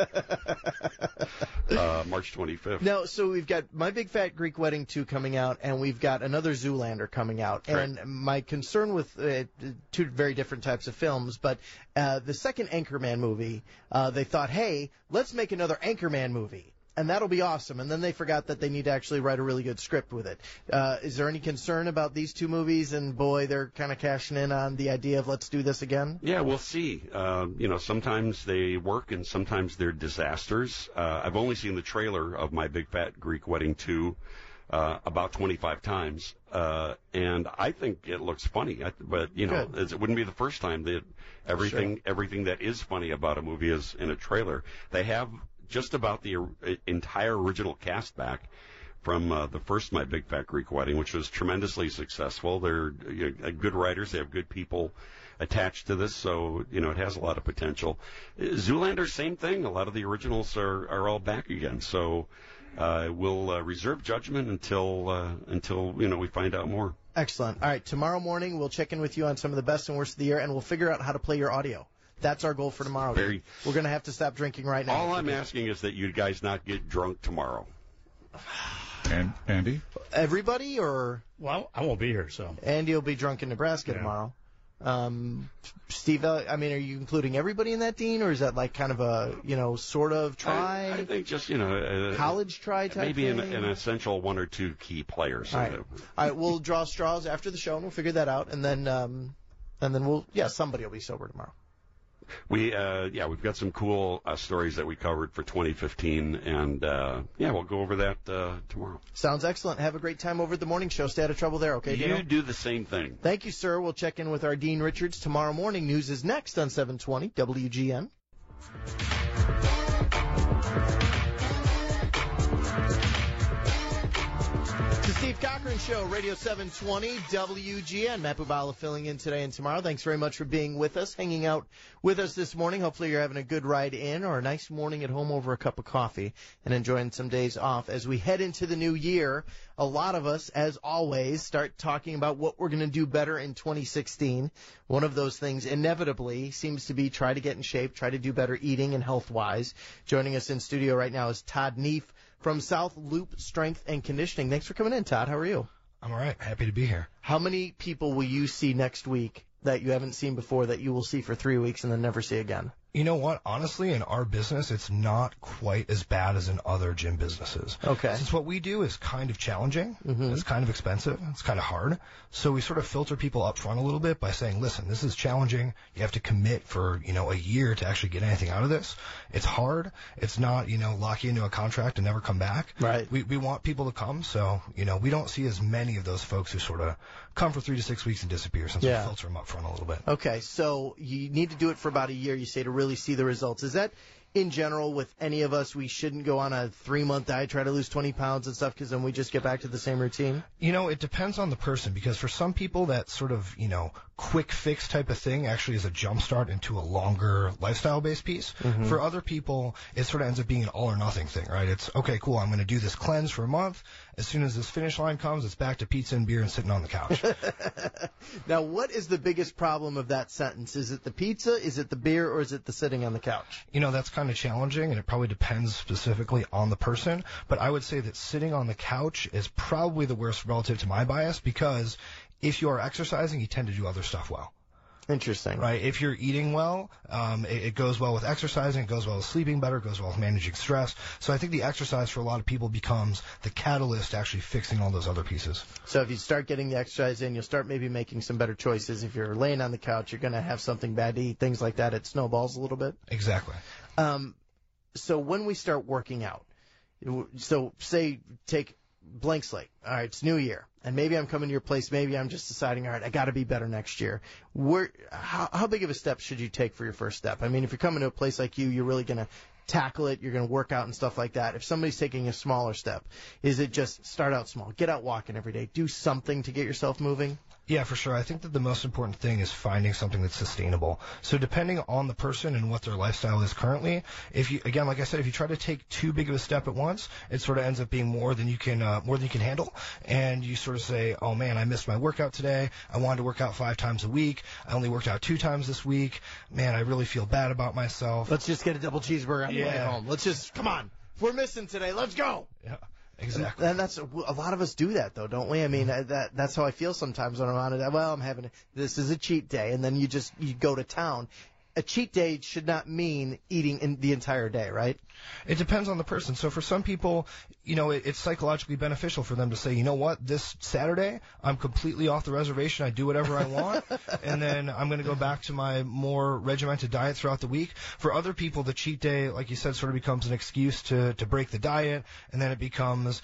S2: March 25th.
S1: Now, so we've got My Big Fat Greek Wedding 2 coming out, and we've got another Zoolander coming out.
S2: Right.
S1: And my concern with two very different types of films, but the second Anchorman movie, they thought, hey, let's make another Anchorman movie. And that'll be awesome. And then they forgot that they need to actually write a really good script with it. Is there any concern about these two movies? And, boy, they're kind of cashing in on the idea of let's do this again?
S2: Yeah, we'll see. Sometimes they work and sometimes they're disasters. I've only seen the trailer of My Big Fat Greek Wedding 2 about 25 times. And I think it looks funny. But it wouldn't be the first time that everything that is funny about a movie is in a trailer. They have just about the entire original cast back from the first My Big Fat Greek Wedding, which was tremendously successful. They're good writers. They have good people attached to this, so it has a lot of potential. Zoolander, same thing. A lot of the originals are all back again. So we'll reserve judgment until we find out more.
S1: Excellent. All right, tomorrow morning we'll check in with you on some of the best and worst of the year, and we'll figure out how to play your audio. That's our goal for tomorrow. We're going to have to stop drinking right now.
S2: All I'm asking is that you guys not get drunk tomorrow.
S9: And Andy?
S1: Everybody, or?
S4: Well, I won't be here, so.
S1: Andy will be drunk in Nebraska tomorrow. Steve, are you including everybody in that, Dean, or is that like kind of a, sort of try?
S2: I think just,
S1: college try type
S2: maybe
S1: thing?
S2: an essential one or two key players.
S1: All right, we'll draw straws after the show, and we'll figure that out, and then somebody will be sober tomorrow.
S2: We've got some cool stories that we covered for 2015, and we'll go over that tomorrow.
S1: Sounds excellent. Have a great time over at the morning show. Stay out of trouble there, okay, Dino?
S2: You do the same thing.
S1: Thank you, sir. We'll check in with our Dean Richards tomorrow morning. News is next on 720 WGN. The Steve Cochran Show, Radio 720, WGN. Matt Bubala filling in today and tomorrow. Thanks very much for being with us, hanging out with us this morning. Hopefully you're having a good ride in or a nice morning at home over a cup of coffee and enjoying some days off. As we head into the new year, a lot of us, as always, start talking about what we're going to do better in 2016. One of those things inevitably seems to be try to get in shape, try to do better eating and health-wise. Joining us in studio right now is Todd Neef from South Loop Strength and Conditioning. Thanks for coming in, Todd. How are you?
S19: I'm all right. Happy to be here.
S1: How many people will you see next week that you haven't seen before that you will see for 3 weeks and then never see again?
S19: You know what? Honestly, in our business, it's not quite as bad as in other gym businesses.
S1: Okay.
S19: Since what we do is kind of challenging, it's kind of expensive, it's kind of hard, so we sort of filter people up front a little bit by saying, listen, this is challenging. You have to commit for, a year to actually get anything out of this. It's hard. It's not, lock you into a contract and never come back.
S1: Right.
S19: We want people to come, so, we don't see as many of those folks who sort of come for 3 to 6 weeks and disappear since we filter them up front a little bit.
S1: Okay, so you need to do it for about a year, you say, to really see the results. Is that, in general, with any of us, we shouldn't go on a 3-month diet, try to lose 20 pounds and stuff, because then we just get back to the same routine?
S19: It depends on the person, because for some people that sort of, quick fix type of thing actually is a jump start into a longer lifestyle-based piece. For other people, it sort of ends up being an all or nothing thing, right? It's, okay, cool, I'm going to do this cleanse for a month. As soon as this finish line comes, it's back to pizza and beer and sitting on the couch.
S1: Now, what is the biggest problem of that sentence? Is it the pizza, is it the beer, or is it the sitting on the couch?
S19: That's kind of challenging, and it probably depends specifically on the person. But I would say that sitting on the couch is probably the worst relative to my bias, because if you are exercising, you tend to do other stuff well.
S1: Interesting.
S19: Right. If you're eating well, it goes well with exercising, it goes well with sleeping better, it goes well with managing stress. So I think the exercise for a lot of people becomes the catalyst to actually fixing all those other pieces.
S1: So if you start getting the exercise in, you'll start maybe making some better choices. If you're laying on the couch, you're going to have something bad to eat, things like that. It snowballs a little bit.
S19: Exactly.
S1: So when we start working out, so say take blank slate. All right, it's New Year. And maybe I'm coming to your place. Maybe I'm just deciding, all right, I got to be better next year. How big of a step should you take for your first step? I mean, if you're coming to a place like you, you're really going to tackle it, you're going to work out and stuff like that. If somebody's taking a smaller step, is it just start out small, get out walking every day, do something to get yourself moving?
S19: Yeah, for sure. I think that the most important thing is finding something that's sustainable. So depending on the person and what their lifestyle is currently, if you, again, like I said, if you try to take too big of a step at once, it sort of ends up being more than you can handle. And you sort of say, oh man, I missed my workout today. I wanted to work out 5 times a week. I only worked out 2 times this week. Man, I really feel bad about myself.
S1: Let's just get a double cheeseburger on the way home. Let's just, come on. We're missing today. Let's go.
S19: Yeah. Exactly.
S1: And that's, a lot of us do that, though, don't we? I mean, that's how I feel sometimes when I'm on it. Well, this is a cheat day, and then you go to town. A cheat day should not mean eating the entire day, right?
S19: It depends on the person. So for some people, it's psychologically beneficial for them to say, you know what, this Saturday, I'm completely off the reservation. I do whatever I want, and then I'm going to go back to my more regimented diet throughout the week. For other people, the cheat day, like you said, sort of becomes an excuse to break the diet, and then it becomes,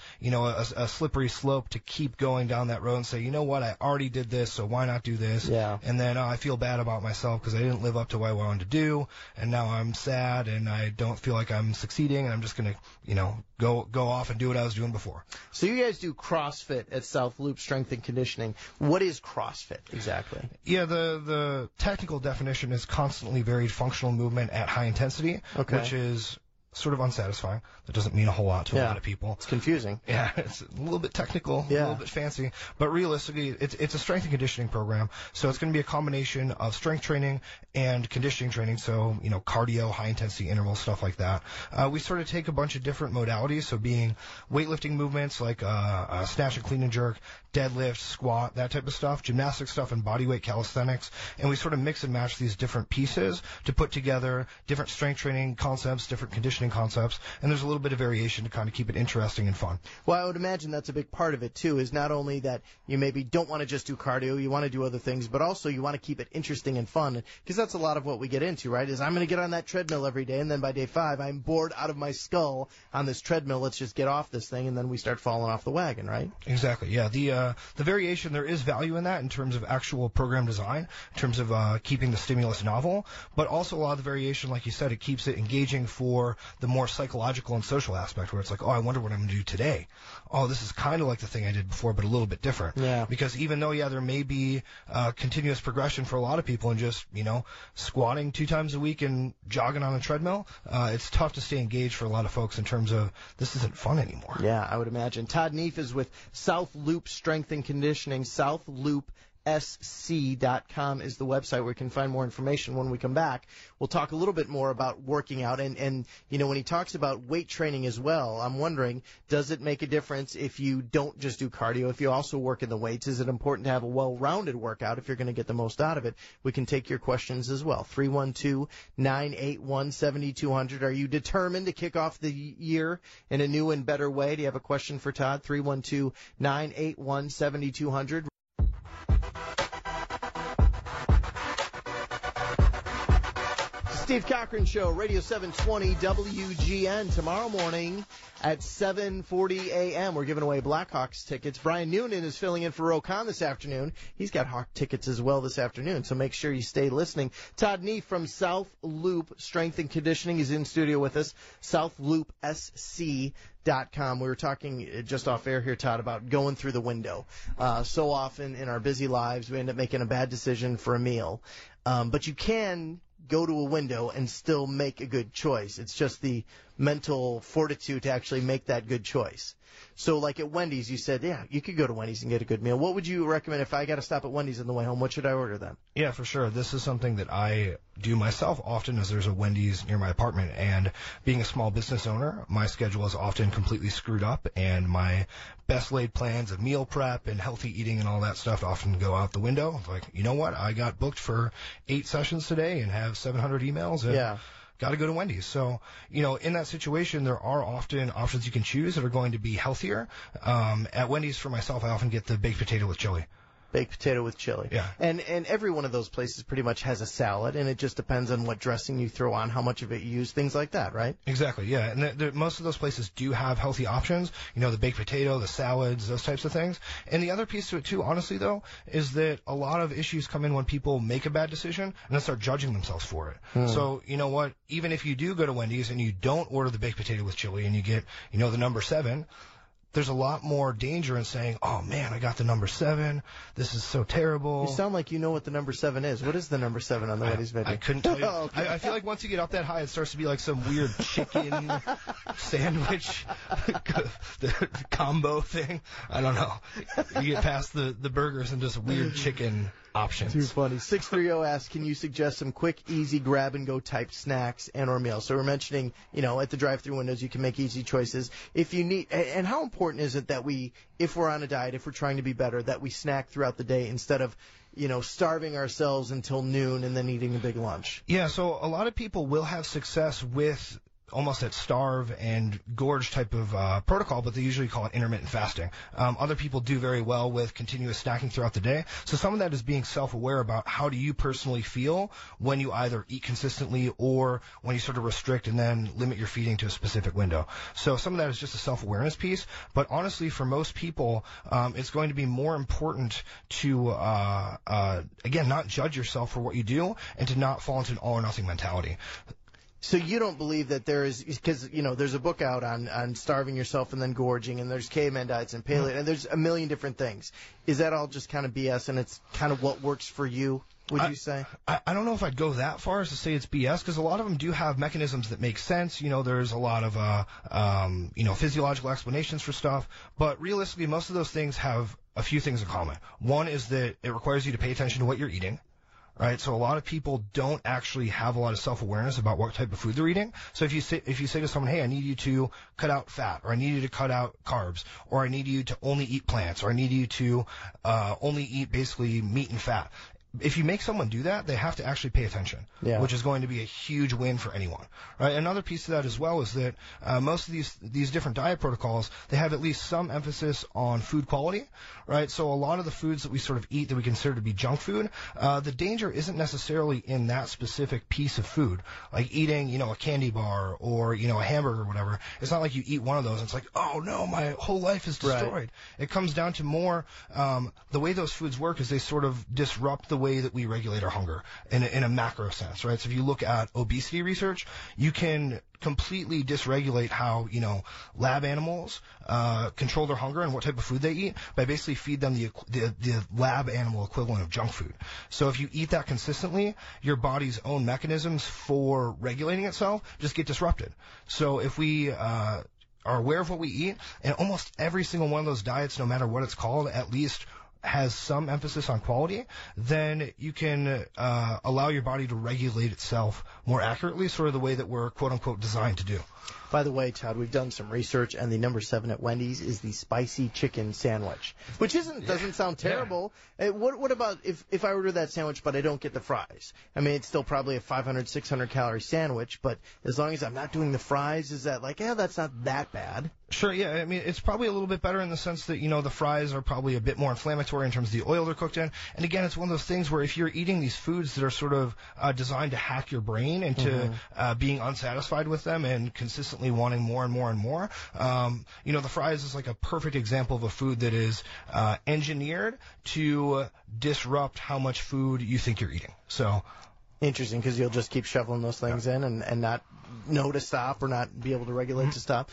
S19: a slippery slope to keep going down that road and say, you know what, I already did this, so why not do this?
S1: Yeah.
S19: And then I feel bad about myself because I didn't live up to what I wanted to do, and now I'm sad, and I don't feel like I'm succeeding, and I'm just going to, go off and do what I was doing before.
S1: So you guys do CrossFit at South Loop Strength and Conditioning. What is CrossFit exactly?
S19: Yeah, the technical definition is constantly varied functional movement at high intensity, which is sort of unsatisfying. That doesn't mean a whole lot to a lot of people.
S1: It's confusing.
S19: Yeah, it's a little bit technical, a little bit fancy, but realistically, it's a strength and conditioning program. So it's going to be a combination of strength training and conditioning training. So, cardio, high intensity intervals, stuff like that. We sort of take a bunch of different modalities. So being weightlifting movements like snatch and clean and jerk, deadlift, squat, that type of stuff, gymnastic stuff, and bodyweight calisthenics. And we sort of mix and match these different pieces to put together different strength training concepts, different conditioning concepts, and there's a little bit of variation to kind of keep it interesting and fun.
S1: Well, I would imagine that's a big part of it, too, is not only that you maybe don't want to just do cardio, you want to do other things, but also you want to keep it interesting and fun, because that's a lot of what we get into, right, is I'm going to get on that treadmill every day, and then by day 5, I'm bored out of my skull on this treadmill, let's just get off this thing, and then we start falling off the wagon, right?
S19: Exactly, yeah. The variation, there is value in that in terms of actual program design, in terms of keeping the stimulus novel, but also a lot of the variation, like you said, it keeps it engaging for the more psychological and social aspect, where it's like, oh, I wonder what I'm going to do today. Oh, this is kind of like the thing I did before, but a little bit different.
S1: Yeah.
S19: Because even though, there may be continuous progression for a lot of people and just, squatting 2 times a week and jogging on a treadmill, it's tough to stay engaged for a lot of folks in terms of this isn't fun anymore.
S1: Yeah, I would imagine. Todd Neef is with South Loop Strength and Conditioning. SouthLoopSC.com is the website where you can find more information. When we come back, we'll talk a little bit more about working out. And when he talks about weight training as well, I'm wondering, does it make a difference if you don't just do cardio, if you also work in the weights? Is it important to have a well-rounded workout if you're going to get the most out of it? We can take your questions as well. 312-981-7200. Are you determined to kick off the year in a new and better way? Do you have a question for Todd? 312-981-7200. Steve Cochran Show, Radio 720 WGN. Tomorrow morning at 7:40 a.m. we're giving away Blackhawks tickets. Brian Noonan is filling in for Ro Khan this afternoon. He's got Hawk tickets as well this afternoon, so make sure you stay listening. Todd Neef from South Loop Strength and Conditioning is in studio with us. SouthLoopSC.com. We were talking just off air here, Todd, about going through the window. So often in our busy lives, we end up making a bad decision for a meal. But you can go to a window and still make a good choice. It's just the mental fortitude to actually make that good choice. So like at Wendy's, you said, yeah, you could go to Wendy's and get a good meal. What would you recommend if I got to stop at Wendy's on the way home? What should I order then?
S19: Yeah, for sure. This is something that I do myself often, as there's a Wendy's near my apartment. And being a small business owner, my schedule is often completely screwed up, and my best laid plans of meal prep and healthy eating and all that stuff often go out the window. Like, you know what? I got booked for 8 sessions today and have 700 emails. And got to go to Wendy's. So, in that situation, there are often options you can choose that are going to be healthier. At Wendy's, for myself, I often get the baked potato with chili.
S1: Baked potato with chili.
S19: Yeah.
S1: And every one of those places pretty much has a salad, and it just depends on what dressing you throw on, how much of it you use, things like that, right?
S19: Exactly, yeah. And most of those places do have healthy options. You know, the baked potato, the salads, those types of things. And the other piece to it, too, honestly, though, is that a lot of issues come in when people make a bad decision and then start judging themselves for it. So, you know what? Even if you do go to Wendy's and you don't order the baked potato with chili and you get, you know, the number 7, there's a lot more danger in saying, oh, man, I got the number 7. This is so terrible.
S1: You sound like you know what the number 7 is. What is the number 7 on the Wendy's menu?
S19: I couldn't tell you.
S1: Okay.
S19: I feel like once you get up that high, it starts to be like some weird chicken sandwich combo thing. I don't know. You get past the burgers and just weird chicken options.
S1: Too funny. 630 asks, can you suggest some quick, easy grab-and-go type snacks and or meals? So we're mentioning, you know, at the drive-thru windows, you can make easy choices. If you need, and how important is it that we, if we're on a diet, if we're trying to be better, that we snack throughout the day instead of, you know, starving ourselves until noon and then eating a big lunch?
S19: Yeah, so a lot of people will have success with almost that starve and gorge type of protocol, but they usually call it intermittent fasting. Other people do very well with continuous snacking throughout the day. So some of that is being self-aware about how do you personally feel when you either eat consistently or when you sort of restrict and then limit your feeding to a specific window. So some of that is just a self-awareness piece. But honestly, for most people, it's going to be more important to, again, not judge yourself for what you do and to not fall into an all-or-nothing mentality.
S1: So you don't believe that there is, because, you know, there's a book out on starving yourself and then gorging, and there's caveman diets and paleo, and there's a million different things. Is that all just kind of BS, and it's kind of what works for you, would you say?
S19: I don't know if I'd go that far as to say it's BS, because a lot of them do have mechanisms that make sense. You know, there's a lot of, you know, physiological explanations for stuff, but realistically, most of those things have a few things in common. One is that it requires you to pay attention to what you're eating. Right, so a lot of people don't actually have a lot of self-awareness about what type of food they're eating. So if you say to someone, hey, I need you to cut out fat, or I need you to cut out carbs, or I need you to only eat plants, or I need you to only eat basically meat and fat. If you make someone do that, they have to actually pay attention, which is going to be a huge win for anyone. Right? Another piece of that as well is that most of these different diet protocols, they have at least some emphasis on food quality. Right? So a lot of the foods that we sort of eat that we consider to be junk food, the danger isn't necessarily in that specific piece of food. Like eating, you know, a candy bar or, you know, a hamburger or whatever. It's not like you eat one of those and it's like, oh no, my whole life is destroyed. Right. It comes down to more the way those foods work is they sort of disrupt the way that we regulate our hunger in a macro sense, right? So if you look at obesity research, you can completely dysregulate how, you know, lab animals control their hunger and what type of food they eat by basically feed them the lab animal equivalent of junk food. So if you eat that consistently, your body's own mechanisms for regulating itself just get disrupted. So if we are aware of what we eat, and almost every single one of those diets, no matter what it's called, at least has some emphasis on quality, then you can allow your body to regulate itself more accurately, sort of the way that we're quote-unquote designed to do.
S1: By the way, Todd, we've done some research, and the number 7 at Wendy's is the spicy chicken sandwich, which doesn't sound terrible. Yeah. What about if I order that sandwich, but I don't get the fries? I mean, it's still probably a 500, 600 calorie sandwich, but as long as I'm not doing the fries, is that like, that's not that bad?
S19: Sure, yeah. I mean, it's probably a little bit better in the sense that, you know, the fries are probably a bit more inflammatory in terms of the oil they're cooked in. And again, it's one of those things where if you're eating these foods that are sort of designed to hack your brain into being unsatisfied with them and consistently wanting more and more and more, you know, the fries is like a perfect example of a food that is engineered to disrupt how much food you think you're eating. So
S1: interesting, because you'll just keep shoveling those things in and not know to stop or not be able to regulate to stop.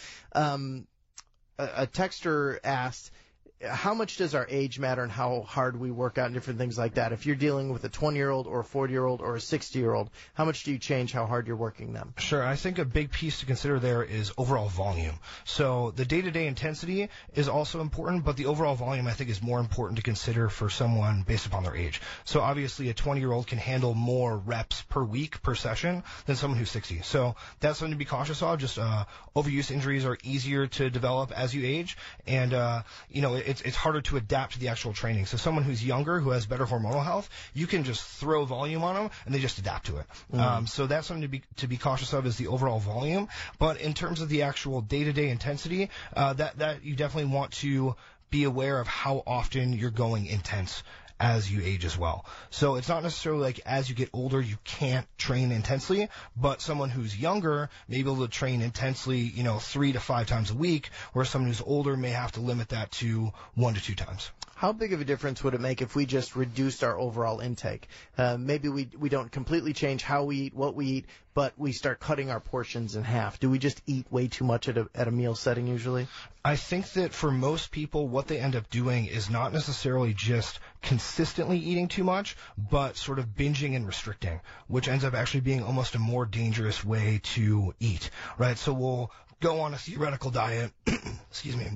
S1: A texter asked, how much does our age matter and how hard we work out and different things like that? If you're dealing with a 20-year-old or a 40-year-old or a 60-year-old, how much do you change how hard you're working them?
S19: Sure. I think a big piece to consider there is overall volume. So the day-to-day intensity is also important, but the overall volume I think is more important to consider for someone based upon their age. So obviously a 20-year-old can handle more reps per week, per session, than someone who's 60. So that's something to be cautious of. Just overuse injuries are easier to develop as you age, and you know, it's harder to adapt to the actual training. So someone who's younger, who has better hormonal health, you can just throw volume on them and they just adapt to it. So that's something to be cautious of, is the overall volume. But in terms of the actual day-to-day intensity, that you definitely want to be aware of how often you're going intense as you age as well. So it's not necessarily like as you get older you can't train intensely, but someone who's younger may be able to train intensely, 3 to 5 times a week, whereas someone who's older may have to limit that to 1 to 2 times.
S1: How big of a difference would it make if we just reduced our overall intake? Maybe we don't completely change how we eat, what we eat, but we start cutting our portions in half. Do we just eat way too much at a meal setting usually?
S19: I think that for most people, what they end up doing is not necessarily just consistently eating too much, but sort of binging and restricting, which ends up actually being almost a more dangerous way to eat, right? So we'll go on a theoretical diet, excuse me,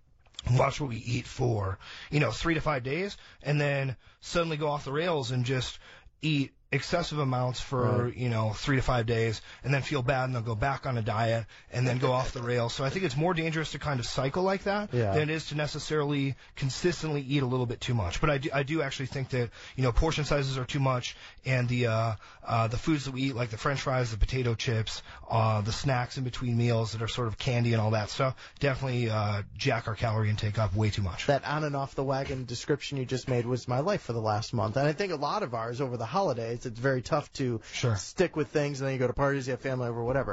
S19: watch what we eat for, 3 to 5 days, and then suddenly go off the rails and just eat excessive amounts for, 3 to 5 days, and then feel bad and they'll go back on a diet and then go off the rails. So I think it's more dangerous to kind of cycle like that than it is to necessarily consistently eat a little bit too much. But I do actually think that, portion sizes are too much, and the foods that we eat, like the French fries, the potato chips, the snacks in between meals that are sort of candy and all that stuff, definitely jack our calorie intake up way too much.
S1: That on and off the wagon description you just made was my life for the last month. And I think a lot of ours over the holidays, it's very tough to stick with things, and then you go to parties, you have family over, whatever.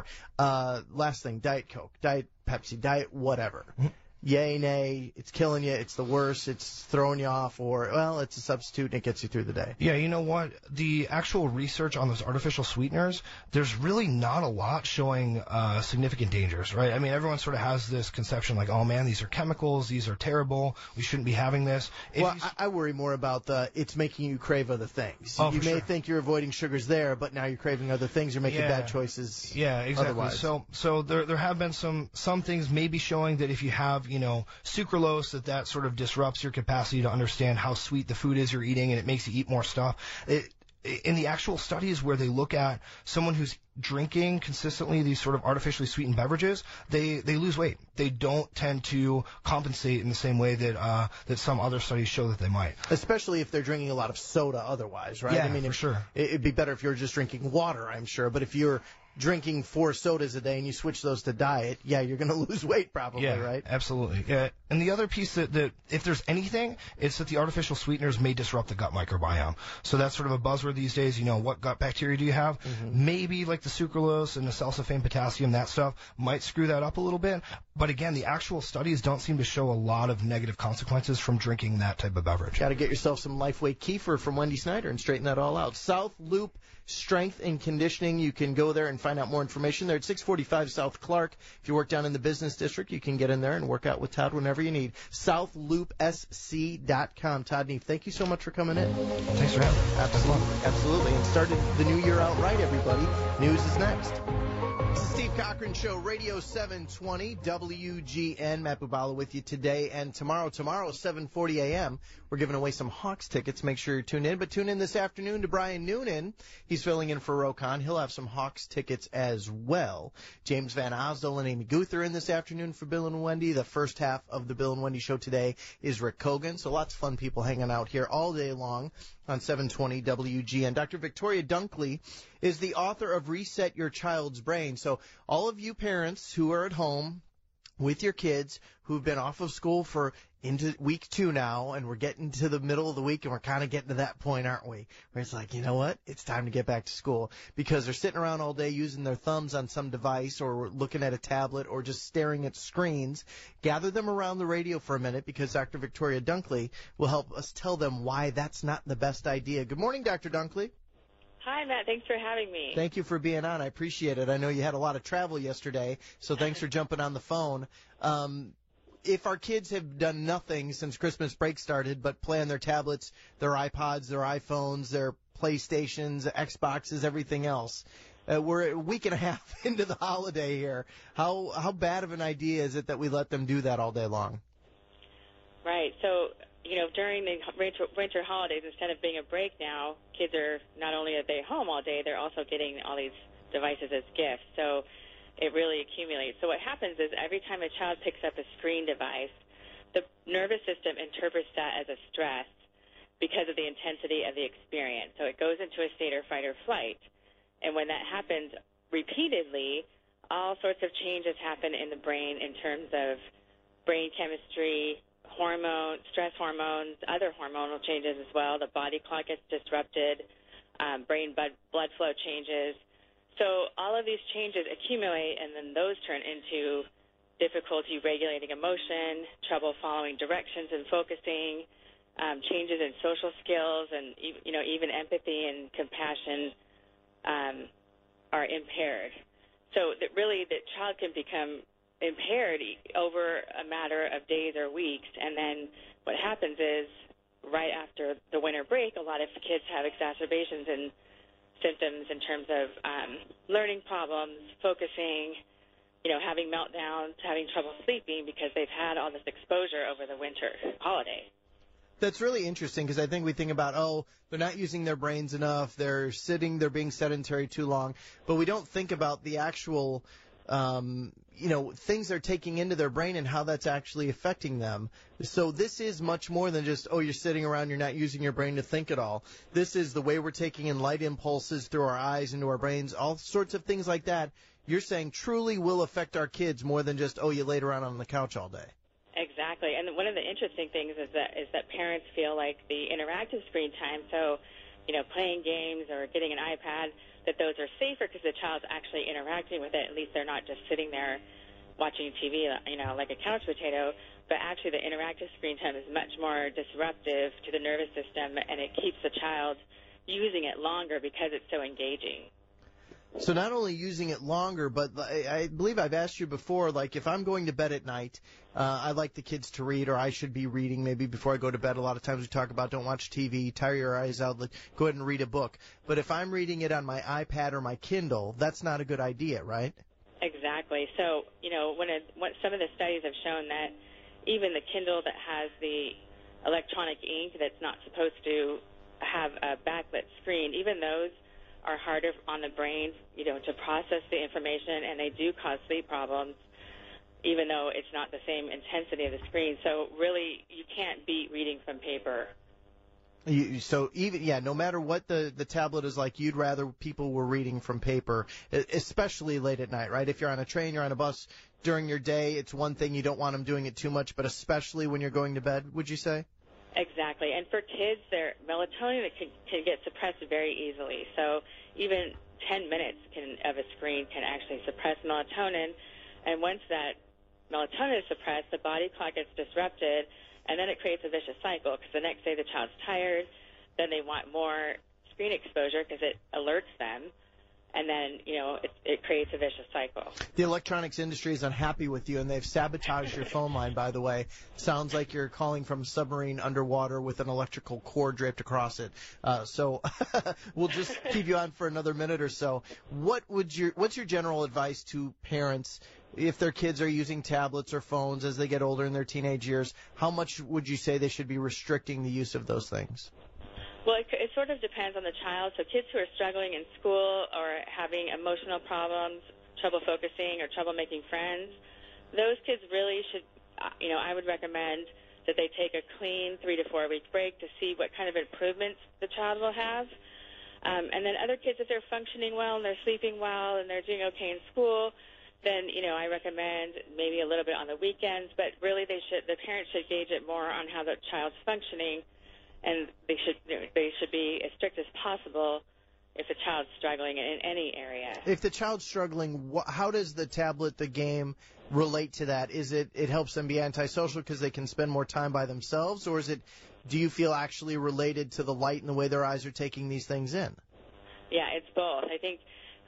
S1: Last thing, Diet Coke, Diet Pepsi, Diet whatever. Yay, nay, it's killing you, it's the worst, it's throwing you off, or, well, it's a substitute and it gets you through the day.
S19: Yeah, you know what? The actual research on those artificial sweeteners, there's really not a lot showing significant dangers, right? I mean, everyone sort of has this conception like, oh, man, these are chemicals, these are terrible, we shouldn't be having this.
S1: I worry more about it's making you crave other things. You may think you're avoiding sugars there, but now you're craving other things, you're making bad choices.
S19: Yeah, exactly.
S1: Otherwise.
S19: So there have been some things maybe showing that if you have, sucralose, that sort of disrupts your capacity to understand how sweet the food is you're eating, and it makes you eat more stuff. In the actual studies where they look at someone who's drinking consistently these sort of artificially sweetened beverages, they lose weight. They don't tend to compensate in the same way that some other studies show that they might.
S1: Especially if they're drinking a lot of soda otherwise, right?
S19: Yeah,
S1: I mean,
S19: for sure.
S1: It'd be better if you're just drinking water, I'm sure. But if you're drinking 4 sodas a day and you switch those to diet, you're going to lose weight probably, right?
S19: Absolutely. Yeah. And the other piece that if there's anything, it's that the artificial sweeteners may disrupt the gut microbiome. So that's sort of a buzzword these days. What gut bacteria do you have? Maybe like the sucralose and the salsifame potassium, that stuff might screw that up a little bit. But again, the actual studies don't seem to show a lot of negative consequences from drinking that type of beverage.
S1: Got to get yourself some LifeWay Kefir from Wendy Snyder and straighten that all out. South Loop Strength and Conditioning. You can go there and find out more information. They're at 645 South Clark. If you work down in the business district, you can get in there and work out with Todd whenever you need. SouthLoopSC.com. Todd Neef, thank you so much for coming in.
S19: Thanks for having me.
S1: Absolutely. And started the new year out right, everybody. News is next. This is Steve Cochran Show, Radio 720, WGN. Matt Bubala with you today and tomorrow. Tomorrow, 7:40 a.m., we're giving away some Hawks tickets. Make sure you tune in. But tune in this afternoon to Brian Noonan. He's filling in for Rokon. He'll have some Hawks tickets as well. James Van Osdol and Amy Guth are in this afternoon for Bill and Wendy. The first half of the Bill and Wendy show today is Rick Kogan. So lots of fun people hanging out here all day long on 720 WGN. Dr. Victoria Dunkley is the author of Reset Your Child's Brain. So all of you parents who are at home with your kids who've been off of school for into week 2 now, and we're getting to the middle of the week, and we're kind of getting to that point, aren't we? Where it's like, you know what? It's time to get back to school, because they're sitting around all day using their thumbs on some device or looking at a tablet or just staring at screens. Gather them around the radio for a minute, because Dr. Victoria Dunkley will help us tell them why that's not the best idea. Good morning, Dr. Dunkley.
S5: Hi, Matt. Thanks for having me.
S1: Thank you for being on. I appreciate it. I know you had a lot of travel yesterday, so thanks for jumping on the phone. If our kids have done nothing since Christmas break started but play on their tablets, their iPods, their iPhones, their PlayStations, Xboxes, everything else, we're a week and a half into the holiday here. How bad of an idea is it that we let them do that all day long?
S5: Right. So, during the winter holidays, instead of being a break now, kids are not only are they home all day, they're also getting all these devices as gifts. So it really accumulates. So what happens is every time a child picks up a screen device, the nervous system interprets that as a stress because of the intensity of the experience. So it goes into a state of fight or flight. And when that happens repeatedly, all sorts of changes happen in the brain in terms of brain chemistry, stress hormones, other hormonal changes as well. The body clock gets disrupted, brain blood flow changes. So all of these changes accumulate, and then those turn into difficulty regulating emotion, trouble following directions and focusing, changes in social skills, and even empathy and compassion are impaired. So that really the child can become impaired over a matter of days or weeks, and then what happens is right after the winter break, a lot of kids have exacerbations and symptoms in terms of learning problems, focusing, having meltdowns, having trouble sleeping because they've had all this exposure over the winter holiday.
S1: That's really interesting because I think we think about, they're not using their brains enough, they're being sedentary too long, but we don't think about the actual things they're taking into their brain and how that's actually affecting them. So this is much more than just, you're sitting around, you're not using your brain to think at all. This is the way we're taking in light impulses through our eyes into our brains, all sorts of things like that. You're saying truly will affect our kids more than just, you laid around on the couch all day.
S5: Exactly. And one of the interesting things is that parents feel like the interactive screen time, so, playing games or getting an iPad, that those are safer because the child's actually interacting with it. At least they're not just sitting there watching TV, like a couch potato. But actually the interactive screen time is much more disruptive to the nervous system, and it keeps the child using it longer because it's so engaging.
S1: So not only using it longer, but I believe I've asked you before, like if I'm going to bed at night, I like the kids to read, or I should be reading maybe before I go to bed. A lot of times we talk about don't watch TV, tire your eyes out, go ahead and read a book. But if I'm reading it on my iPad or my Kindle, that's not a good idea, right?
S5: Exactly. So, what some of the studies have shown that even the Kindle that has the electronic ink that's not supposed to have a backlit screen, even those are harder on the brain, to process the information, and they do cause sleep problems, even though it's not the same intensity of the screen. So really, you can't beat reading from paper.
S1: No matter what the tablet is like, you'd rather people were reading from paper, especially late at night, right? If you're on a train, you're on a bus during your day, it's one thing, you don't want them doing it too much, but especially when you're going to bed, would you say?
S5: Exactly. And for kids, their melatonin can get suppressed very easily. So even 10 minutes of a screen can actually suppress melatonin. And once that melatonin is suppressed, the body clock gets disrupted, and then it creates a vicious cycle because the next day the child's tired, then they want more screen exposure because it alerts them, and then, it creates a vicious cycle.
S1: The electronics industry is unhappy with you, and they've sabotaged your phone line, by the way. Sounds like you're calling from a submarine underwater with an electrical cord draped across it. So we'll just keep you on for another minute or so. What's your general advice to parents if their kids are using tablets or phones as they get older in their teenage years? How much would you say they should be restricting the use of those things?
S5: Well, it sort of depends on the child. So kids who are struggling in school or having emotional problems, trouble focusing, or trouble making friends, those kids really should, I would recommend that they take a clean 3 to 4 week break to see what kind of improvements the child will have. And then other kids, if they're functioning well and they're sleeping well and they're doing okay in school, then, I recommend maybe a little bit on the weekends. But really the parents should gauge it more on how the child's functioning. And they should be as strict as possible if the child's struggling in any area.
S1: If the child's struggling, how does the tablet, the game, relate to that? Is it helps them be antisocial because they can spend more time by themselves, or do you feel actually related to the light and the way their eyes are taking these things in?
S5: Yeah, it's both. I think,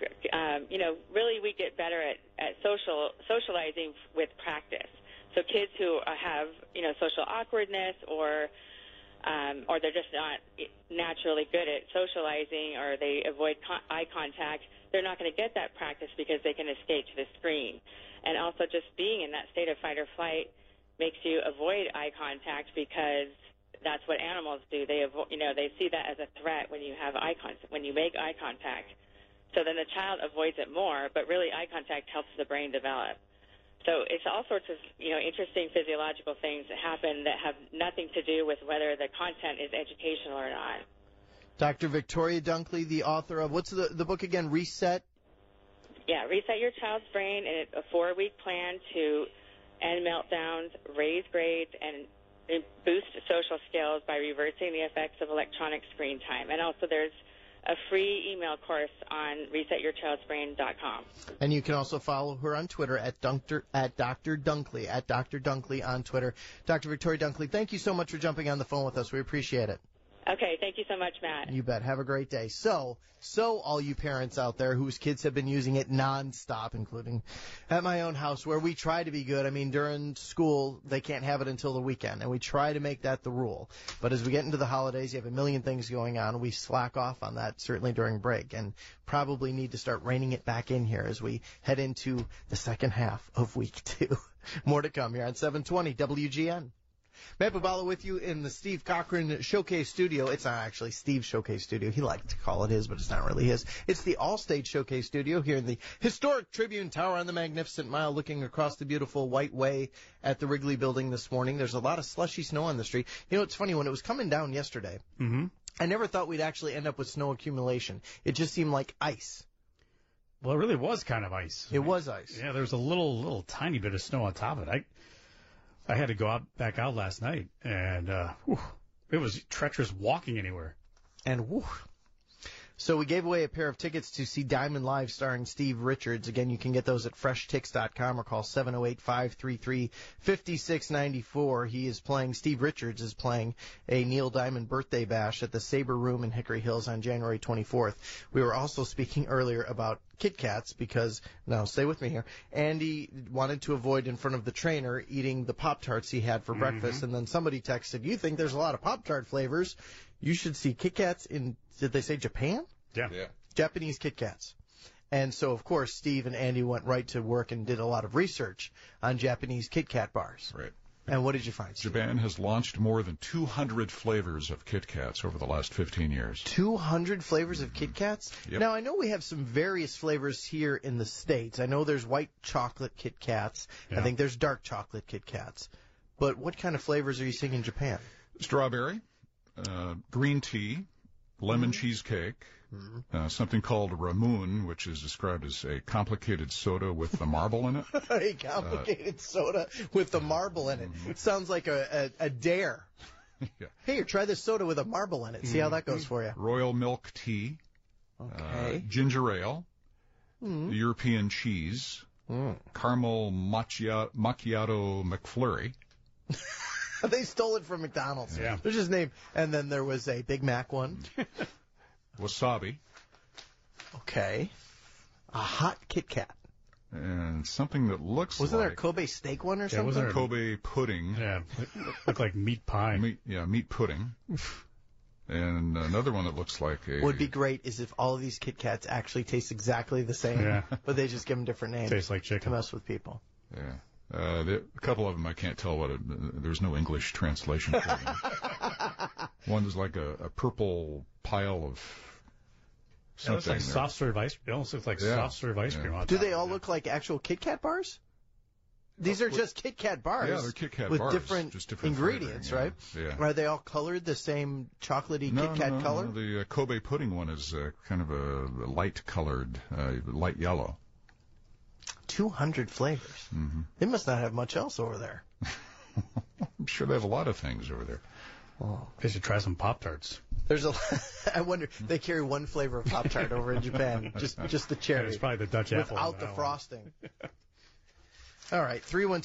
S5: really we get better at socializing with practice. So kids who have, social awkwardness or they're just not naturally good at socializing, or they avoid eye contact, they're not going to get that practice because they can escape to the screen. And also just being in that state of fight or flight makes you avoid eye contact because that's what animals do. They see that as a threat when you have when you make eye contact. So then the child avoids it more, but really eye contact helps the brain develop. So it's all sorts of, interesting physiological things that happen that have nothing to do with whether the content is educational or not.
S1: Dr. Victoria Dunkley, the author of, what's the book again, Reset?
S5: Yeah, Reset Your Child's Brain, and it's a 4-week plan to end meltdowns, raise grades, and boost social skills by reversing the effects of electronic screen time. And also there's a free email course on resetyourchildsbrain.com.
S1: And you can also follow her on Twitter at Dr. Dunkley on Twitter. Dr. Victoria Dunkley, thank you so much for jumping on the phone with us. We appreciate it.
S5: Okay, thank you so much, Matt.
S1: You bet. Have a great day. So all you parents out there whose kids have been using it nonstop, including at my own house, where we try to be good. I mean, during school, they can't have it until the weekend, and we try to make that the rule. But as we get into the holidays, you have a million things going on. We slack off on that, certainly during break, and probably need to start reining it back in here as we head into the second half of week 2. More to come here on 720 WGN. Matt Bubala with you in the Steve Cochran Showcase Studio. It's not actually Steve's Showcase Studio. He liked to call it his, but it's not really his. It's the All-State Showcase Studio here in the historic Tribune Tower on the Magnificent Mile, looking across the beautiful White Way at the Wrigley Building this morning. There's a lot of slushy snow on the street. You know, it's funny, when it was coming down yesterday, I never thought we'd actually end up with snow accumulation. It just seemed like ice.
S4: Well, it really was kind of ice.
S1: It was ice.
S4: Yeah, there was a little tiny bit of snow on top of it. I had to go back out last night, and it was treacherous walking anywhere.
S1: And whew. So we gave away a pair of tickets to see Diamond Live starring Steve Richards. Again, you can get those at FreshTix.com or call 708-533-5694. Steve Richards is playing a Neil Diamond birthday bash at the Sabre Room in Hickory Hills on January 24th. We were also speaking earlier about Kit Kats because, now stay with me here, Andy wanted to avoid in front of the trainer eating the Pop-Tarts he had for breakfast, and then somebody texted, you think there's a lot of Pop-Tart flavors? You should see Kit Kats in, did they say Japan?
S4: Yeah.
S1: Japanese Kit Kats. And so, of course, Steve and Andy went right to work and did a lot of research on Japanese Kit Kat bars.
S9: Right.
S1: And what did you find, Steve?
S9: Japan has launched more than 200 flavors of Kit Kats over the last 15 years.
S1: 200 flavors of Kit Kats?
S9: Yep.
S1: Now, I know we have some various flavors here in the States. I know there's white chocolate Kit Kats.
S9: Yeah.
S1: I think there's dark chocolate Kit Kats. But what kind of flavors are you seeing in Japan?
S9: Strawberry, green tea, lemon cheesecake, something called ramun, which is described as a complicated soda with the marble in it.
S1: A complicated soda with the marble in it. It sounds like a dare.
S9: Yeah.
S1: Here, try this soda with a marble in it. See how that goes for you.
S9: Royal milk tea,
S1: Okay.
S9: ginger ale, European cheese, caramel macchiato McFlurry.
S1: They stole it from McDonald's.
S9: Yeah.
S1: There's his name. And then there was a Big Mac one.
S9: Wasabi.
S1: Okay. A hot Kit Kat.
S9: And something that looks
S1: Wasn't there a
S9: like...
S1: Kobe steak one or
S9: Yeah,
S1: something?
S9: wasn't there Kobe pudding?
S4: Yeah, looked like meat pie.
S9: Meat pudding. And another one that looks like a...
S1: What would be great is if all of these Kit Kats actually taste exactly the same,
S4: Yeah.
S1: but they just give them different names.
S4: Tastes like chicken.
S1: To mess with people.
S9: Yeah. A couple of them I can't tell there's no English translation for them. One is like a purple pile of
S4: It
S9: something.
S4: looks like soft serve ice cream. It almost looks like soft serve ice cream.
S1: Do they all look like actual Kit Kat bars? These are just Kit Kat bars.
S9: Yeah, they're Kit Kat
S1: with
S9: bars,
S1: different,
S9: just different
S1: ingredients,
S9: flavoring,
S1: right?
S9: yeah.
S1: Are they all colored the same chocolatey
S9: No,
S1: Kit Kat
S9: no,
S1: color?
S9: No, the Kobe pudding one is kind of a light colored, light yellow.
S1: 200 flavors.
S9: Mm-hmm.
S1: They must not have much else over there.
S9: I'm sure they have a lot of things over there.
S1: Oh.
S4: They should try some Pop-Tarts.
S1: There's I wonder, they carry one flavor of Pop-Tart over in Japan, just the cherry.
S4: Yeah, it's probably the Dutch apple.
S1: Without the frosting. All right,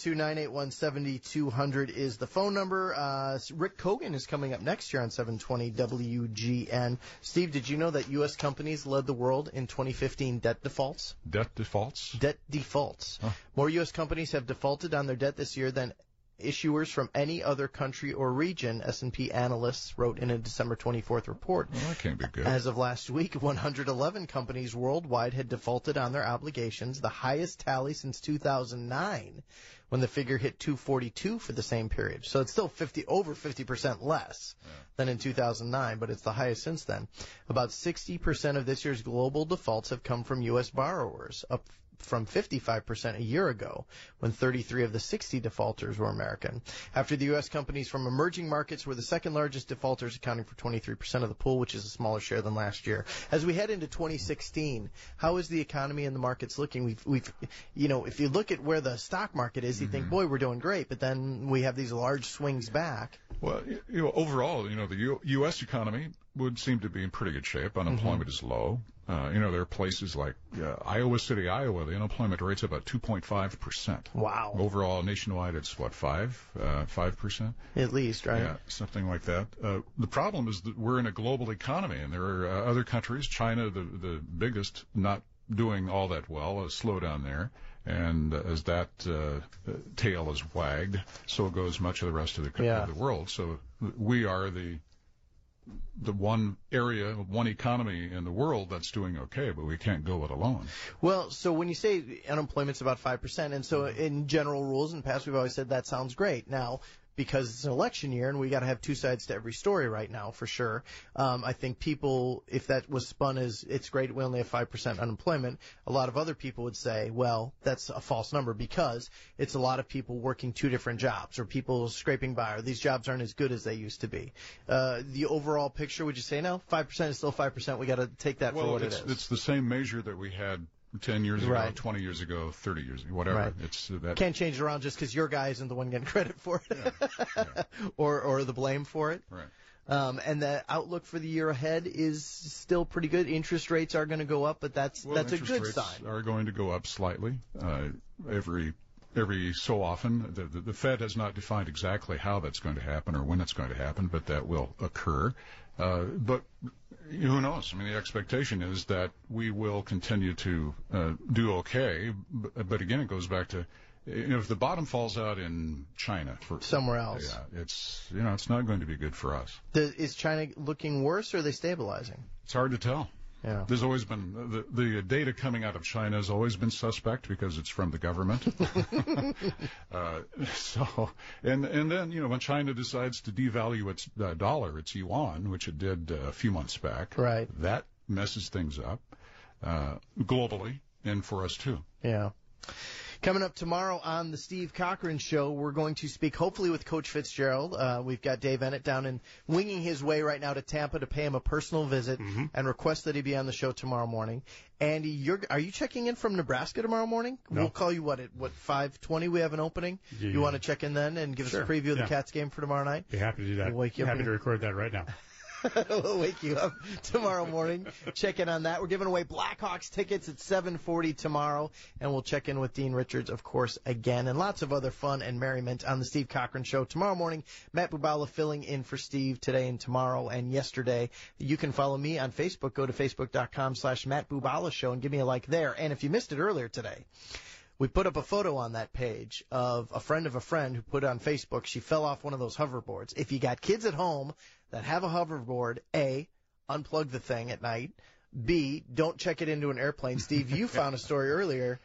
S1: 312-981-7200 is the phone number. Rick Kogan is coming up next year on 720 WGN. Steve, did you know that U.S. companies led the world in 2015 debt defaults?
S9: Debt defaults?
S1: Debt defaults.
S9: Huh.
S1: More U.S. companies have defaulted on their debt this year than issuers from any other country or region, S&P analysts wrote in a December 24th report.
S9: Well, that can't be good.
S1: As of last week, 111 companies worldwide had defaulted on their obligations, the highest tally since 2009, when the figure hit 242 for the same period. So it's still over 50% less than in 2009, but it's the highest since then. About 60% of this year's global defaults have come from U.S. borrowers, up from 55% a year ago, when 33 of the 60 defaulters were American. After the U.S., companies from emerging markets were the second largest defaulters, accounting for 23% of the pool, which is a smaller share than last year. As we head into 2016, how is the economy and the markets looking? We've if you look at where the stock market is, you think, boy, we're doing great, but then we have these large swings back.
S9: Well, overall, the U.S. economy would seem to be in pretty good shape. Unemployment is low. There are places like Iowa City, Iowa. The unemployment rate's about 2.5%.
S1: Wow.
S9: Overall, nationwide, it's what, 5%?
S1: At least, right?
S9: Yeah, something like that. The problem is that we're in a global economy, and there are other countries, China, the biggest, not doing all that well, a slowdown there. And as that tail is wagged, so goes much of the rest of the world. So we are the one area, one economy in the world that's doing okay, but we can't go it alone.
S1: Well, so when you say unemployment's about 5%, and so in general rules in the past we've always said that sounds great. Now, because it's an election year and we got to have two sides to every story right now, for sure. I think people, if that was spun as it's great, we only have 5% unemployment, a lot of other people would say, well, that's a false number because it's a lot of people working two different jobs or people scraping by or these jobs aren't as good as they used to be. The overall picture, would you say, no, 5% is still 5%. We got to take that for what it is.
S9: It's the same measure that we had 10 years ago,
S1: right.
S9: 20 years ago, 30 years ago, whatever.
S1: Right.
S9: It's that.
S1: Can't change it around just because your guy isn't the one getting credit for it, or the blame for it.
S9: Right.
S1: And the outlook for the year ahead is still pretty good. Interest rates are going to go up, but that's a good sign.
S9: Interest rates are going to go up slightly every so often. The Fed has not defined exactly how that's going to happen or when it's going to happen, but that will occur. But who knows? I mean, the expectation is that we will continue to do okay. But again, it goes back to, if the bottom falls out in China for
S1: somewhere else,
S9: it's not going to be good for us.
S1: Is China looking worse, or are they stabilizing?
S9: It's hard to tell.
S1: Yeah.
S9: There's always been the data coming out of China has always been suspect because it's from the government. And then when China decides to devalue its dollar, its yuan, which it did a few months back,
S1: right,
S9: that messes things up globally and for us too.
S1: Yeah. Coming up tomorrow on the Steve Cochran Show, we're going to speak hopefully with Coach Fitzgerald. We've got Dave Ennett down and winging his way right now to Tampa to pay him a personal visit and request that he be on the show tomorrow morning. Andy, are you checking in from Nebraska tomorrow morning?
S4: No.
S1: We'll call you, at 5:20 we have an opening?
S4: Yeah.
S1: You want to check in then and give us a preview of the Cats game for tomorrow night?
S4: Be happy to do that.
S1: We'll wake you up
S4: happy to record that right now.
S1: We'll wake you up tomorrow morning. Check in on that. We're giving away Blackhawks tickets at 7:40 tomorrow, and we'll check in with Dean Richards, of course, again, and lots of other fun and merriment on the Steve Cochran Show tomorrow morning. Matt Bubala filling in for Steve today and tomorrow and yesterday. You can follow me on Facebook. Go to facebook.com/Matt Bubala Show and give me a like there. And if you missed it earlier today, we put up a photo on that page of a friend who put it on Facebook. She fell off one of those hoverboards. If you got kids at home that have a hoverboard, A, unplug the thing at night. B, don't check it into an airplane. Steve, you found a story earlier.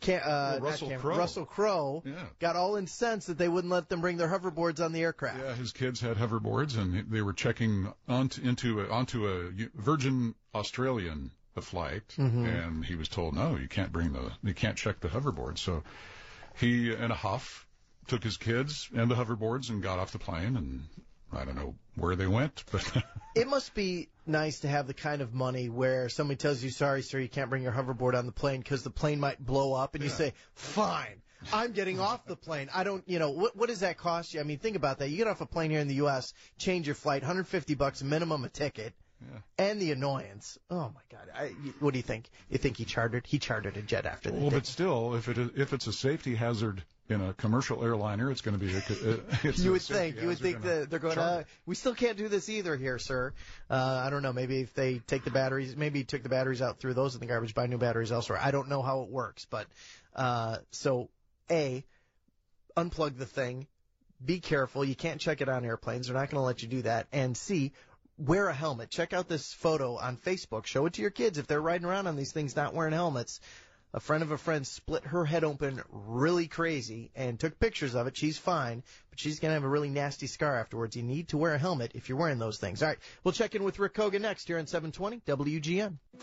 S1: Russell Crowe got all incensed that they wouldn't let them bring their hoverboards on the aircraft.
S9: Yeah, his kids had hoverboards, and they were checking onto a Virgin Australian flight, and he was told, no, you can't check the hoverboard. So he, in a huff, took his kids and the hoverboards and got off the plane, and I don't know where they went, but
S1: it must be nice to have the kind of money where somebody tells you, sorry, sir, you can't bring your hoverboard on the plane because the plane might blow up, and you say, fine, I'm getting off the plane. I don't, what does that cost you? I mean, think about that. You get off a plane here in the U.S., change your flight, $150 minimum a ticket. Yeah. And the annoyance. Oh my God! What do you think? You think he chartered a jet after that?
S9: Well, but still, if it's a safety hazard in a commercial airliner, it's going to be. You would think
S1: that they're going. We still can't do this either here, sir. I don't know. Maybe if they take the batteries, maybe he took the batteries out, threw those in the garbage, buy new batteries elsewhere. I don't know how it works, but so A, unplug the thing. Be careful. You can't check it on airplanes. They're not going to let you do that. And C, wear a helmet. Check out this photo on Facebook. Show it to your kids if they're riding around on these things not wearing helmets. A friend of a friend split her head open really crazy and took pictures of it. She's fine, but she's going to have a really nasty scar afterwards. You need to wear a helmet if you're wearing those things. All right, we'll check in with Rick Kogan next here on 720 WGN.